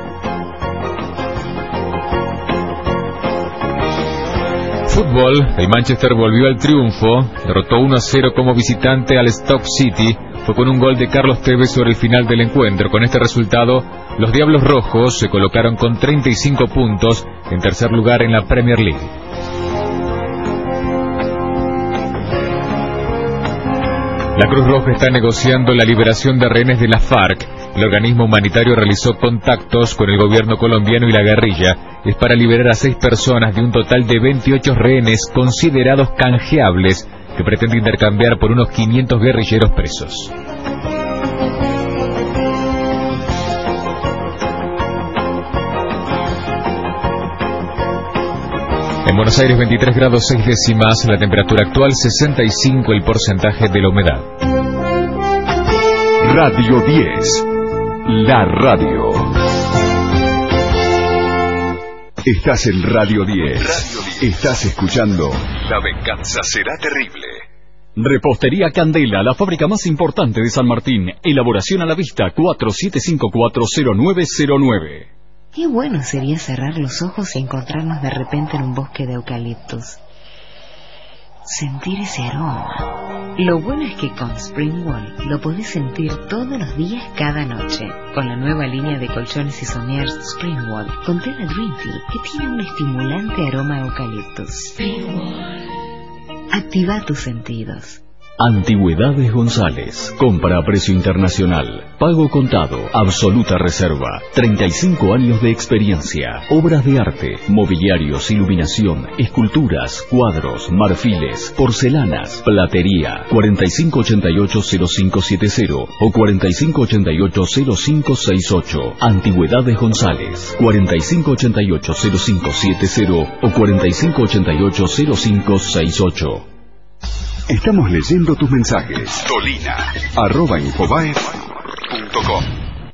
Speaker 2: Fútbol, el Manchester volvió al triunfo, derrotó uno a cero como visitante al Stoke City. Fue con un gol de Carlos Tevez sobre el final del encuentro. Con este resultado, los Diablos Rojos se colocaron con treinta y cinco puntos en tercer lugar en la Premier League. La Cruz Roja está negociando la liberación de rehenes de la FARC. El organismo humanitario realizó contactos con el gobierno colombiano y la guerrilla. Es para liberar a seis personas de un total de veintiocho rehenes considerados canjeables que pretende intercambiar por unos quinientos guerrilleros presos. En Buenos Aires veintitrés grados seis décimas, la temperatura actual sesenta y cinco el porcentaje de la humedad.
Speaker 3: Radio diez. La radio. Estás en Radio diez. Estás escuchando La venganza será terrible.
Speaker 9: Repostería Candela, la fábrica más importante de San Martín. Elaboración a la vista, cuatro siete cinco cuatro cero nueve cero nueve.
Speaker 10: Qué bueno sería cerrar los ojos y encontrarnos de repente en un bosque de eucaliptus. Sentir ese aroma. Lo bueno es que con Springwall lo podés sentir todos los días, cada noche. Con la nueva línea de colchones y somiers Springwall, con tela Dreamfeel, que tiene un estimulante aroma a eucaliptus. Springwall. Activa tus sentidos.
Speaker 9: Antigüedades González. Compra a precio internacional. Pago contado. Absoluta reserva. treinta y cinco años de experiencia. Obras de arte, mobiliarios, iluminación, esculturas, cuadros, marfiles, porcelanas, platería. cuarenta y cinco ochenta y ocho cero cinco siete cero o cuarenta y cinco ochenta y ocho cero cinco seis ocho. Antigüedades González. cuarenta y cinco ochenta y ocho cero cinco siete cero o cuarenta y cinco ochenta y ocho cero cinco seis ocho.
Speaker 3: Estamos leyendo tus mensajes. Tolina, arroba infobae punto com.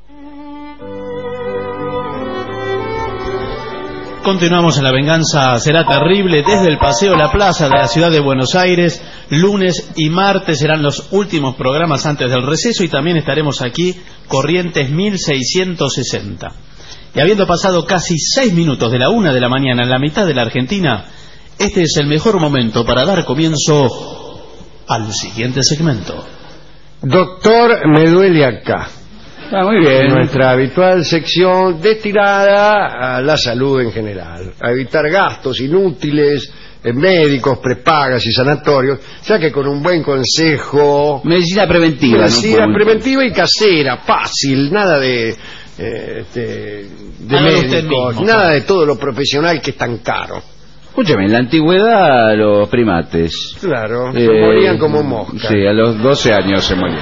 Speaker 6: Continuamos en La venganza será terrible desde el Paseo La Plaza de la ciudad de Buenos Aires. Lunes y martes serán los últimos programas antes del receso y también estaremos aquí, Corrientes mil seiscientos sesenta. Y habiendo pasado casi seis minutos de la una de la mañana en la mitad de la Argentina, este es el mejor momento para dar comienzo al siguiente segmento.
Speaker 5: Doctor, me duele acá.
Speaker 7: Ah, muy bien.
Speaker 5: Nuestra habitual sección destinada a la salud en general, a evitar gastos inútiles en médicos, prepagas y sanatorios, ya que con un buen consejo...
Speaker 7: Medicina preventiva.
Speaker 5: Medicina
Speaker 7: ¿no?
Speaker 5: preventiva y casera, fácil, nada de... Eh, este, de
Speaker 6: Hágalo usted
Speaker 5: médicos,
Speaker 6: mismo,
Speaker 5: nada de todo lo profesional que es tan caro.
Speaker 7: Escúchame, en la antigüedad los primates...
Speaker 5: Claro, se
Speaker 7: eh,
Speaker 5: morían como moscas.
Speaker 7: Sí, a los doce años se morían.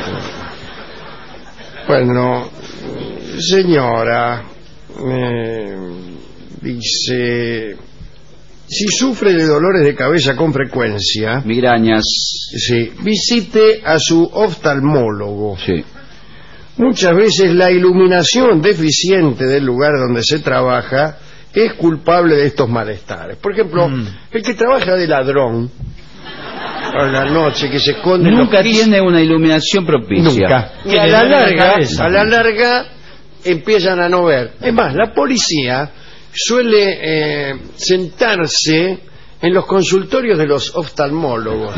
Speaker 5: Bueno, señora, eh, dice, si sufre de dolores de cabeza con frecuencia,
Speaker 7: migrañas,
Speaker 5: sí, visite a su oftalmólogo.
Speaker 7: Sí.
Speaker 5: Muchas veces la iluminación deficiente del lugar donde se trabaja es culpable de estos malestares. Por ejemplo, mm. el que trabaja de ladrón a la noche, que se esconde
Speaker 7: nunca
Speaker 5: en los
Speaker 7: tiene una iluminación propicia.
Speaker 5: Nunca. Y a la larga, a la larga empiezan a no ver. Es más, la policía suele eh, sentarse en los consultorios de los oftalmólogos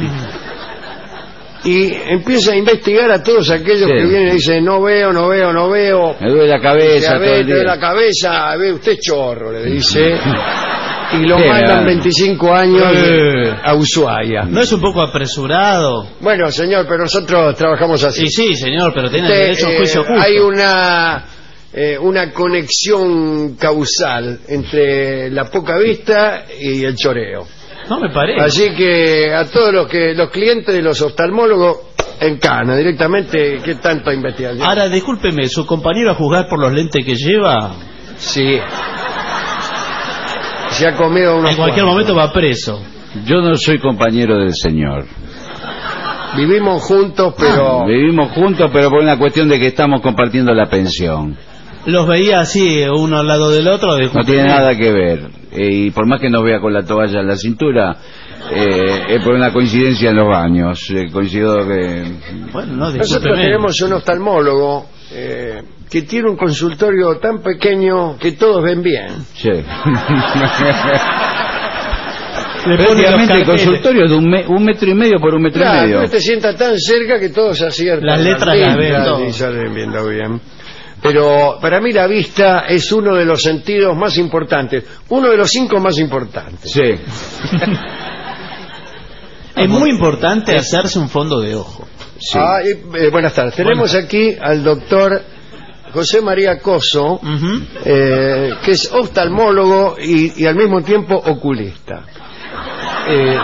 Speaker 5: y empieza a investigar a todos aquellos sí. que vienen y dicen no veo, no veo, no veo,
Speaker 7: me duele la cabeza,
Speaker 5: a ver, me duele la cabeza, ve usted chorro, le dice, y lo
Speaker 7: sí,
Speaker 5: mandan veinticinco años
Speaker 6: eh.
Speaker 5: a Ushuaia.
Speaker 6: ¿No es un poco apresurado?
Speaker 5: Bueno, señor, pero nosotros trabajamos así.
Speaker 6: Sí, sí, señor, pero tiene
Speaker 5: Usted,
Speaker 6: derecho a un juicio justo.
Speaker 5: Hay una eh, una conexión causal entre la poca vista y el choreo.
Speaker 6: No me parece.
Speaker 5: Así que a todos los que los clientes de los oftalmólogos en cana directamente, ¿qué tanto investigación?
Speaker 6: Ahora, discúlpeme, ¿su compañero a juzgar por los lentes que lleva?
Speaker 5: Sí. Se ha comido unos
Speaker 6: en cualquier
Speaker 5: cuantos.
Speaker 6: momento va preso.
Speaker 7: Yo no soy compañero del señor.
Speaker 5: Vivimos juntos, pero...
Speaker 7: Ah, vivimos juntos, pero por una cuestión de que estamos compartiendo la pensión.
Speaker 6: Los veía así, uno al lado del otro.
Speaker 7: No tiene nada que ver. Eh, y por más que nos vea con la toalla en la cintura, eh, es por una coincidencia en los baños. Eh, coincido que...
Speaker 6: Bueno, no,
Speaker 5: nosotros tenemos un oftalmólogo eh, que tiene un consultorio tan pequeño que todos ven bien.
Speaker 7: Sí. Prácticamente el consultorio es de un, me, un metro y medio por un metro
Speaker 5: claro,
Speaker 7: y medio.
Speaker 5: Claro, te sienta tan cerca que todos aciertan.
Speaker 6: Las letras las ven todos.
Speaker 5: Y salen viendo bien. Pero para mí la vista es uno de los sentidos más importantes, uno de los cinco más importantes.
Speaker 7: Sí.
Speaker 6: Es muy importante hacerse un fondo de ojo.
Speaker 5: Sí. Ah, y, eh, buenas tardes. Tenemos bueno. aquí al doctor José María Coso,
Speaker 6: Uh-huh.
Speaker 5: eh, que es oftalmólogo y, y al mismo tiempo oculista. Eh,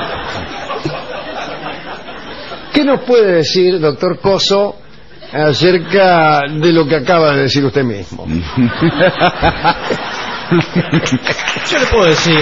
Speaker 5: ¿Qué nos puede decir, doctor Coso, acerca de lo que acaba de decir usted mismo?
Speaker 6: Yo le puedo decir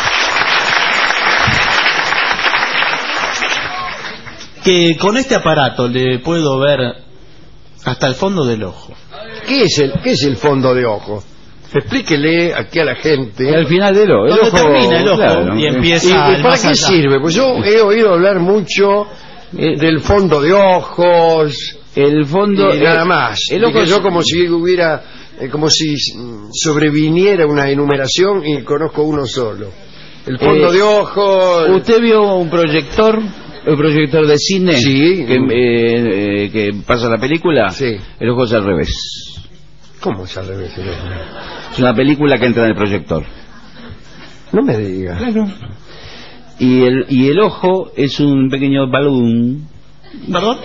Speaker 6: que con este aparato le puedo ver hasta el fondo del ojo.
Speaker 5: ¿Qué es el, qué es el fondo de ojo? Explíquele aquí a la gente.
Speaker 7: Al final del ojo.
Speaker 6: Donde termina el ojo
Speaker 7: claro.
Speaker 6: y empieza
Speaker 5: ¿Y, y
Speaker 6: el
Speaker 5: para
Speaker 6: más
Speaker 5: qué
Speaker 6: allá.
Speaker 5: sirve? Pues yo he oído hablar mucho eh, del fondo de ojos
Speaker 7: El fondo...
Speaker 5: y nada más.
Speaker 7: El ojo
Speaker 5: Dije
Speaker 7: es-
Speaker 5: yo como si hubiera, eh, como si mm, sobreviniera una enumeración y conozco uno solo. El fondo
Speaker 7: Eh,
Speaker 5: de ojos.
Speaker 7: ¿Usted vio un proyector? ¿Un proyector de cine?
Speaker 5: Sí.
Speaker 7: Que, eh, eh, que pasa la película.
Speaker 5: Sí.
Speaker 7: El ojo es al revés.
Speaker 5: ¿Cómo es al revés?
Speaker 7: Es una película que entra en el proyector.
Speaker 5: No me diga.
Speaker 7: Claro. Y el, y el ojo es un pequeño balón.
Speaker 6: ¿Perdón?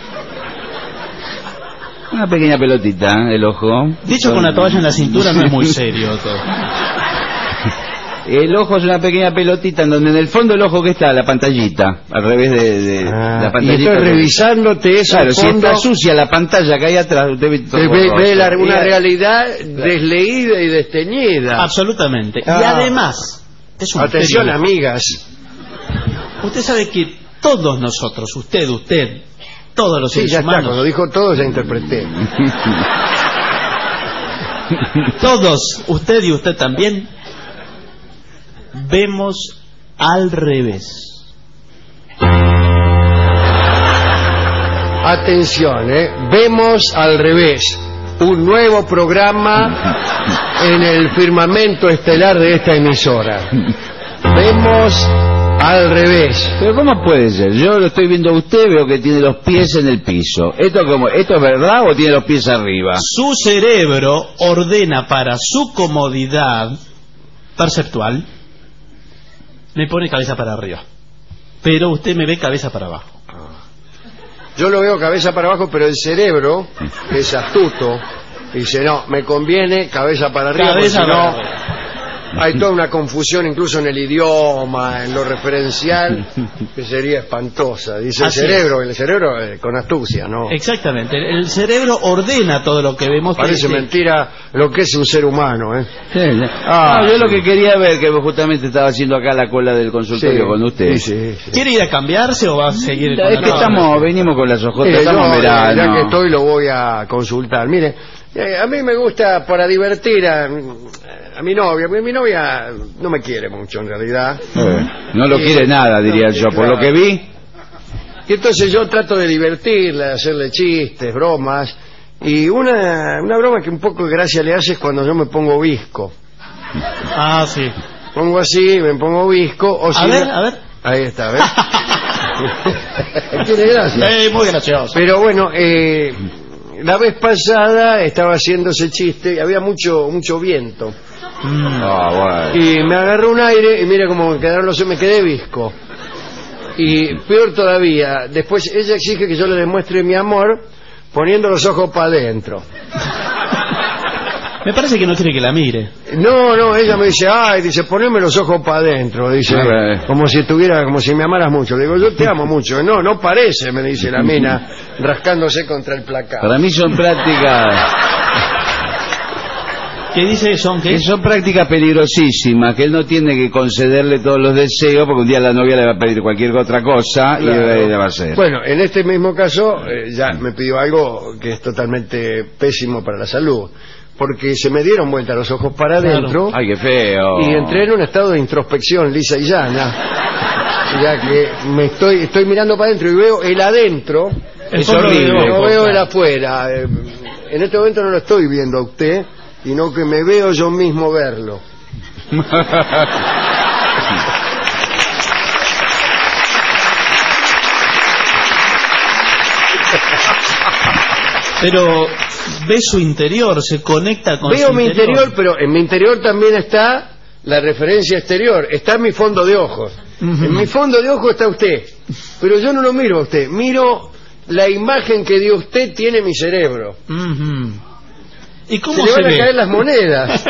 Speaker 7: Una pequeña pelotita, el ojo.
Speaker 6: Dicho con la toalla en la cintura no es muy serio todo.
Speaker 7: El ojo es una pequeña pelotita en donde en el fondo del ojo que está la pantallita, al revés de, de
Speaker 5: Ah,
Speaker 7: la
Speaker 5: y
Speaker 7: pantallita.
Speaker 5: estoy revisándote eso.
Speaker 7: Claro,
Speaker 5: al
Speaker 7: si
Speaker 5: fondo,
Speaker 7: está sucia la pantalla que hay atrás, usted ve todo
Speaker 5: ve, ve-
Speaker 7: borroso.
Speaker 5: ve la- una
Speaker 7: Y-
Speaker 5: realidad desleída y desteñida.
Speaker 6: Absolutamente. Y
Speaker 5: Ah.
Speaker 6: además, es un
Speaker 5: Atención,
Speaker 6: misterio.
Speaker 5: amigas.
Speaker 6: Usted sabe que todos nosotros, usted, usted, todos los
Speaker 5: Sí,
Speaker 6: seres
Speaker 5: ya está.
Speaker 6: humanos,
Speaker 5: Cuando dijo todo, ya interpreté.
Speaker 6: todos, usted y usted también, vemos al revés.
Speaker 5: Atención, ¿eh? Vemos al revés. Un nuevo programa en el firmamento estelar de esta emisora. Vemos al revés.
Speaker 7: Pero ¿cómo puede ser? Yo lo estoy viendo a usted, veo que tiene los pies en el piso. ¿Esto como, esto es verdad o tiene los pies arriba?
Speaker 6: Su cerebro ordena para su comodidad perceptual, me pone cabeza para arriba. Pero usted me ve cabeza para abajo.
Speaker 5: Yo lo veo cabeza para abajo, pero el cerebro, que es astuto, dice, no, me conviene cabeza para arriba, porque
Speaker 6: Cabeza
Speaker 5: si
Speaker 6: para
Speaker 5: no,
Speaker 6: arriba.
Speaker 5: hay toda una confusión incluso en el idioma, en lo referencial, que sería espantosa. Dice
Speaker 6: Así
Speaker 5: el cerebro, el cerebro eh, con astucia, ¿no?
Speaker 6: Exactamente. El, el cerebro ordena todo lo que vemos.
Speaker 5: Parece
Speaker 6: que-
Speaker 5: mentira lo que es un ser humano, ¿eh?
Speaker 7: Ah,
Speaker 5: Ah,
Speaker 7: yo
Speaker 5: sí.
Speaker 7: lo que quería ver, que justamente estaba haciendo acá la cola del consultorio
Speaker 5: Sí,
Speaker 7: con usted.
Speaker 5: sí, sí, sí.
Speaker 6: ¿Quiere ir a cambiarse o va a seguir con
Speaker 7: Es
Speaker 6: la
Speaker 7: que
Speaker 6: norma?
Speaker 7: estamos, venimos con las ojotas,
Speaker 5: Mire,
Speaker 7: estamos
Speaker 5: yo,
Speaker 7: en verano.
Speaker 5: ya que estoy lo voy a consultar. Mire, eh, a mí me gusta para divertir a, a mi novia, porque mi novia no me quiere mucho en realidad.
Speaker 7: Eh, no lo
Speaker 5: Y-
Speaker 7: quiere nada, diría
Speaker 5: no,
Speaker 7: yo, por
Speaker 5: claro.
Speaker 7: lo que vi.
Speaker 5: Y entonces yo trato de divertirla, de hacerle chistes, bromas. Y una, una broma que un poco de gracia le hace es cuando yo me pongo visco.
Speaker 6: Ah, sí.
Speaker 5: Pongo así, me pongo visco. O si
Speaker 6: A ver,
Speaker 5: no-
Speaker 6: a ver.
Speaker 5: Ahí está, ¿ves? Tiene gracia.
Speaker 6: Eh, muy gracioso.
Speaker 5: Pero bueno, eh, la vez pasada estaba haciendo ese chiste y había mucho mucho viento.
Speaker 6: Mm.
Speaker 7: Ah, bueno.
Speaker 5: Y me agarró un aire y mira cómo me quedaron los... me quedé visco. Y peor todavía, después ella exige que yo le demuestre mi amor poniendo los ojos para adentro.
Speaker 6: Me parece que no quiere que la mire.
Speaker 5: No, no, ella me dice, ay, dice, poneme los ojos para adentro, dice,
Speaker 7: Ah,
Speaker 5: como si estuviera, como si me amaras mucho. Le digo, yo te amo mucho. No, no parece, me dice la mina, rascándose contra el placar.
Speaker 7: Para mí son prácticas,
Speaker 6: ¿Qué dice son
Speaker 7: que
Speaker 6: qué?
Speaker 7: son prácticas peligrosísimas, que él no tiene que concederle todos los deseos, porque un día la novia le va a pedir cualquier otra cosa
Speaker 5: Claro.
Speaker 7: y le va a hacer.
Speaker 5: Bueno, en este mismo caso, eh, ya me pidió algo que es totalmente pésimo para la salud, porque se me dieron vuelta los ojos para
Speaker 6: Claro.
Speaker 5: adentro
Speaker 7: Ay, qué feo.
Speaker 5: y entré en un estado de introspección lisa y llana, ya que me estoy estoy mirando para adentro y veo el adentro,
Speaker 6: El
Speaker 7: Es
Speaker 6: fondo de
Speaker 7: horrible.
Speaker 5: no
Speaker 6: ojo,
Speaker 5: veo el
Speaker 6: claro.
Speaker 5: afuera. Eh, En este momento no lo estoy viendo a usted, sino que me veo yo mismo verlo.
Speaker 6: Pero ve su interior, se conecta con
Speaker 5: Veo
Speaker 6: su
Speaker 5: mi interior, pero en mi interior también está la referencia exterior, está mi fondo de ojos.
Speaker 6: Ujú.
Speaker 5: En mi fondo de ojos está usted, pero yo no lo miro a usted, miro la imagen que de usted tiene mi cerebro.
Speaker 6: Ujú. ¿Y cómo
Speaker 5: se le
Speaker 6: se
Speaker 5: van
Speaker 6: ve?
Speaker 5: a caer las monedas.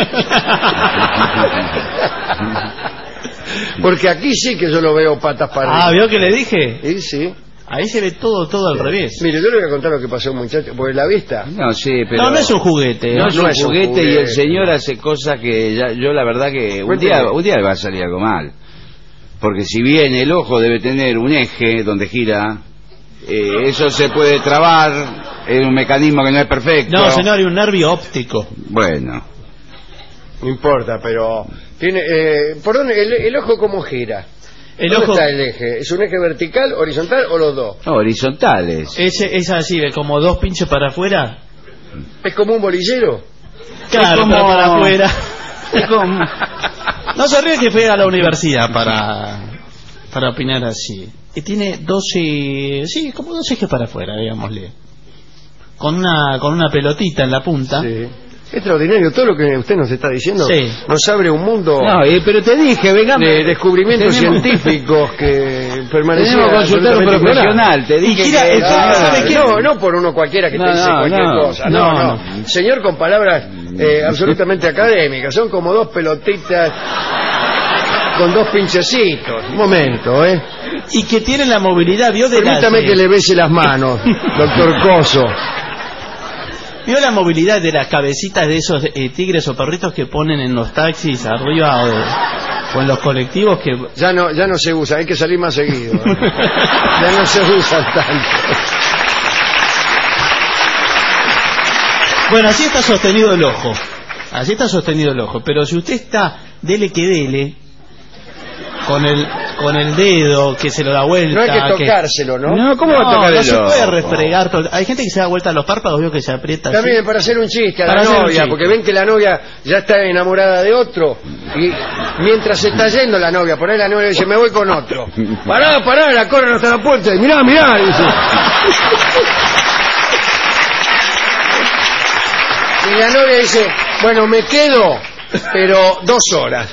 Speaker 5: Porque aquí sí que yo lo veo patas para arriba.
Speaker 6: Ah, ¿vio que le dije?
Speaker 5: Sí, sí.
Speaker 6: Ahí se ve todo, todo al revés.
Speaker 5: Mire, yo le voy a contar lo que pasó, muchacho, porque la vista.
Speaker 7: No, sí, pero...
Speaker 6: No, no es un juguete.
Speaker 7: No, es, un
Speaker 5: es un
Speaker 7: juguete,
Speaker 5: juguete.
Speaker 7: y el señor hace cosas que ya, yo la verdad que un
Speaker 5: Cuénteme.
Speaker 7: día, un día le va a salir algo mal. Porque si bien el ojo debe tener un eje donde gira, eh, eso se puede trabar, es un mecanismo que no es perfecto.
Speaker 6: No, señor, y un nervio óptico.
Speaker 7: Bueno,
Speaker 5: No importa, pero... tiene eh, ¿Por dónde? El, el ojo cómo gira?
Speaker 6: El
Speaker 5: ¿Dónde
Speaker 6: ojo
Speaker 5: está el eje? ¿Es un eje vertical, horizontal o los dos?
Speaker 7: no, horizontales.
Speaker 6: es, es así, ve, como dos pinches para afuera.
Speaker 5: ¿Es como un bolillero?
Speaker 6: Claro,
Speaker 7: como-
Speaker 6: pero para afuera.
Speaker 7: Es como-
Speaker 6: No se ríe que fue a la universidad para, para opinar así. Y tiene doce, sí, como dos ejes para afuera, digámosle. Con una, con una pelotita en la punta.
Speaker 5: Sí. Extraordinario, todo lo que usted nos está diciendo
Speaker 6: Sí.
Speaker 5: nos abre un mundo
Speaker 7: No, eh, pero te dije, vengamos.
Speaker 5: de descubrimientos
Speaker 7: Tenemos-
Speaker 5: científicos que permanecen
Speaker 7: Tenemos que consultar a un
Speaker 5: absolutamente
Speaker 7: profesional, te dije
Speaker 6: Y quiera-
Speaker 7: que...
Speaker 6: el señor
Speaker 5: Ah,
Speaker 6: sabe qué-
Speaker 5: no, no por uno cualquiera que
Speaker 7: No,
Speaker 5: te dice
Speaker 7: no,
Speaker 5: cualquier
Speaker 7: no.
Speaker 5: cosa. No,
Speaker 6: No,
Speaker 5: no. Señor con palabras eh, absolutamente académicas. Son como dos pelotitas con dos pinchecitos. Un momento, ¿eh?
Speaker 6: Y que tiene la movilidad, vio de
Speaker 5: Permítame
Speaker 6: las,
Speaker 5: que le bese las manos, doctor Coso.
Speaker 6: vio la movilidad de las cabecitas de esos eh, tigres o perritos que ponen en los taxis arriba o, de- o en los colectivos que...
Speaker 5: Ya no, ya no se usa, hay que salir más seguido. ¿eh? Ya no se usan tanto.
Speaker 6: Bueno, así está sostenido el ojo. Así está sostenido el ojo. Pero si usted está dele que dele, con el con el dedo que se lo da vuelta...
Speaker 5: No hay que
Speaker 6: que-
Speaker 5: tocárselo, ¿no?
Speaker 7: No, ¿cómo va a
Speaker 6: No,
Speaker 7: tocar
Speaker 6: no
Speaker 7: el
Speaker 6: se
Speaker 7: ojo?
Speaker 6: puede refregar todo. Hay gente que se da vuelta a los párpados, veo que se aprieta así.
Speaker 5: También para hacer un chiste a
Speaker 6: Para
Speaker 5: la
Speaker 6: hacer un
Speaker 5: novia,
Speaker 6: chiste.
Speaker 5: porque ven que la novia ya está enamorada de otro y mientras se está yendo la novia, por ahí la novia dice, me voy con otro. Pará, pará, la corren hasta la puerta y mirá, mirá, dice. Y la novia dice, bueno, me quedo, pero dos horas.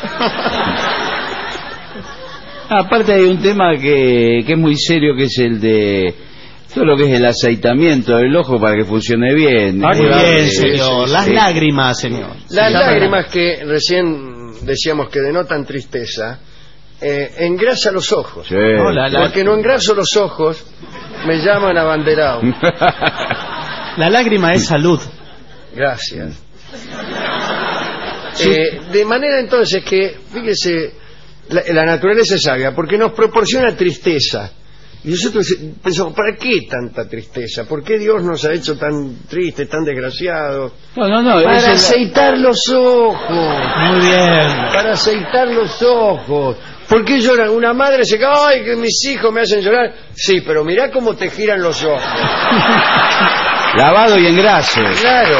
Speaker 7: Aparte hay un tema que, que es muy serio, que es el de todo lo que es el aceitamiento del ojo para que funcione bien.
Speaker 5: Ah,
Speaker 6: Muy
Speaker 5: claro,
Speaker 6: bien,
Speaker 5: sí,
Speaker 6: señor.
Speaker 5: sí,
Speaker 6: Las
Speaker 5: sí.
Speaker 6: lágrimas, señor.
Speaker 5: Las
Speaker 6: Se llaman
Speaker 5: lágrimas que recién decíamos que denotan tristeza, eh, engrasa los ojos.
Speaker 7: Sí.
Speaker 6: No, la- la-
Speaker 5: Porque no engraso los ojos, me llaman abanderado.
Speaker 6: La lágrima es salud.
Speaker 5: Gracias. Eh, de manera entonces que, fíjese, la, la naturaleza es sabia, porque nos proporciona tristeza. Y nosotros pensamos, ¿para qué tanta tristeza? ¿Por qué Dios nos ha hecho tan tristes, tan desgraciados?
Speaker 7: No, no, no.
Speaker 5: Para
Speaker 7: es el-
Speaker 5: aceitar los ojos.
Speaker 6: Muy bien.
Speaker 5: Para aceitar los ojos. ¿Por qué lloran? Una madre se cae, ay, que mis hijos me hacen llorar. Sí, pero mirá cómo te giran los ojos.
Speaker 7: Lavado y engrase.
Speaker 5: Claro.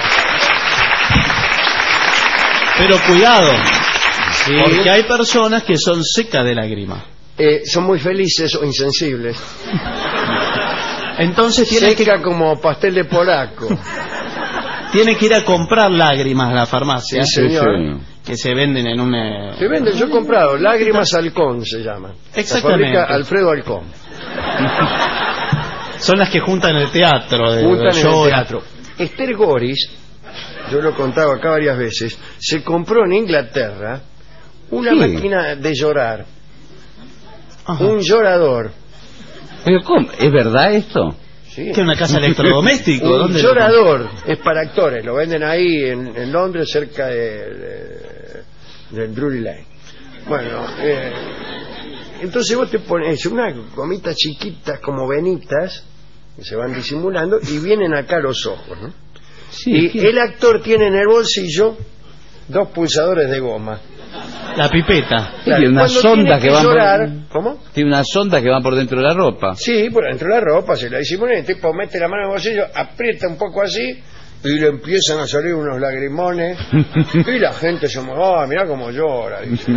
Speaker 6: Pero cuidado,
Speaker 5: Sí.
Speaker 6: porque hay personas que son secas de lágrima.
Speaker 5: Eh, son muy felices o insensibles.
Speaker 6: Entonces tiene que,
Speaker 5: Seca como pastel de polaco.
Speaker 6: tiene que ir a comprar lágrimas a la farmacia,
Speaker 5: Sí, señor.
Speaker 6: que se venden en un... eh,
Speaker 5: Se vende, yo he comprado. Lágrimas Halcón se llama.
Speaker 6: Exactamente.
Speaker 5: La fabrica Alfredo Halcón.
Speaker 6: Son las que juntan en el teatro. De,
Speaker 5: Juntan
Speaker 6: de
Speaker 5: en el
Speaker 6: llora.
Speaker 5: teatro. Esther Goris, yo lo he contado acá varias veces, se compró en Inglaterra una
Speaker 7: Sí.
Speaker 5: máquina de llorar.
Speaker 6: Ajá.
Speaker 5: Un llorador.
Speaker 7: Pero, ¿cómo? ¿Es verdad esto?
Speaker 5: Sí.
Speaker 6: ¿Qué, una casa electrodoméstico?
Speaker 5: Un
Speaker 6: ¿Dónde lo-
Speaker 5: llorador. Es para actores. Lo venden ahí en, en Londres, cerca de, de- del Drury Lane. Bueno, eh, entonces vos te pones unas gomitas chiquitas como venitas que se van disimulando y vienen acá los ojos, ¿no?
Speaker 7: Sí.
Speaker 5: Y
Speaker 7: ¿qué?
Speaker 5: el actor tiene en el bolsillo dos pulsadores de goma.
Speaker 6: La pipeta.
Speaker 7: Tiene unas
Speaker 5: Cuando
Speaker 7: sondas
Speaker 5: tiene
Speaker 7: que van por-
Speaker 5: llorar, ¿cómo?
Speaker 7: Tiene unas sondas que van por dentro de la ropa.
Speaker 5: Sí, por dentro de la ropa se la disimula y el tipo mete la mano en el bolsillo, aprieta un poco así y le empiezan a salir unos lagrimones y la gente se mueve, ah, mirá cómo llora, dice.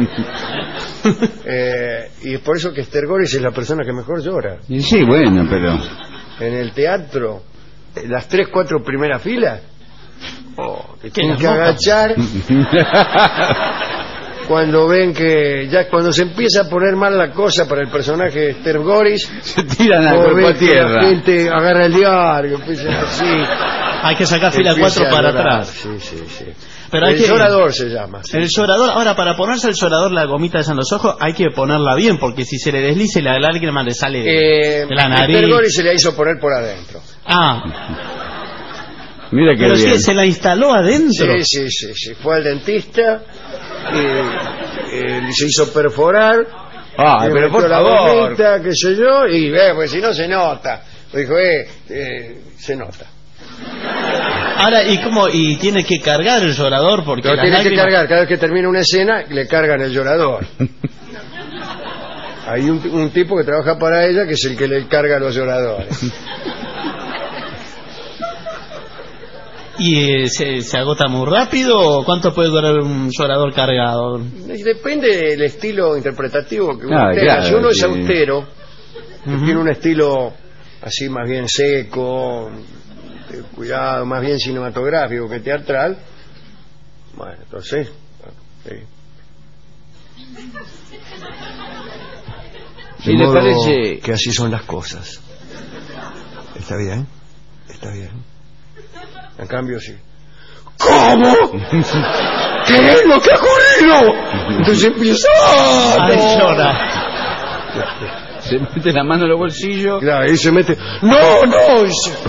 Speaker 5: Eh, y es por eso que Esther Goris es la persona que mejor llora.
Speaker 7: Y sí, bueno, pero...
Speaker 5: En el teatro, eh, las tres, cuatro primeras filas, oh, te tienen
Speaker 6: las
Speaker 5: que
Speaker 6: mocas?
Speaker 5: agachar cuando ven que ya cuando se empieza a poner mal la cosa para el personaje de Esther Goris,
Speaker 7: Se tiran al
Speaker 5: vos
Speaker 7: cuerpo
Speaker 5: ves
Speaker 7: a
Speaker 5: que la
Speaker 7: tierra.
Speaker 5: gente agarra el diario, empieza así,
Speaker 6: Hay que sacar fila cuatro para atrás.
Speaker 5: Sí, sí, sí.
Speaker 6: Pero hay
Speaker 5: el
Speaker 6: que...
Speaker 5: llorador se llama. Sí.
Speaker 6: El llorador, ahora para ponerse el llorador la gomita esa en los ojos hay que ponerla bien, porque si se le deslice la lágrima le sale
Speaker 5: eh,
Speaker 6: de la nariz.
Speaker 5: El Tergori se le hizo poner por adentro.
Speaker 6: Ah.
Speaker 7: Mira que
Speaker 6: Pero
Speaker 7: bien.
Speaker 6: sí, se la instaló adentro.
Speaker 5: Sí, sí, sí, sí. Fue al dentista, y, eh, se hizo perforar.
Speaker 7: Ah, pero por
Speaker 5: la
Speaker 7: favor.
Speaker 5: gomita, qué sé yo, y ve, pues si no se nota. Dijo, eh, eh, se nota.
Speaker 6: Ahora, ¿y cómo? ¿Y tiene que cargar el llorador? Porque
Speaker 5: Lo
Speaker 6: las
Speaker 5: tiene
Speaker 6: lágrimas...
Speaker 5: que cargar, cada vez que termina una escena, le cargan el llorador. Hay un, un tipo que trabaja para ella que es el que le carga los lloradores.
Speaker 6: ¿Y eh, se, se agota muy rápido o cuánto puede durar un llorador cargado?
Speaker 5: Depende del estilo interpretativo que uno
Speaker 7: Ah,
Speaker 5: tenga.
Speaker 7: claro,
Speaker 5: Si uno es
Speaker 7: sí.
Speaker 5: austero,
Speaker 6: Uh-huh.
Speaker 5: tiene un estilo así más bien seco, de cuidado, más bien cinematográfico que teatral, bueno, entonces, bueno, sí.
Speaker 7: ¿Y le parece
Speaker 5: que así son las cosas? ¿Está bien? ¿Está bien? En cambio, sí. ¿Cómo? ¿Qué es lo que ha ocurrido? Entonces empieza
Speaker 6: a llorar.
Speaker 7: se mete la mano en los bolsillos?
Speaker 5: Claro, y se mete... ¡No, no! Y se...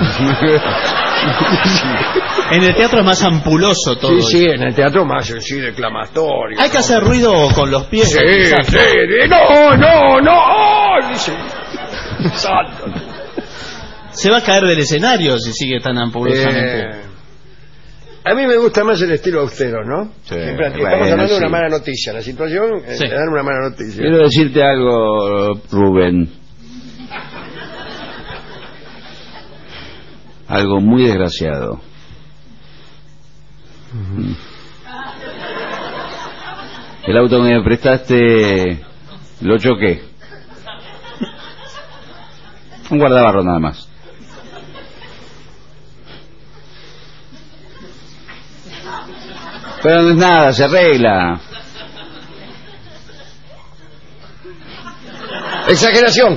Speaker 6: En el teatro es más ampuloso todo.
Speaker 5: Sí, sí, en el teatro más sí, declamatorio.
Speaker 6: Hay que hacer ruido con los pies.
Speaker 5: Sí,
Speaker 6: quizás.
Speaker 5: sí, sí, no, no, no. ¡Oh! Dice, santo.
Speaker 6: Se va a caer del escenario si sigue tan ampulosamente.
Speaker 5: Eh, a mí me gusta más el estilo austero, ¿no?
Speaker 7: Sí,
Speaker 5: Siempre,
Speaker 7: bueno,
Speaker 5: estamos hablando
Speaker 7: sí.
Speaker 5: de una mala noticia. La situación es
Speaker 6: Sí.
Speaker 5: de dar una mala noticia.
Speaker 7: Quiero decirte algo, Rubén. Algo muy desgraciado. Uh-huh. El auto que me prestaste lo choqué. Un guardabarro nada más. Pero no es nada, se arregla.
Speaker 5: Exageración.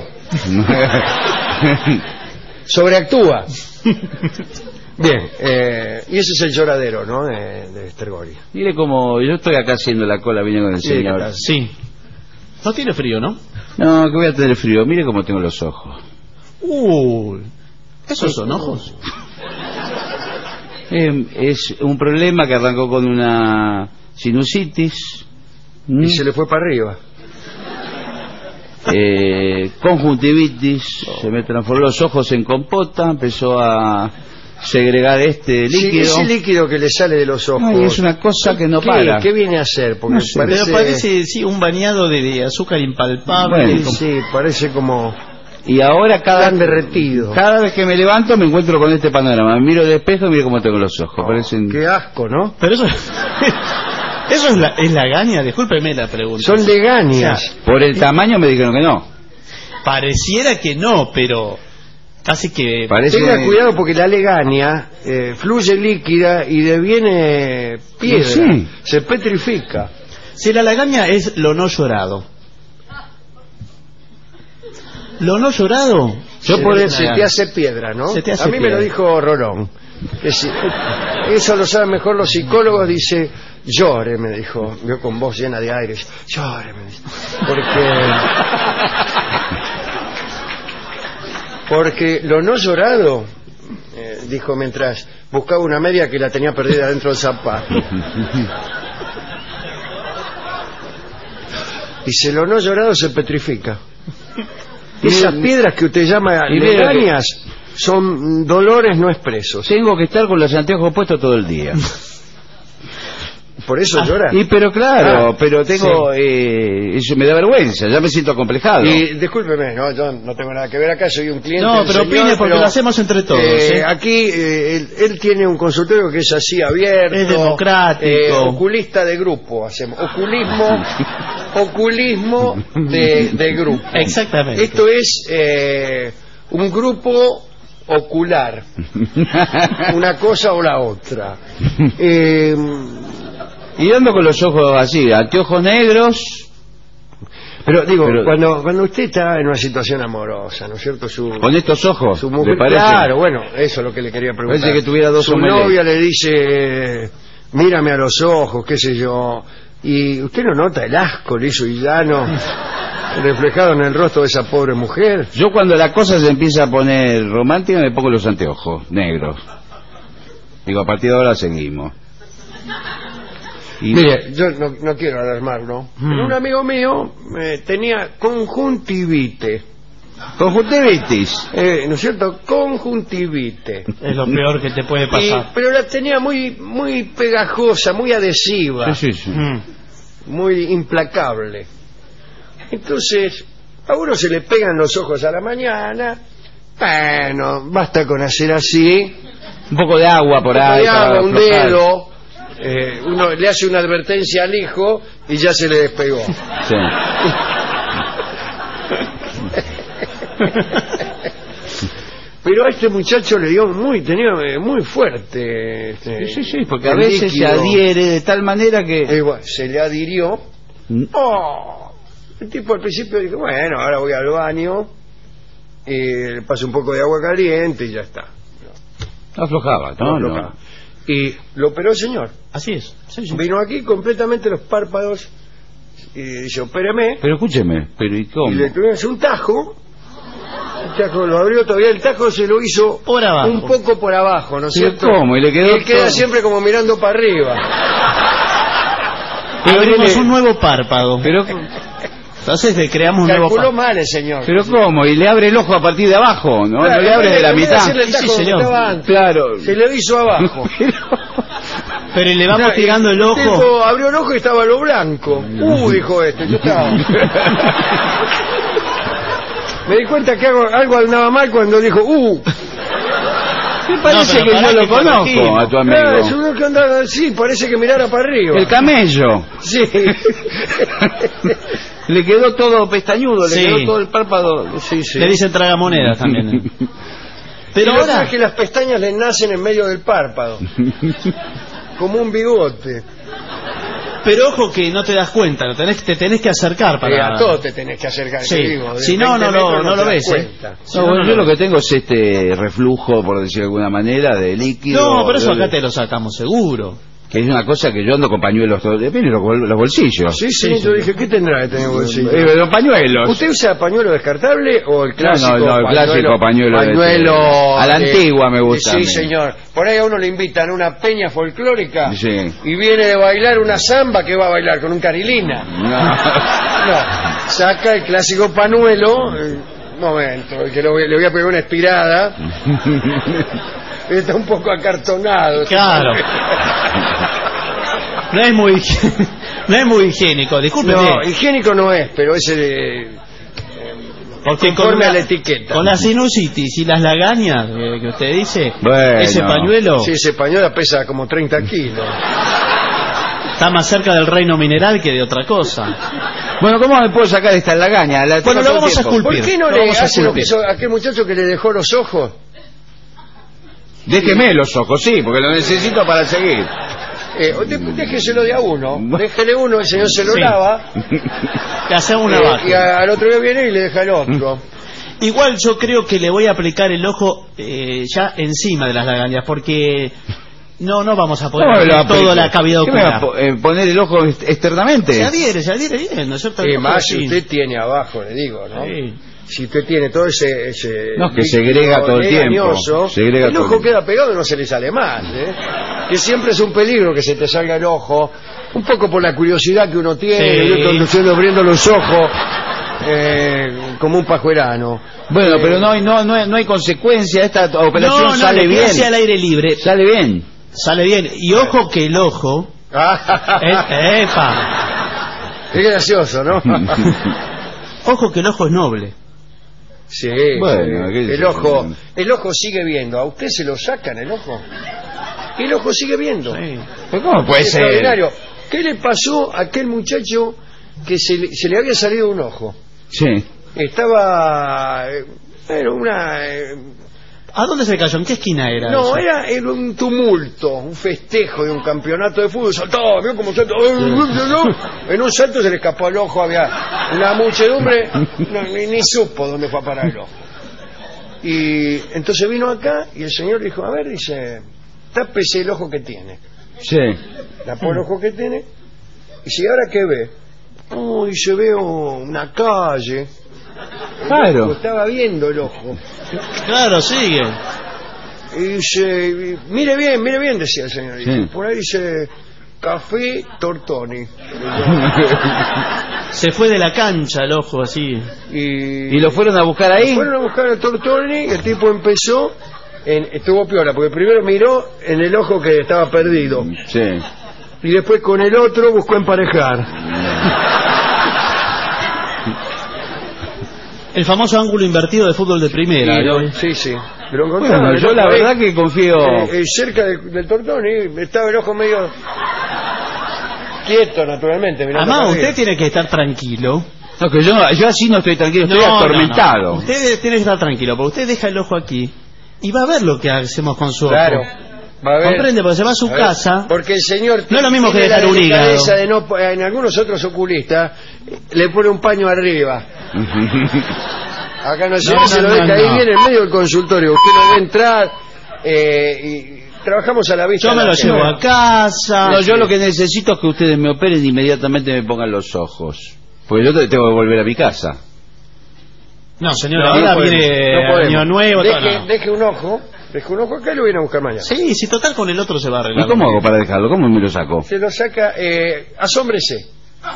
Speaker 5: Sobreactúa. Bien, eh, y ese es el lloradero, ¿no? De, de Tergori.
Speaker 7: Mire como yo estoy acá haciendo la cola, vine con el
Speaker 5: Mire qué
Speaker 7: señor.
Speaker 5: tal.
Speaker 6: Sí. No tiene frío, ¿no?
Speaker 7: No, que voy a tener frío. Mire cómo tengo los ojos.
Speaker 6: Uy. ¿Esos son ojos?
Speaker 7: Eh, es un problema que arrancó con una sinusitis. ¿Mm?
Speaker 5: Y se le fue para arriba.
Speaker 7: Eh, conjuntivitis, se me transformó los ojos en compota, empezó a segregar este líquido.
Speaker 5: Sí, ese líquido que le sale de los ojos.
Speaker 7: Ay, es una cosa que no
Speaker 5: ¿Qué,
Speaker 7: para.
Speaker 5: ¿Qué viene a hacer? Porque
Speaker 7: No sé.
Speaker 5: parece...
Speaker 6: Pero parece, sí, un bañado de, de azúcar impalpable.
Speaker 7: Bueno,
Speaker 6: como-
Speaker 5: Sí, parece como...
Speaker 7: Y ahora cada,
Speaker 5: Tan derretido.
Speaker 7: cada vez que me levanto me encuentro con este panorama. Me miro de espejo y miro cómo tengo los ojos. Parecen...
Speaker 5: Qué asco, ¿no?
Speaker 6: Pero eso... Eso es la, es la gaña, discúlpeme la pregunta.
Speaker 5: Son legañas.
Speaker 7: Por el tamaño me dijeron que no.
Speaker 6: Pareciera que no, pero casi que...
Speaker 7: Parece...
Speaker 5: Tenga cuidado porque la legaña eh, fluye líquida y deviene piedra.
Speaker 7: Sí.
Speaker 5: Se petrifica.
Speaker 6: Si la lagaña es lo no llorado. Lo no llorado...
Speaker 5: Yo
Speaker 6: se
Speaker 5: por
Speaker 6: ve
Speaker 5: eso
Speaker 6: una
Speaker 5: se te
Speaker 6: gana.
Speaker 5: hace piedra, ¿no?
Speaker 6: Se te hace
Speaker 5: A mí me
Speaker 6: piedra.
Speaker 5: lo dijo Rolón. Que si- eso lo saben mejor los psicólogos. Dice, llore, me dijo. Vio con voz llena de aire. Llore, me dijo. Porque... Porque lo no llorado, eh, dijo mientras buscaba una media que la tenía perdida dentro del zapato. Dice, lo no llorado se petrifica. Esas piedras que usted llama
Speaker 7: y mira
Speaker 5: legañas son dolores no expresos.
Speaker 7: Tengo que estar con los anteojos puestos todo el día.
Speaker 5: Por eso llora.
Speaker 7: Y pero claro,
Speaker 5: Ah,
Speaker 7: pero tengo... Eh, eso me da vergüenza, ya me siento acomplejado.
Speaker 5: Y discúlpeme, no, yo no tengo nada que ver acá, soy un cliente.
Speaker 6: No,
Speaker 5: del
Speaker 6: pero
Speaker 5: señor,
Speaker 6: opine porque
Speaker 5: pero,
Speaker 6: lo hacemos entre todos.
Speaker 5: eh,
Speaker 6: ¿eh?
Speaker 5: Aquí eh, él, él tiene un consultorio que es así abierto,
Speaker 6: Es democrático.
Speaker 5: eh, oculista de grupo, hacemos oculismo, oculismo de, de grupo.
Speaker 6: Exactamente.
Speaker 5: Esto es eh, un grupo ocular, una cosa o la otra. Eh,
Speaker 7: Y ando con los ojos así, anteojos negros.
Speaker 5: Pero digo,
Speaker 7: Pero-
Speaker 5: cuando cuando usted está en una situación amorosa, ¿no es cierto? Su,
Speaker 7: Con estos ojos,
Speaker 5: su
Speaker 7: ¿le
Speaker 5: mujer,
Speaker 7: parece?
Speaker 5: claro, bueno, eso es lo que le quería preguntar.
Speaker 7: Parece que tuviera dos
Speaker 5: Su
Speaker 7: omelets.
Speaker 5: novia le dice, mírame a los ojos, qué sé yo, y usted no nota el asco liso y llano reflejado en el rostro de esa pobre mujer.
Speaker 7: Yo cuando la cosa se empieza a poner romántica me pongo los anteojos negros. Digo, a partir de ahora seguimos. Y
Speaker 5: Mire, yo no, no quiero alarmarlo, pero un amigo mío eh, tenía conjuntivite.
Speaker 7: conjuntivitis.
Speaker 5: Eh, ¿No es cierto? Conjuntivite.
Speaker 6: Es lo peor que te puede
Speaker 5: Y-
Speaker 6: pasar.
Speaker 5: pero la tenía muy muy pegajosa, muy adhesiva,
Speaker 7: Sí, sí, sí.
Speaker 6: Mm.
Speaker 5: muy implacable. Entonces, a uno se le pegan los ojos a la mañana. Bueno, basta con hacer así,
Speaker 7: Un poco de agua por
Speaker 5: un poco
Speaker 7: ahí.
Speaker 5: de
Speaker 7: para
Speaker 5: agua, un
Speaker 7: aflojar.
Speaker 5: dedo, eh, uno le hace una advertencia al hijo y ya se le despegó.
Speaker 7: Sí.
Speaker 5: Pero a este muchacho le dio muy, tenía eh, muy fuerte. este,
Speaker 7: Sí, sí, sí, porque a
Speaker 5: el
Speaker 7: veces
Speaker 5: líquido.
Speaker 7: se adhiere de tal manera que...
Speaker 5: Eh, bueno, se le adhirió.
Speaker 7: Mm.
Speaker 5: Oh, el tipo al principio dijo, bueno, ahora voy al baño y le paso un poco de agua caliente y ya está.
Speaker 7: Aflojaba,
Speaker 5: No,
Speaker 7: no,
Speaker 5: no.
Speaker 7: no.
Speaker 5: Y lo operó el señor.
Speaker 6: Así es. Sí, sí.
Speaker 5: Vino aquí completamente los párpados y dice, opéreme.
Speaker 7: Pero escúcheme, pero ¿y cómo?
Speaker 5: Y le tuvieron un tajo. El tajo lo abrió todavía, el tajo se lo hizo
Speaker 6: Por abajo.
Speaker 5: un poco por abajo, ¿no es
Speaker 7: ¿Pero
Speaker 5: cierto?
Speaker 7: cómo? Y le quedó
Speaker 5: él queda
Speaker 7: todo-
Speaker 5: siempre como mirando para arriba.
Speaker 6: Abrimos un nuevo párpado.
Speaker 7: Pero,
Speaker 6: Entonces le creamos un nuevo
Speaker 5: Calculó
Speaker 6: párpado.
Speaker 5: mal el señor.
Speaker 7: pero ¿cómo? Y le abre el ojo a partir de abajo, ¿no?
Speaker 5: Claro,
Speaker 7: no le abre de la
Speaker 5: en vez
Speaker 7: mitad.
Speaker 5: hacerle el
Speaker 6: Sí,
Speaker 5: tajo
Speaker 6: sí,
Speaker 5: donde
Speaker 6: señor.
Speaker 5: estaba antes,
Speaker 7: Claro.
Speaker 5: se le hizo abajo.
Speaker 6: Pero le vamos
Speaker 5: Claro,
Speaker 6: tirando el ojo.
Speaker 5: tipo abrió el ojo y estaba lo blanco. Uh, dijo este, yo estaba. Me di cuenta que algo, algo andaba mal cuando dijo, uh.
Speaker 7: Me parece
Speaker 6: pero
Speaker 7: que
Speaker 6: pará
Speaker 7: yo lo
Speaker 6: que corregimos.
Speaker 7: conozco a tu amigo.
Speaker 5: Claro, es uno que andaba así, parece que mirara para arriba.
Speaker 7: El camello.
Speaker 5: Sí.
Speaker 7: Le quedó todo pestañudo,
Speaker 6: Sí.
Speaker 7: le quedó todo el párpado.
Speaker 5: Sí, sí.
Speaker 6: Le dicen tragamonedas también. ¿eh?
Speaker 5: Pero
Speaker 6: Pero
Speaker 5: lo peor
Speaker 6: ahora...
Speaker 5: es que las pestañas le nacen en medio del párpado. Como un bigote.
Speaker 6: Pero ojo que no te das cuenta, lo tenés, te tenés que acercar
Speaker 5: Eh,
Speaker 6: para...
Speaker 5: a todo te tenés que acercar.
Speaker 6: Sí.
Speaker 5: te digo, de
Speaker 6: Si no,
Speaker 5: veinte
Speaker 6: no lo-
Speaker 5: metros
Speaker 6: no
Speaker 5: te
Speaker 6: lo
Speaker 5: das
Speaker 6: ves, ¿eh?
Speaker 5: cuenta.
Speaker 6: Sí,
Speaker 7: No,
Speaker 6: no,
Speaker 7: bueno,
Speaker 6: no,
Speaker 7: yo
Speaker 6: no.
Speaker 7: lo que tengo es este reflujo, por decir de alguna manera, de líquido.
Speaker 6: No, pero eso
Speaker 7: de-
Speaker 6: acá te lo sacamos seguro.
Speaker 7: Que es una cosa que yo ando con pañuelos todo el los, bol- los bolsillos.
Speaker 5: Sí, sí,
Speaker 6: Sí,
Speaker 5: yo
Speaker 6: sí.
Speaker 5: dije, ¿qué tendrá que tener bolsillo?
Speaker 7: Eh, los pañuelos.
Speaker 5: ¿Usted usa pañuelo descartable o el clásico
Speaker 7: no, el clásico pañuelo de-
Speaker 5: pañuelo
Speaker 7: a la
Speaker 5: de-
Speaker 7: antigua me gusta
Speaker 5: Sí,
Speaker 7: a mí.
Speaker 5: señor. Por ahí a uno le invitan a una peña folclórica
Speaker 7: Sí.
Speaker 5: y viene de bailar una samba que va a bailar con un carilina.
Speaker 7: No.
Speaker 5: No, saca el clásico pañuelo. eh, Un momento, que lo voy- le voy a pegar una espirada. Está un poco acartonado.
Speaker 6: Claro. No es muy, no es muy higiénico, discúlpeme.
Speaker 5: No, higiénico no es, pero es el...
Speaker 6: Porque con,
Speaker 5: conforme
Speaker 6: la,
Speaker 5: a la etiqueta.
Speaker 6: con la sinusitis y las lagañas eh, que usted dice,
Speaker 7: Bueno.
Speaker 6: ese pañuelo
Speaker 5: Sí, ese pañuelo pesa como treinta kilos.
Speaker 6: está más cerca del reino mineral que de otra cosa.
Speaker 7: Bueno, ¿cómo me puedo sacar esta lagaña? La
Speaker 6: Bueno,
Speaker 7: tengo
Speaker 6: lo
Speaker 7: todo el
Speaker 6: vamos a
Speaker 7: tiempo.
Speaker 6: esculpir.
Speaker 5: ¿Por qué no
Speaker 6: Lo
Speaker 5: le
Speaker 6: vamos a
Speaker 5: hace lo que
Speaker 6: esculpir.
Speaker 5: hizo aquel muchacho que le dejó los ojos?
Speaker 7: Déjeme los ojos, sí, porque lo necesito para seguir.
Speaker 5: Eh, de- déjeselo de a uno. Déjele uno, el señor se lo
Speaker 6: Sí.
Speaker 5: lava.
Speaker 6: Le hacemos una
Speaker 5: eh,
Speaker 6: vaca.
Speaker 5: y a- al otro día viene y le deja el otro.
Speaker 6: Igual yo creo que le voy a aplicar el ojo eh, ya encima de las lagañas, porque no no vamos a poder
Speaker 7: ¿Cómo me lo
Speaker 6: poner toda
Speaker 7: aplico?
Speaker 6: la cavidad
Speaker 7: ¿Qué me va a
Speaker 6: ocular.
Speaker 7: po- eh, poner el ojo est- externamente?
Speaker 6: Se adhiere, se adhiere bien, ¿no es cierto? El
Speaker 5: Y
Speaker 6: ojo
Speaker 5: más si
Speaker 6: así.
Speaker 5: usted tiene abajo, le digo, ¿no?
Speaker 6: Sí.
Speaker 5: Si usted tiene todo ese... ese
Speaker 7: No, que
Speaker 5: líquido
Speaker 7: segrega todo el tiempo.
Speaker 5: legañoso,
Speaker 7: Segrega
Speaker 5: el
Speaker 7: todo el
Speaker 5: ojo
Speaker 7: tiempo.
Speaker 5: queda pegado y no se le sale más, ¿eh? Que siempre es un peligro que se te salga el ojo, un poco por la curiosidad que uno tiene,
Speaker 6: Sí.
Speaker 5: yo conduciendo abriendo los ojos, eh, como un pajuerano.
Speaker 7: Bueno,
Speaker 5: Eh,
Speaker 7: pero no hay, no, no, hay, no hay consecuencia, esta operación
Speaker 6: No, no,
Speaker 7: sale
Speaker 6: le
Speaker 7: bien.
Speaker 6: hace al aire libre,
Speaker 7: Sale bien.
Speaker 6: sale bien. Y ojo que el ojo... eh, epa,
Speaker 5: Es gracioso, ¿no?
Speaker 6: ojo que el ojo es noble.
Speaker 5: Sí,
Speaker 7: Bueno,
Speaker 5: sí.
Speaker 7: ¿qué
Speaker 5: el
Speaker 7: sé
Speaker 5: ojo,
Speaker 7: yo?
Speaker 5: el ojo sigue viendo. ¿A usted se lo sacan el ojo? El ojo sigue viendo.
Speaker 6: Sí.
Speaker 7: ¿Pero cómo puede
Speaker 5: Es
Speaker 7: ser?
Speaker 5: extraordinario. ¿Qué le pasó a aquel muchacho que se le, se le había salido un ojo?
Speaker 7: Sí.
Speaker 5: Estaba, eh, bueno, una, eh,
Speaker 6: ¿A dónde se cayó? ¿En qué esquina era?
Speaker 5: No,
Speaker 6: eso?
Speaker 5: era, era un tumulto, un festejo de un campeonato de fútbol. Saltaba, vio como saltó. En un salto se le escapó el ojo, había una muchedumbre, no, ni, ni supo dónde fue a parar el ojo. Y entonces vino acá y el señor dijo, a ver, dice, tápese el ojo que tiene.
Speaker 7: Sí.
Speaker 5: Tapó el ojo que tiene. Y si ahora qué ve, uy, se veo una calle.
Speaker 7: Claro.
Speaker 5: Estaba viendo el ojo.
Speaker 6: Claro, sigue.
Speaker 5: Y dice, mire bien, mire bien, decía el señor.
Speaker 7: Sí.
Speaker 5: Y por ahí dice, Café Tortoni.
Speaker 6: Se fue de la cancha el ojo así.
Speaker 5: Y,
Speaker 7: ¿Y lo fueron a buscar ahí?
Speaker 5: fueron a buscar a Tortoni y el tipo empezó, en, estuvo piola, porque primero miró en el ojo que estaba perdido.
Speaker 7: Sí.
Speaker 5: Y después con el otro buscó emparejar.
Speaker 6: El famoso ángulo invertido de fútbol de primera.
Speaker 5: Y
Speaker 6: ¿no?
Speaker 5: lo- sí, sí. Lo encontraron,
Speaker 7: Bueno,
Speaker 5: el
Speaker 7: yo
Speaker 5: ojo
Speaker 7: la
Speaker 5: ahí,
Speaker 7: verdad que confío...
Speaker 5: eh, eh, cerca de- del Tortoni, estaba el ojo medio quieto, naturalmente. mirando
Speaker 6: Además,
Speaker 5: para
Speaker 6: usted
Speaker 5: arriba.
Speaker 6: tiene que estar tranquilo.
Speaker 7: No, que yo, yo así no estoy tranquilo, estoy
Speaker 6: No, no,
Speaker 7: atormentado.
Speaker 6: no. Usted tiene que estar tranquilo, porque usted deja el ojo aquí y va a ver lo que hacemos con su ojo.
Speaker 5: Claro. Va a ver.
Speaker 6: Comprende, porque se va a su
Speaker 5: A ver,
Speaker 6: casa.
Speaker 5: porque el señor
Speaker 6: No es lo mismo que
Speaker 5: tiene la
Speaker 6: dejar un hígado.
Speaker 5: delicadeza de no, en algunos otros oculistas eh, le pone un paño arriba. Acá no sé,
Speaker 6: No,
Speaker 5: se
Speaker 6: no,
Speaker 5: lo deja
Speaker 6: no,
Speaker 5: ahí
Speaker 6: no.
Speaker 5: viene en medio del consultorio. Usted lo ve entrar eh, y trabajamos a la vista.
Speaker 6: Yo me
Speaker 5: de
Speaker 6: lo
Speaker 5: la
Speaker 6: llevo
Speaker 5: gente.
Speaker 6: a casa.
Speaker 7: No, yo lo que necesito es que ustedes me operen y inmediatamente me pongan los ojos. Porque yo te- tengo que volver a mi casa.
Speaker 6: No, señor,
Speaker 5: No,
Speaker 6: ahora
Speaker 5: no podemos,
Speaker 6: viene
Speaker 5: no podemos.
Speaker 6: año nuevo. todo,
Speaker 5: Deje,
Speaker 6: no.
Speaker 5: deje un ojo, deje un ojo acá y lo viene a buscar mañana.
Speaker 6: Sí, si total con el otro se va a
Speaker 7: ¿Y
Speaker 6: arreglar.
Speaker 7: cómo hago para dejarlo? ¿Cómo me lo saco?
Speaker 5: Se lo saca, eh, asómbrese.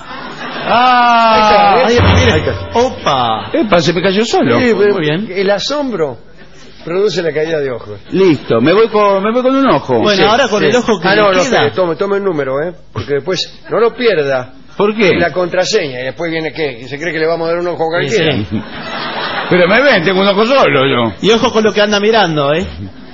Speaker 7: ¡Ah!
Speaker 5: Ahí está,
Speaker 6: Mire,
Speaker 5: ahí está.
Speaker 6: ¡Opa!
Speaker 7: Epa, se me cayó solo.
Speaker 5: Sí, pero
Speaker 6: muy bien.
Speaker 5: El asombro produce la caída de ojos.
Speaker 7: Listo, me voy con, me voy con un ojo.
Speaker 6: Bueno,
Speaker 5: Sí,
Speaker 6: ahora con
Speaker 5: sí.
Speaker 6: el ojo que
Speaker 5: ah,
Speaker 6: le
Speaker 5: no, no,
Speaker 6: queda.
Speaker 5: espere, tome, tome el número, ¿eh? Porque después no lo pierda.
Speaker 7: ¿Por qué?
Speaker 5: La contraseña, y después viene qué, y se cree que le vamos a dar un ojo a
Speaker 6: Sí,
Speaker 5: cualquiera.
Speaker 6: sí.
Speaker 7: Pero me ven, tengo un ojo solo yo.
Speaker 6: Y ojo con lo que anda mirando, ¿eh?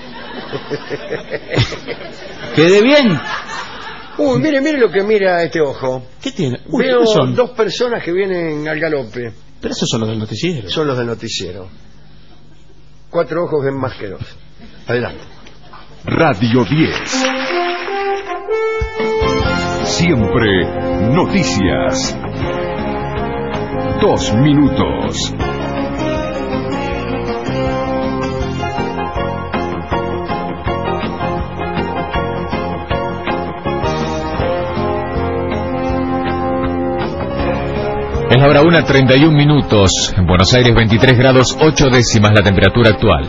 Speaker 7: ¿Quedé bien?
Speaker 5: Uy, mire, mire lo que mira este ojo.
Speaker 6: ¿Qué tiene? Uy,
Speaker 5: Veo
Speaker 6: ¿qué son?
Speaker 5: dos personas que vienen al galope.
Speaker 6: Pero esos son los del noticiero.
Speaker 5: Son los del noticiero. Cuatro ojos en más que dos. Adelante.
Speaker 3: Radio diez. Siempre noticias. Dos minutos.
Speaker 2: Es la hora una, treinta y un minutos. En Buenos Aires, veintitrés grados, ocho décimas la temperatura actual.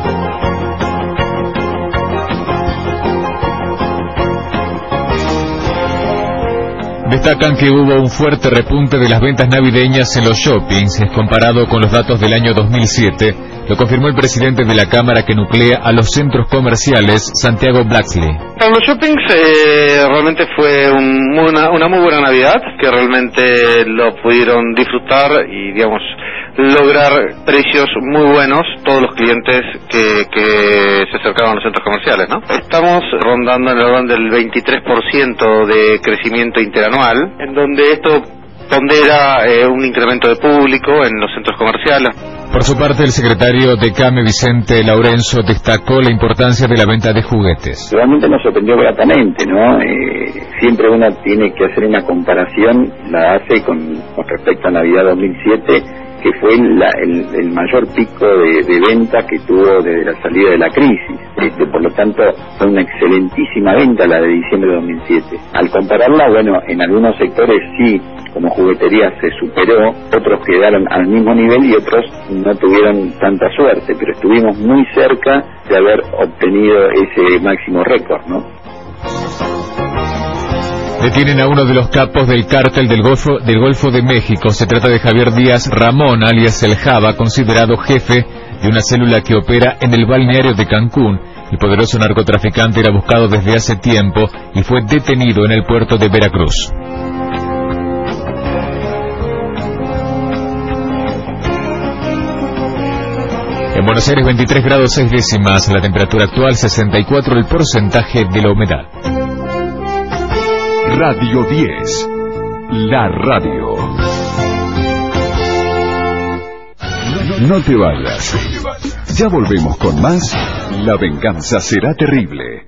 Speaker 2: Destacan que hubo un fuerte repunte de las ventas navideñas en los shoppings, comparado con los datos del año dos mil siete. Lo confirmó el presidente de la Cámara que nuclea a los centros comerciales, Santiago Blaxley.
Speaker 11: En los shoppings eh, realmente fue un, muy una, una muy buena Navidad, que realmente lo pudieron disfrutar y, digamos, lograr precios muy buenos todos los clientes que, que se acercaban a los centros comerciales, ¿no? Estamos rondando en el orden del veintitrés por ciento de crecimiento interanual, en donde esto pondera eh, un incremento de público en los centros comerciales.
Speaker 2: Por su parte, el secretario de CAME, Vicente Laurenzo, destacó la importancia de la venta de juguetes.
Speaker 12: Realmente nos sorprendió gratamente, ¿no? Eh, siempre uno tiene que hacer una comparación, la hace con, con respecto a Navidad dos mil siete, que fue la, el, el mayor pico de, de venta que tuvo desde la salida de la crisis. Este, por lo tanto, fue una excelentísima venta la de diciembre de dos mil siete. Al compararla, bueno, en algunos sectores sí, como juguetería se superó, otros quedaron al mismo nivel y otros no tuvieron tanta suerte, pero estuvimos muy cerca de haber obtenido ese máximo récord, ¿no?
Speaker 2: Detienen a uno de los capos del cártel del Golfo, del Golfo de México. Se trata de Javier Díaz Ramón, alias El Java, considerado jefe de una célula que opera en el balneario de Cancún. El poderoso narcotraficante era buscado desde hace tiempo y fue detenido en el puerto de Veracruz. En Buenos Aires, veintitrés grados seis décimas, la temperatura actual, sesenta y cuatro el porcentaje de la humedad.
Speaker 3: Radio diez. La radio. No te vayas. Ya volvemos con más La venganza será terrible.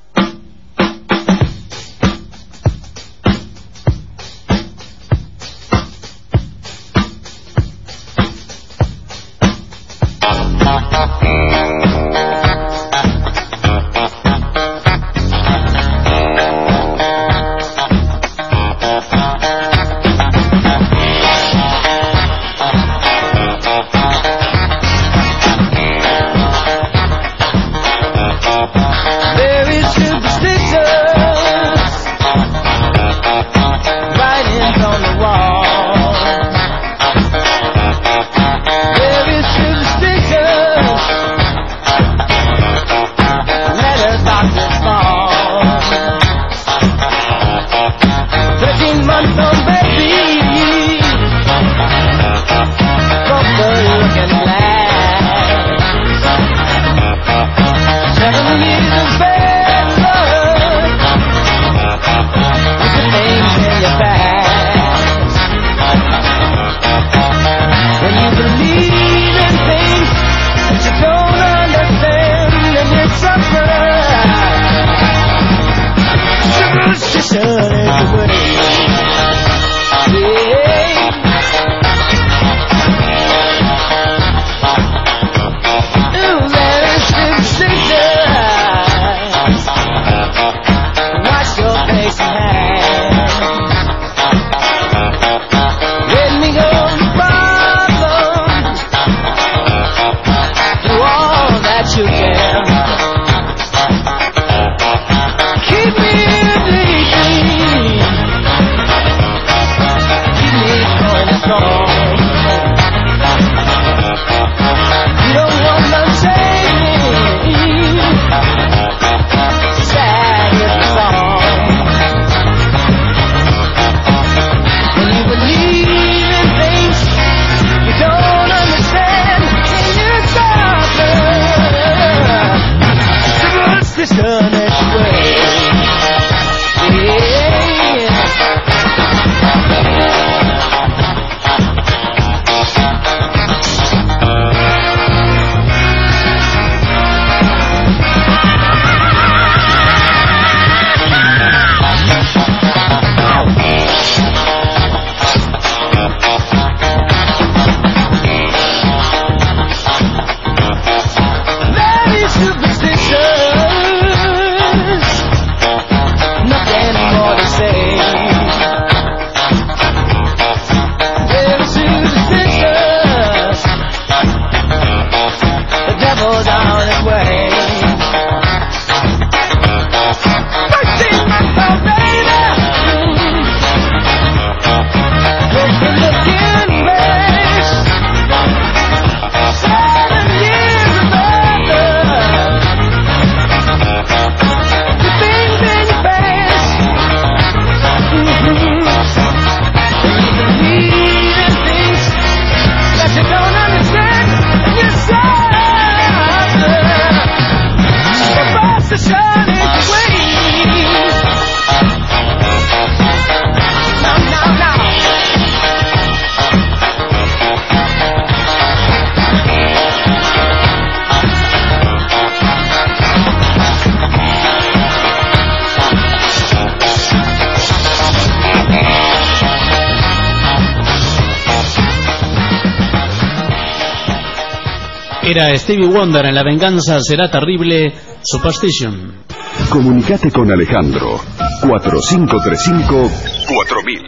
Speaker 6: Era Stevie Wonder en La venganza será terrible, Superstition.
Speaker 3: Comunicate con Alejandro cuatro cinco tres cinco cuatro mil.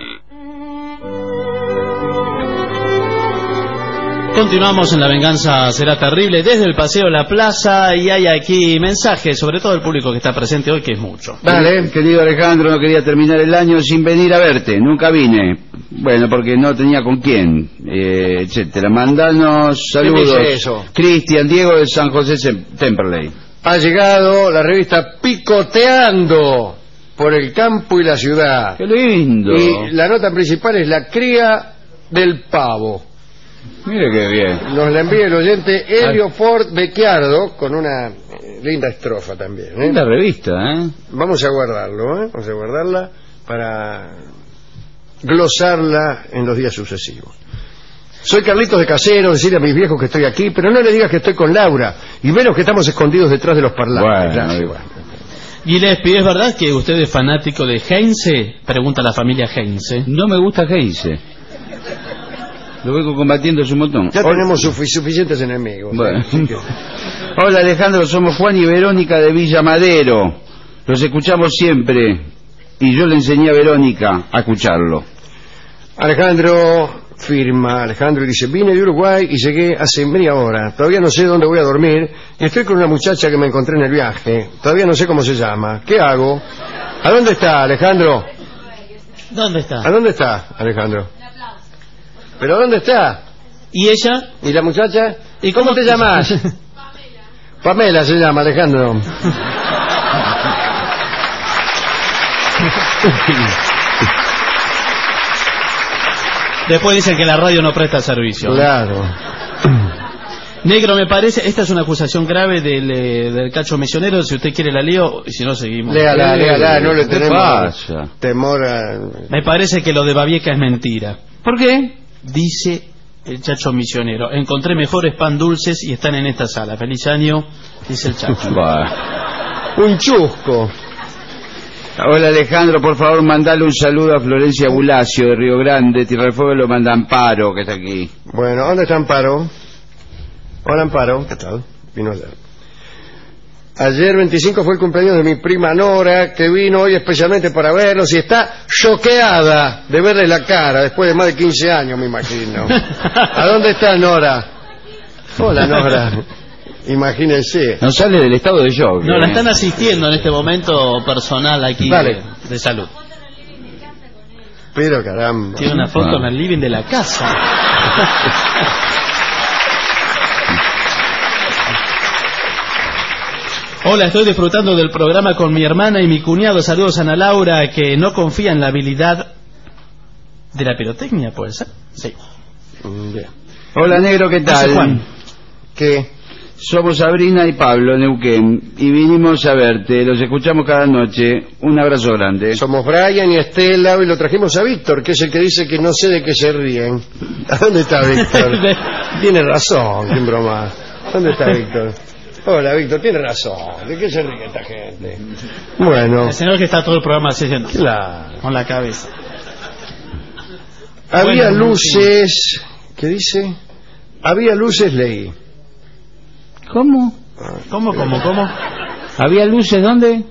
Speaker 6: Continuamos en La venganza será terrible desde el Paseo La Plaza y hay aquí mensajes, sobre todo el público que está presente hoy, que es mucho.
Speaker 7: Vale, querido Alejandro, no quería terminar el año sin venir a verte, nunca vine. Bueno, porque no tenía con quién, eh, etcétera. Mandanos saludos.
Speaker 5: ¿Qué dice eso?
Speaker 7: Cristian Diego de San José Temperley.
Speaker 5: Ha llegado la revista Picoteando por el campo y la ciudad.
Speaker 7: ¡Qué lindo!
Speaker 5: Y la nota principal es la cría del pavo.
Speaker 7: Mire qué bien.
Speaker 5: Nos la envía el oyente Helio Ford Becchiardo con una eh, linda estrofa también. ¿eh?
Speaker 7: Linda revista, ¿eh?
Speaker 5: Vamos a guardarlo, ¿eh? Vamos a guardarla para glosarla en los días sucesivos. Soy Carlitos de Casero, decirle a mis viejos que estoy aquí, pero no le digas que estoy con Laura, y menos que estamos escondidos detrás de los parlantes.
Speaker 7: Bueno,
Speaker 5: Gracias.
Speaker 7: bueno.
Speaker 6: Gillespie, ¿es verdad que usted es fanático de Heinze? Pregunta la familia Heinze.
Speaker 7: No me gusta Heinze. Lo vengo combatiendo hace un montón.
Speaker 5: Ya
Speaker 7: Hola.
Speaker 5: tenemos sufi- suficientes enemigos.
Speaker 7: Bueno.
Speaker 5: Así que-
Speaker 7: Hola Alejandro, somos Juan y Verónica de Villa Madero. Los escuchamos siempre. Y yo le enseñé a Verónica a escucharlo.
Speaker 5: Alejandro firma, Alejandro dice, vine de Uruguay y llegué hace media hora. Todavía no sé dónde voy a dormir. Estoy con una muchacha que me encontré en el viaje. Todavía no sé cómo se llama. ¿Qué hago? ¿A dónde está, Alejandro?
Speaker 6: ¿Dónde está?
Speaker 5: ¿A dónde está, Alejandro? ¿Pero dónde está?
Speaker 6: ¿Y ella?
Speaker 5: ¿Y la muchacha?
Speaker 6: ¿Y
Speaker 5: cómo,
Speaker 6: cómo
Speaker 5: te llamas? Pamela. Pamela se llama, Alejandro.
Speaker 6: Después dicen que la radio no presta servicio.
Speaker 5: Claro.
Speaker 6: Negro, me parece, esta es una acusación grave del, eh, del cacho misionero. Si usted quiere la leo, y si no seguimos.
Speaker 5: Léala, léala, no le
Speaker 7: ¿Qué
Speaker 5: tenemos
Speaker 7: pasa?
Speaker 5: temor a...
Speaker 6: Me parece que lo de Babieca es mentira.
Speaker 7: ¿Por qué?
Speaker 6: Dice el chacho misionero, encontré mejores pan dulces y están en esta sala. Feliz año, dice el chacho.
Speaker 7: Bah.
Speaker 5: Un chusco.
Speaker 7: Hola Alejandro, por favor mandale un saludo a Florencia Bulacio de Río Grande. Tierra del Fuego lo manda Amparo, que está aquí.
Speaker 5: Bueno, ¿dónde está Amparo? Hola Amparo, ¿qué tal? Vino ayer. Ayer veinticinco fue el cumpleaños de mi prima Nora, que vino hoy especialmente para verlos y está choqueada de verle la cara después de más de quince años, me imagino. ¿A dónde está Nora? Hola Nora. Imagínense.
Speaker 7: No sale del estado de shock.
Speaker 6: No,
Speaker 7: ¿eh?
Speaker 6: la están asistiendo en este momento personal aquí
Speaker 5: Dale.
Speaker 6: de, de salud.
Speaker 5: Pero caramba.
Speaker 6: Tiene una foto
Speaker 7: Ah.
Speaker 6: en el living de la casa. Hola, estoy disfrutando del programa con mi hermana y mi cuñado. Saludos a Ana Laura, que no confía en la habilidad de la pirotecnia, ¿puede ser? Sí.
Speaker 5: Mm, bien.
Speaker 7: Hola negro, ¿qué tal?
Speaker 6: Dice Juan.
Speaker 5: ¿Qué?
Speaker 7: Somos Sabrina y Pablo, Neuquén, y vinimos a verte. Los escuchamos cada noche. Un abrazo grande.
Speaker 5: Somos Brian y Estela y lo trajimos a Víctor, que es el que dice que no sé de qué se ríen. ¿A dónde está Víctor? Tiene razón, sin broma. ¿Dónde está Víctor? Hola Víctor, tiene razón. ¿De qué se ríe esta gente? Bueno,
Speaker 6: El señor que está todo el programa haciendo
Speaker 5: claro.
Speaker 6: con la cabeza.
Speaker 5: Había
Speaker 6: Bueno,
Speaker 5: luces... ¿Qué dice? Había luces, leí.
Speaker 7: ¿Cómo?
Speaker 6: ¿Cómo, cómo, cómo?
Speaker 7: ¿Había luces dónde?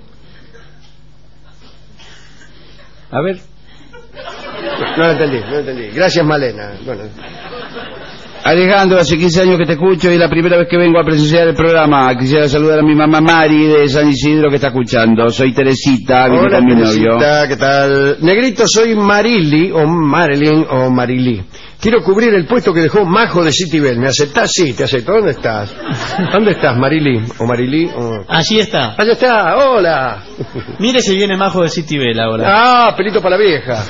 Speaker 7: A ver.
Speaker 5: No lo entendí, no lo entendí. Gracias, Malena. Bueno,
Speaker 7: Alejandro, hace quince años que te escucho y es la primera vez que vengo a presenciar el programa. Quisiera saludar a mi mamá Mari de San Isidro que está escuchando. Soy Teresita, vine
Speaker 5: hola,
Speaker 7: con mi novio.
Speaker 5: Teresita, ¿qué tal? Negrito, soy Marili, o Marilyn, o Marili. Quiero cubrir el puesto que dejó Majo de Citibel. ¿Me aceptás? Sí, te acepto. ¿Dónde estás? ¿Dónde estás, Marili? ¿O Marili? O...
Speaker 6: Allí está.
Speaker 5: Allá está, hola.
Speaker 6: Mire si viene Majo de Citibel ahora.
Speaker 5: Ah, pelito para la vieja.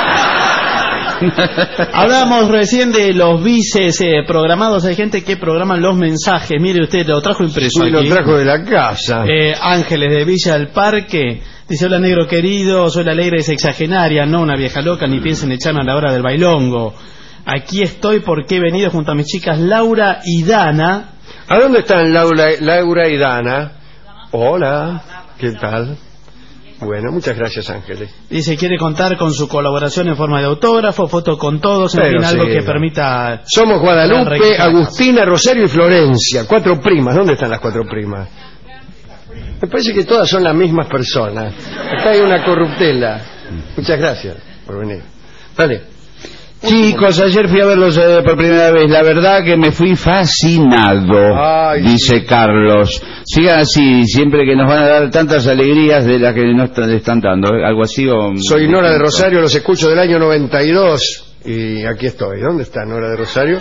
Speaker 6: Hablábamos recién de los bices eh, programados. Hay gente que programa los mensajes. Mire usted, lo trajo impreso
Speaker 5: Sí, lo
Speaker 6: aquí.
Speaker 5: trajo de la casa.
Speaker 6: Eh, Ángeles de Villa del Parque. Dice, hola negro querido, soy la alegre sexagenaria, no una vieja loca, ni piensen echarme a la hora del bailongo. Aquí estoy porque he venido junto a mis chicas Laura y Dana.
Speaker 5: ¿A dónde están Laura, Laura y Dana? Hola, ¿qué tal? Bueno, muchas gracias, Ángeles.
Speaker 6: Dice, quiere contar con su colaboración en forma de autógrafo, foto con todos, en
Speaker 5: Pero
Speaker 6: fin, algo
Speaker 5: sí,
Speaker 6: que
Speaker 5: no.
Speaker 6: permita...
Speaker 5: Somos Guadalupe,
Speaker 6: Requisa.
Speaker 5: Agustina, Rosario y Florencia. Cuatro primas. ¿Dónde están las cuatro primas? Me parece que todas son las mismas personas. Acá hay una corruptela. Muchas gracias por venir. Dale.
Speaker 7: Chicos, ayer fui a verlos eh, por primera vez. La verdad que me fui fascinado,
Speaker 5: Ay,
Speaker 7: dice
Speaker 5: sí.
Speaker 7: Carlos. Sigan así, siempre que nos van a dar tantas alegrías de las que nos están, están dando. Algo así o...
Speaker 5: Soy Nora de Rosario, los escucho del año noventa y dos. Y aquí estoy. ¿Dónde está Nora de Rosario?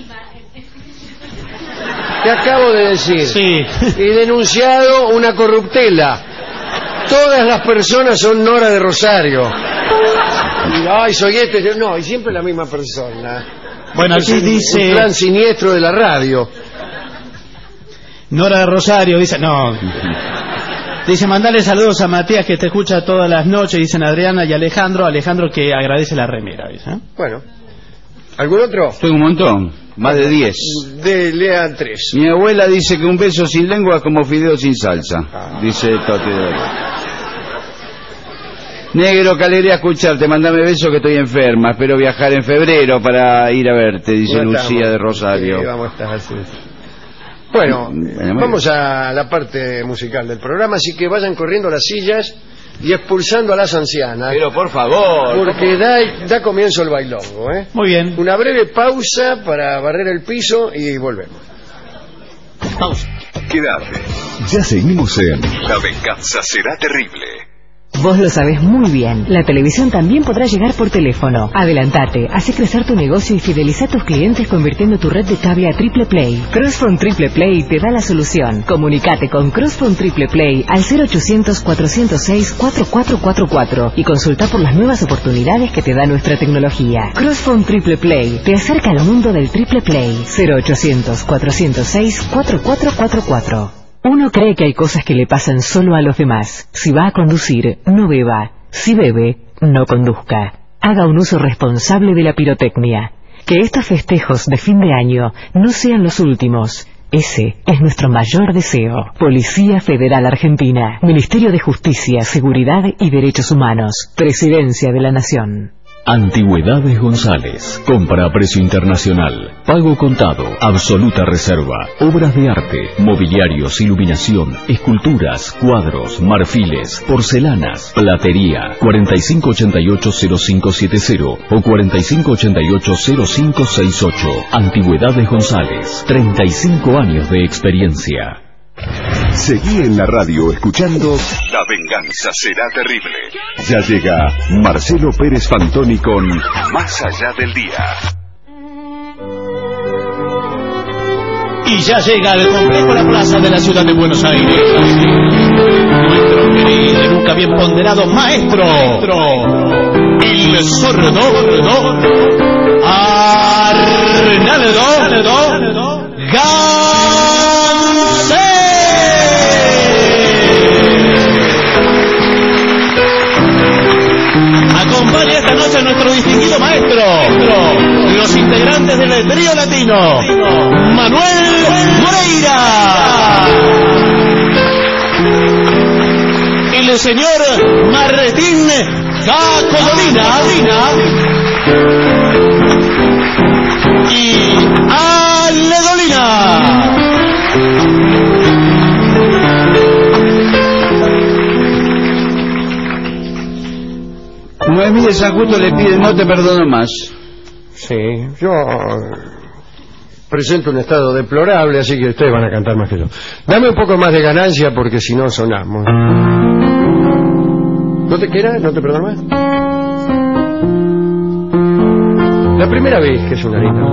Speaker 5: ¿Qué acabo de decir?
Speaker 6: Sí.
Speaker 5: He denunciado una corruptela. Todas las personas son Nora de Rosario. Y, ay, soy este. yo- No, y siempre la misma persona.
Speaker 6: Bueno,
Speaker 5: Es
Speaker 6: aquí
Speaker 5: un-
Speaker 6: dice...
Speaker 5: Un plan siniestro de la radio.
Speaker 6: Nora de Rosario, dice, no... Dice, mandale saludos a Matías que te escucha todas las noches, dicen Adriana y Alejandro. Alejandro que agradece la remera, dice. ¿eh?
Speaker 5: Bueno. ¿Algún otro?
Speaker 7: Tengo un montón, más de diez.
Speaker 5: De, lean tres.
Speaker 7: Mi abuela dice que un beso sin lengua es como fideo sin salsa. Ah. Dice Toti de verdad. Negro, que alegría escucharte, mandame beso que estoy enferma, espero viajar en febrero para ir a verte, dice
Speaker 5: ¿Cómo
Speaker 7: Lucía
Speaker 5: estamos?
Speaker 7: de Rosario.
Speaker 5: Sí, vamos a estar así. Bueno, bueno, vamos a la parte musical del programa, así que vayan corriendo las sillas y expulsando a las ancianas.
Speaker 7: Pero por favor.
Speaker 5: Porque da, da comienzo el bailongo, ¿eh?
Speaker 6: Muy bien.
Speaker 5: Una breve pausa para barrer el piso y volvemos.
Speaker 6: Pausa.
Speaker 3: Quédate. Ya seguimos en La venganza será terrible.
Speaker 10: Vos lo sabés muy bien. La televisión también podrá llegar por teléfono. Adelantate, hace crecer tu negocio y fideliza a tus clientes convirtiendo tu red de cable a Triple Play. Crossphone Triple Play te da la solución. Comunicate con Crossphone Triple Play al cero ochocientos, cuatrocientos seis, cuatro cuatro cuatro cuatro y consulta por las nuevas oportunidades que te da nuestra tecnología. Crossphone Triple Play te acerca al mundo del Triple Play. cero ochocientos, cuatrocientos seis, cuatro cuatro cuatro cuatro. Uno cree que hay cosas que le pasan solo a los demás. Si va a conducir, no beba. Si bebe, no conduzca. Haga un uso responsable de la pirotecnia. Que estos festejos de fin de año no sean los últimos. Ese es nuestro mayor deseo. Policía Federal Argentina. Ministerio de Justicia, Seguridad y Derechos Humanos. Presidencia de la Nación.
Speaker 9: Antigüedades González. Compra a precio internacional. Pago contado. Absoluta reserva. Obras de arte. Mobiliarios, iluminación, esculturas, cuadros, marfiles, porcelanas, platería. cuarenta y cinco ochenta y ocho cero cinco setenta o cuarenta y cinco ochenta y ocho cero cinco sesenta y ocho. Antigüedades González. treinta y cinco años de experiencia.
Speaker 3: Seguí en la radio escuchando La venganza será terrible. Ya llega Marcelo Pérez Fantoni con Más allá del día.
Speaker 6: Y ya llega el complejo La Plaza de la ciudad de Buenos Aires. Nuestro querido y nunca bien ponderado maestro, el sordo Arnaldo Gansé. Acompaña esta noche a nuestro distinguido maestro, los integrantes del trío latino, Manuel Moreira, el señor Martín Cacolina y Ale Dolina.
Speaker 7: Noemí de San Justo le pide no te perdono más.
Speaker 5: Sí, yo presento un estado deplorable, así que ustedes van a cantar más que yo. Dame un poco más de ganancia porque si no sonamos. ¿No te queda? ¿No te perdono más? La primera vez que es una linda.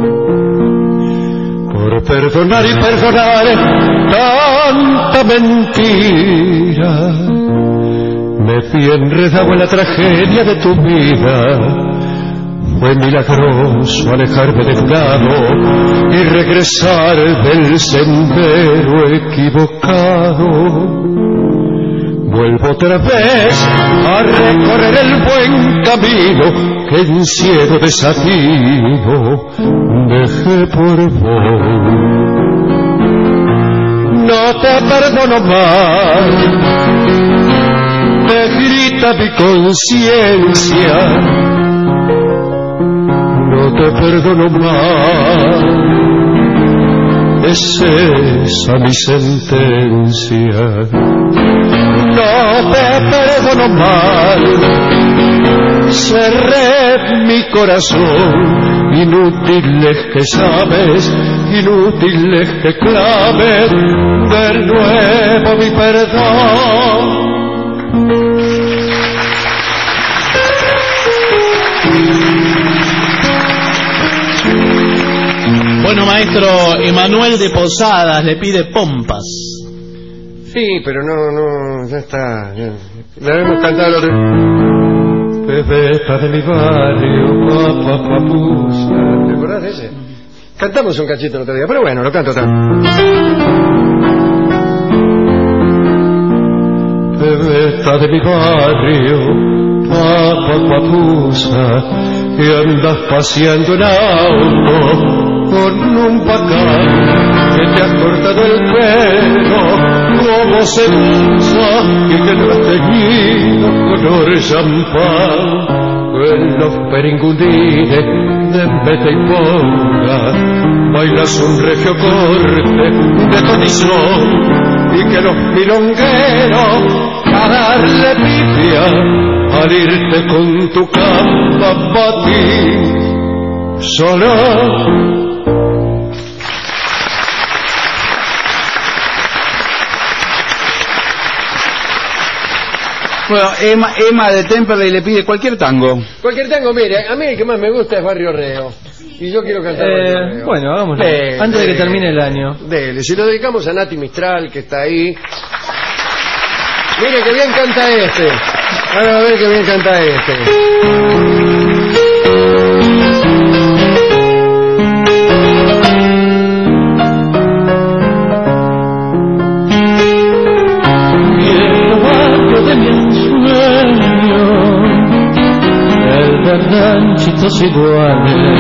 Speaker 5: Por perdonar y perdonar tanta mentira, me vi enredado en la tragedia de tu vida. Fue milagroso alejarme de tu lado y regresar del sendero equivocado. Vuelvo otra vez a recorrer el buen camino que en ciego desafío dejé por vos. No te perdono más, me grita mi conciencia. No te perdono más, es esa mi sentencia. No te perdono más, cerré mi corazón. Inútil es que sabes, inútil es que clames de nuevo mi perdón.
Speaker 6: Bueno, maestro Emanuel de Posadas le pide Pompas.
Speaker 5: Sí, pero no, no, ya está. Ya. La hemos cantado de... Bebeta de mi barrio, papá, papusa. ¿Te acordás de ese? Cantamos un cachito el otro día, pero bueno, lo canto también. Bebeta de mi barrio, papá, papusa,
Speaker 4: y andas paseando en auto con un bacán que te ha cortado el pelo como se usa y que lo has teñido color champán. En los peringundines de Meta y Ponga bailas un regio corte de totizón, y que los milongueros a darle pifia al irte con tu capa pa' ti solo.
Speaker 7: Bueno, Emma, Emma de Temperley le pide cualquier tango.
Speaker 5: Cualquier tango, mire, a mí el que más me gusta es Barrio Reo. Y yo quiero cantar
Speaker 13: eh,
Speaker 5: Barrio Reo.
Speaker 13: Bueno, hagámoslo.
Speaker 5: Dele,
Speaker 13: antes de que
Speaker 5: dele,
Speaker 13: termine el año.
Speaker 5: Dele, si lo dedicamos a Nati Mistral, que está ahí. Mire, que bien canta este. Ahora a ver que bien canta este.
Speaker 14: Ranchitos iguales,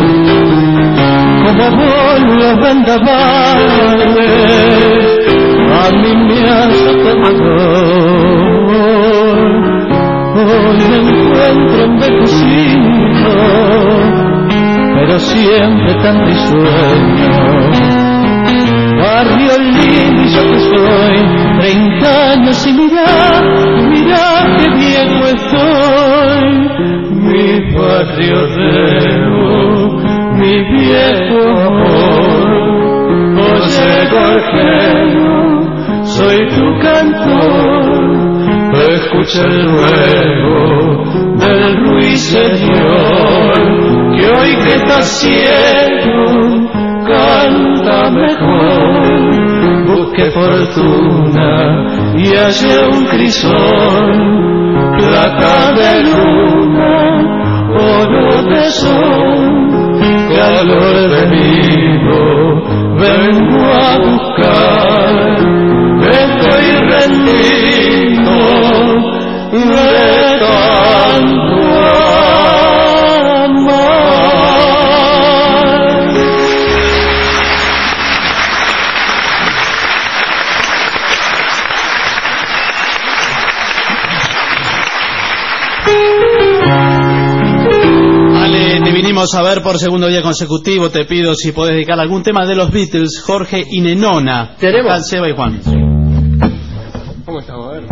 Speaker 14: como vos los vendavales, a mí me hace temor. Hoy me encuentro envejecido, pero siempre tan risueño. Barrio lindo y yo que soy, treinta años y mirá, mirá qué viejo estoy. Mi barrio Reo, mi viejo amor, José Gorgeno, soy tu cantor, escucha el ruego del ruiseñor, que hoy que está ciego, canta mejor, busque fortuna y hallé un crisol, plata de luna, oro de sol, calor de vivo, vengo a buscar, estoy rendido de tanto amar.
Speaker 6: A ver por segundo día consecutivo, te pido si podés dedicar algún tema de los Beatles, Jorge y Nenona.
Speaker 5: Tenemos.
Speaker 6: Al Seba y Juan.
Speaker 13: ¿Cómo estamos? A ver.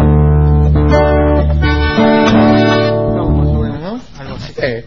Speaker 13: Estamos más o menos, ¿no? Algo así.
Speaker 5: Eh.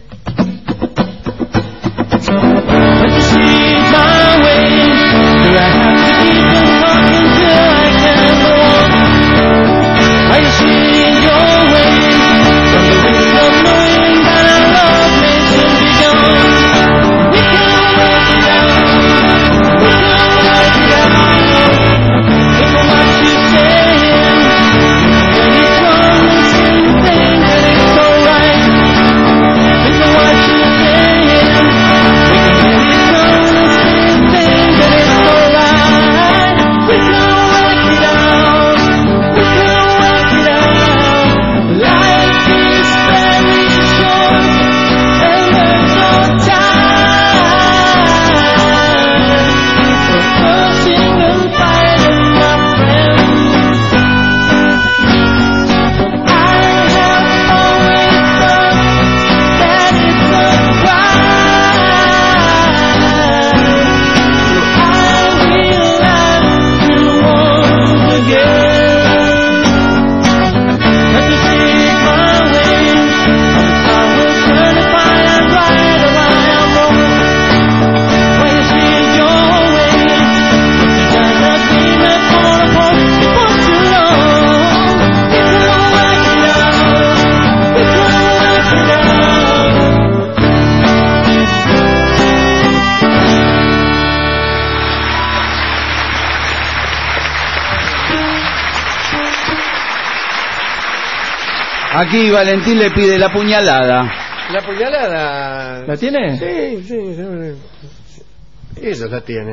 Speaker 7: Aquí Valentín le pide la puñalada.
Speaker 5: ¿La puñalada?
Speaker 13: ¿La tiene?
Speaker 5: Sí, sí, sí. Ella la tiene.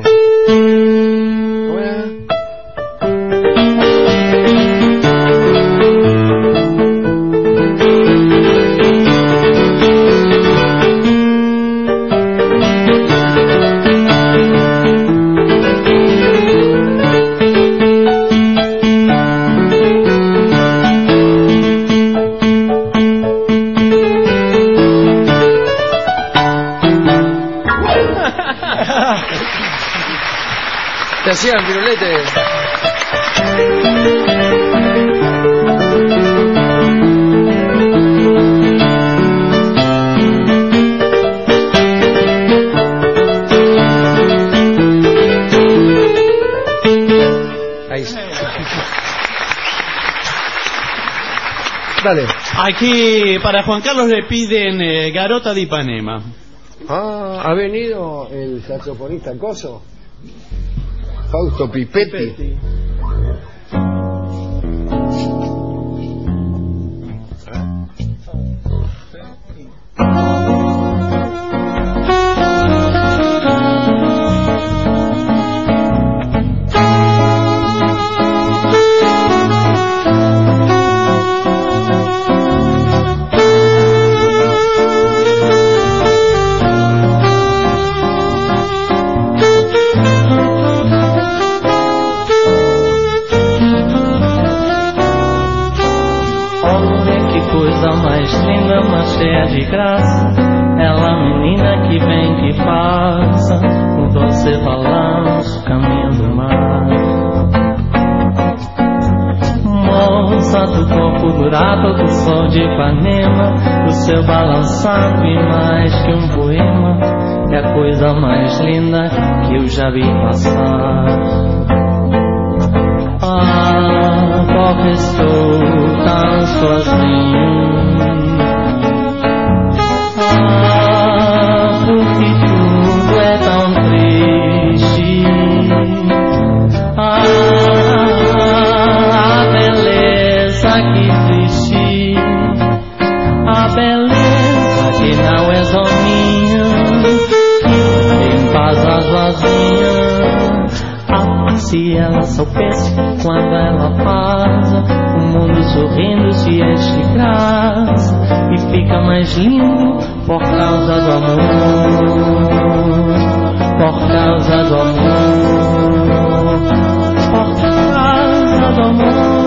Speaker 5: Hola. sigan, sigan, pirulete. Ahí está. Dale.
Speaker 6: Aquí para Juan Carlos le piden eh, Garota de Ipanema.
Speaker 5: Ah, ha venido el saxofonista Coso, Fausto Pipetti. Pipetti.
Speaker 15: Cheia de graça, ela menina que vem que passa, o doce balanço, caminho do mar. Moça do corpo dourado do sol de Ipanema, o seu balançado e mais que um poema, é a coisa mais linda que eu já vi passar. Ah, porque estou tão sozinho. Ah, porque tudo é tão triste. Ah, a beleza que triste. A beleza que não é só minha. Em paz as vazias. Ah, se ela soubesse quando ela passa, o mundo sorrindo se enche de graça e fica mais lindo por causa do amor, por causa do amor, por causa do amor.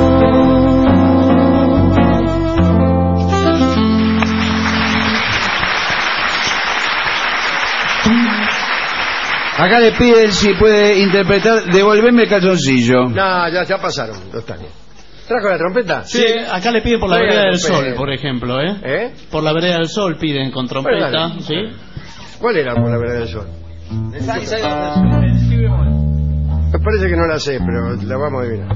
Speaker 7: Acá le piden si puede interpretar Devolverme el calzoncillo.
Speaker 5: No, ya, ya pasaron dos años. ¿Trajo la trompeta?
Speaker 6: Sí, acá le piden por la
Speaker 5: Oiga,
Speaker 6: vereda del
Speaker 5: trompeta.
Speaker 6: sol, por ejemplo, ¿eh?
Speaker 5: ¿Eh?
Speaker 6: Por la vereda del sol piden con trompeta,
Speaker 5: Bueno,
Speaker 6: ¿sí?
Speaker 5: ¿Cuál era por la vereda del sol? Me parece que no la sé, pero la vamos a adivinar.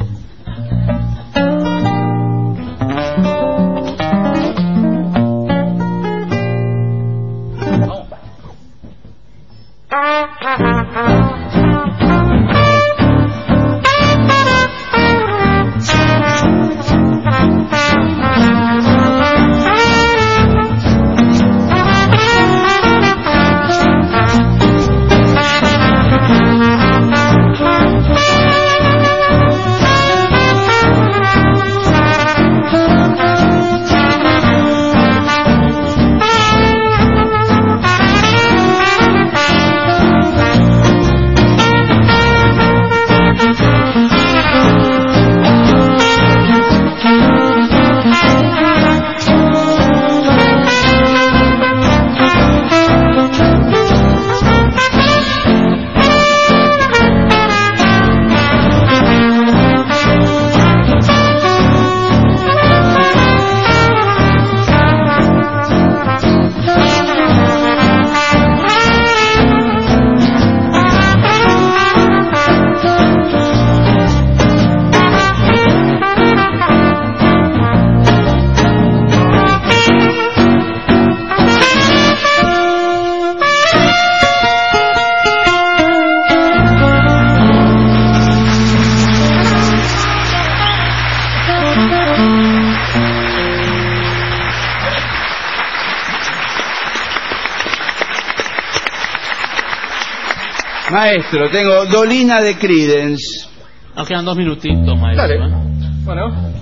Speaker 7: Maestro, tengo Dolina de Creedence.
Speaker 6: Nos quedan dos minutitos, maestro.
Speaker 5: Dale.
Speaker 6: ¿eh?
Speaker 5: Bueno.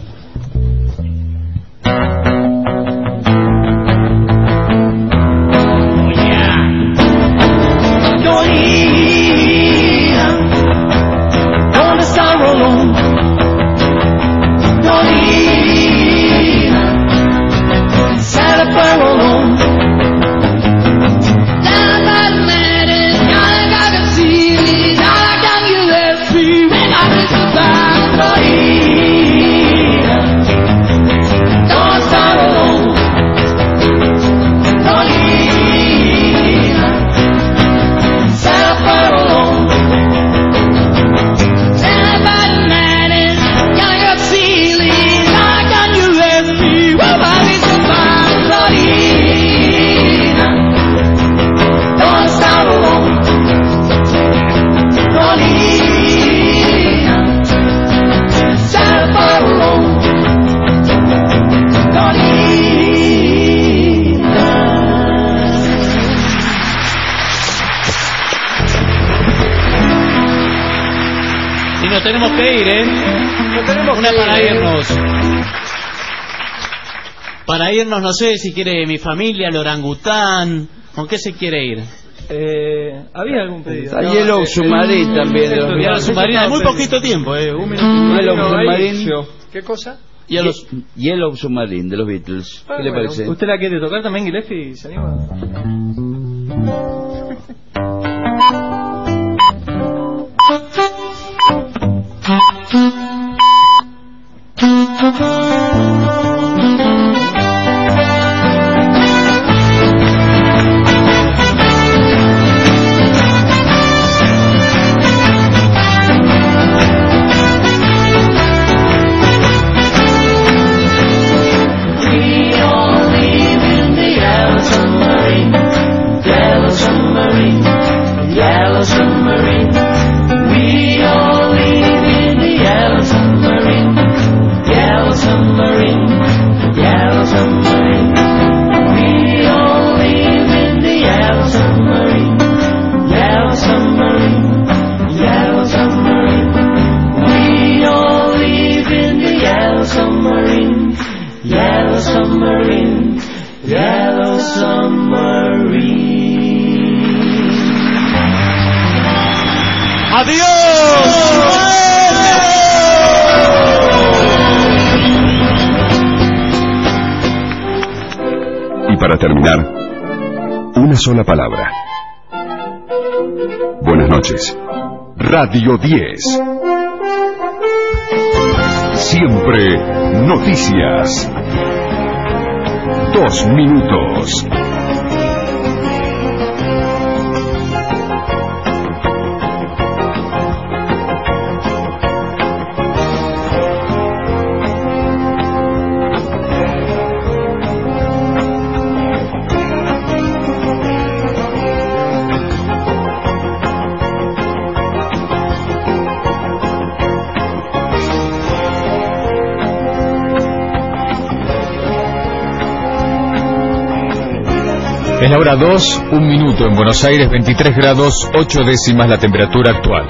Speaker 15: ¿Dónde está Rolón? Dolina, Santa Fe Rolón. Down by the mountains, gotta, gotta see, gotta come you there.
Speaker 6: tenemos que ir, ¿eh?
Speaker 5: Nos tenemos
Speaker 6: Una
Speaker 5: que
Speaker 6: para
Speaker 5: ir, ¿eh?
Speaker 6: irnos. Para irnos, no sé si quiere mi familia, el orangután. ¿Con qué se quiere ir?
Speaker 13: Eh, ¿Había algún pedido?
Speaker 7: Está Yellow Submarine también. De los
Speaker 6: Yellow
Speaker 7: Beatles.
Speaker 6: Submarine, hay muy poquito tiempo, ¿eh? Un minuto.
Speaker 7: Yellow
Speaker 13: No, ahí-
Speaker 7: Submarine.
Speaker 5: ¿Qué cosa?
Speaker 6: Yellow,
Speaker 7: Yellow Submarine de los Beatles.
Speaker 13: Ah,
Speaker 7: ¿Qué le
Speaker 13: bueno,
Speaker 7: parece?
Speaker 13: ¿Usted la quiere tocar también, Gillespie? ¿Se anima?
Speaker 3: Y para terminar, una sola palabra. Buenas noches. Radio diez. Siempre noticias. Dos minutos.
Speaker 2: Es la hora dos, un minuto en Buenos Aires, veintitrés grados, ocho décimas la temperatura actual.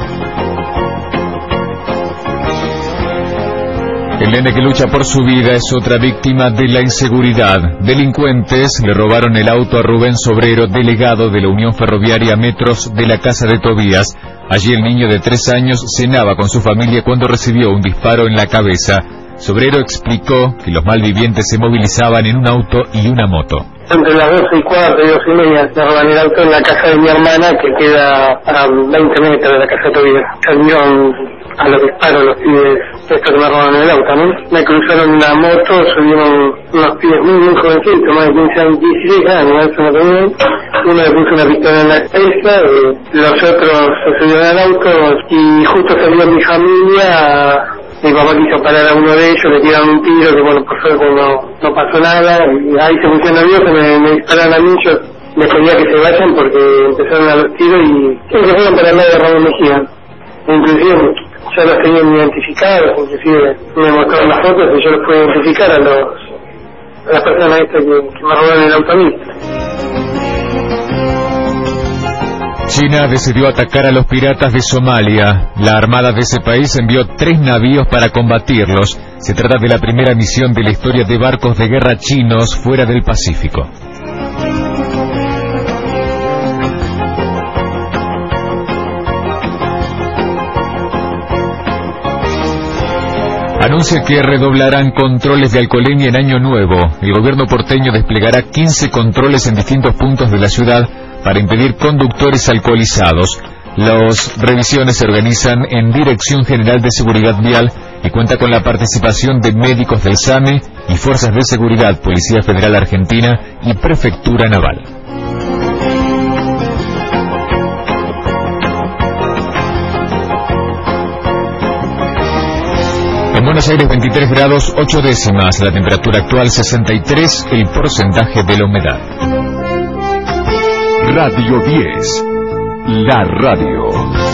Speaker 2: El nene que lucha por su vida es otra víctima de la inseguridad. Delincuentes le robaron el auto a Rubén Sobrero, delegado de la Unión Ferroviaria Metros de la casa de Tobías. Allí el niño de tres años cenaba con su familia cuando recibió un disparo en la cabeza. Sobrero explicó que los malvivientes se movilizaban en un auto y una moto.
Speaker 16: Entre las doce y cuarto y doce y media me roban el auto en la casa de mi hermana, que queda a veinte metros de la casa de Tobías. Salieron a los disparos los pibes estos que me roban el auto, ¿no? Me cruzaron una moto, subieron unos pibes muy, muy jovencitos, más de quince años, dieciséis años, eso no tenían. Uno le puso una pistola en la cabeza, eh, los otros se subieron al auto y justo salió mi familia. Mi papá quiso parar a uno de ellos, le tiraron un tiro, que bueno, por suerte no, no pasó nada, y ahí se puso nervioso, me, me dispararon a mí, yo les pedía que se vayan porque empezaron a los tiros y siempre fueron para el lado de Ramón Mejía. Inclusive ya los tenían identificados, inclusive me mostraron las fotos y yo los pude identificar a los a las personas estas que, que me robaron el auto a mí.
Speaker 2: China decidió atacar a los piratas de Somalia. La armada de ese país envió tres navíos para combatirlos. Se trata de la primera misión de la historia de barcos de guerra chinos fuera del Pacífico. Anuncia que redoblarán controles de alcoholemia en Año Nuevo. El gobierno porteño desplegará quince controles en distintos puntos de la ciudad para impedir conductores alcoholizados. Las revisiones se organizan en Dirección General de Seguridad Vial y cuenta con la participación de médicos del SAME y Fuerzas de Seguridad, Policía Federal Argentina y Prefectura Naval. En Buenos Aires veintitrés grados, ocho décimas, la temperatura actual sesenta y tres, el porcentaje de la humedad.
Speaker 3: Radio diez, la radio.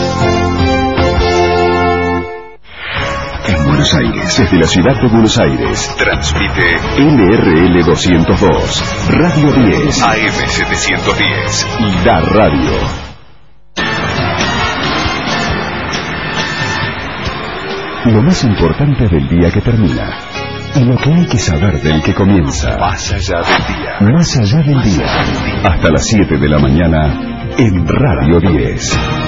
Speaker 3: En Buenos Aires, desde la ciudad de Buenos Aires, transmite L R L doscientos dos, Radio diez, A M setecientos diez, la radio. Lo más importante del día que termina y lo que hay que saber del que comienza.
Speaker 9: Más allá del día.
Speaker 3: Más allá del día. Hasta las siete de la mañana en Radio diez.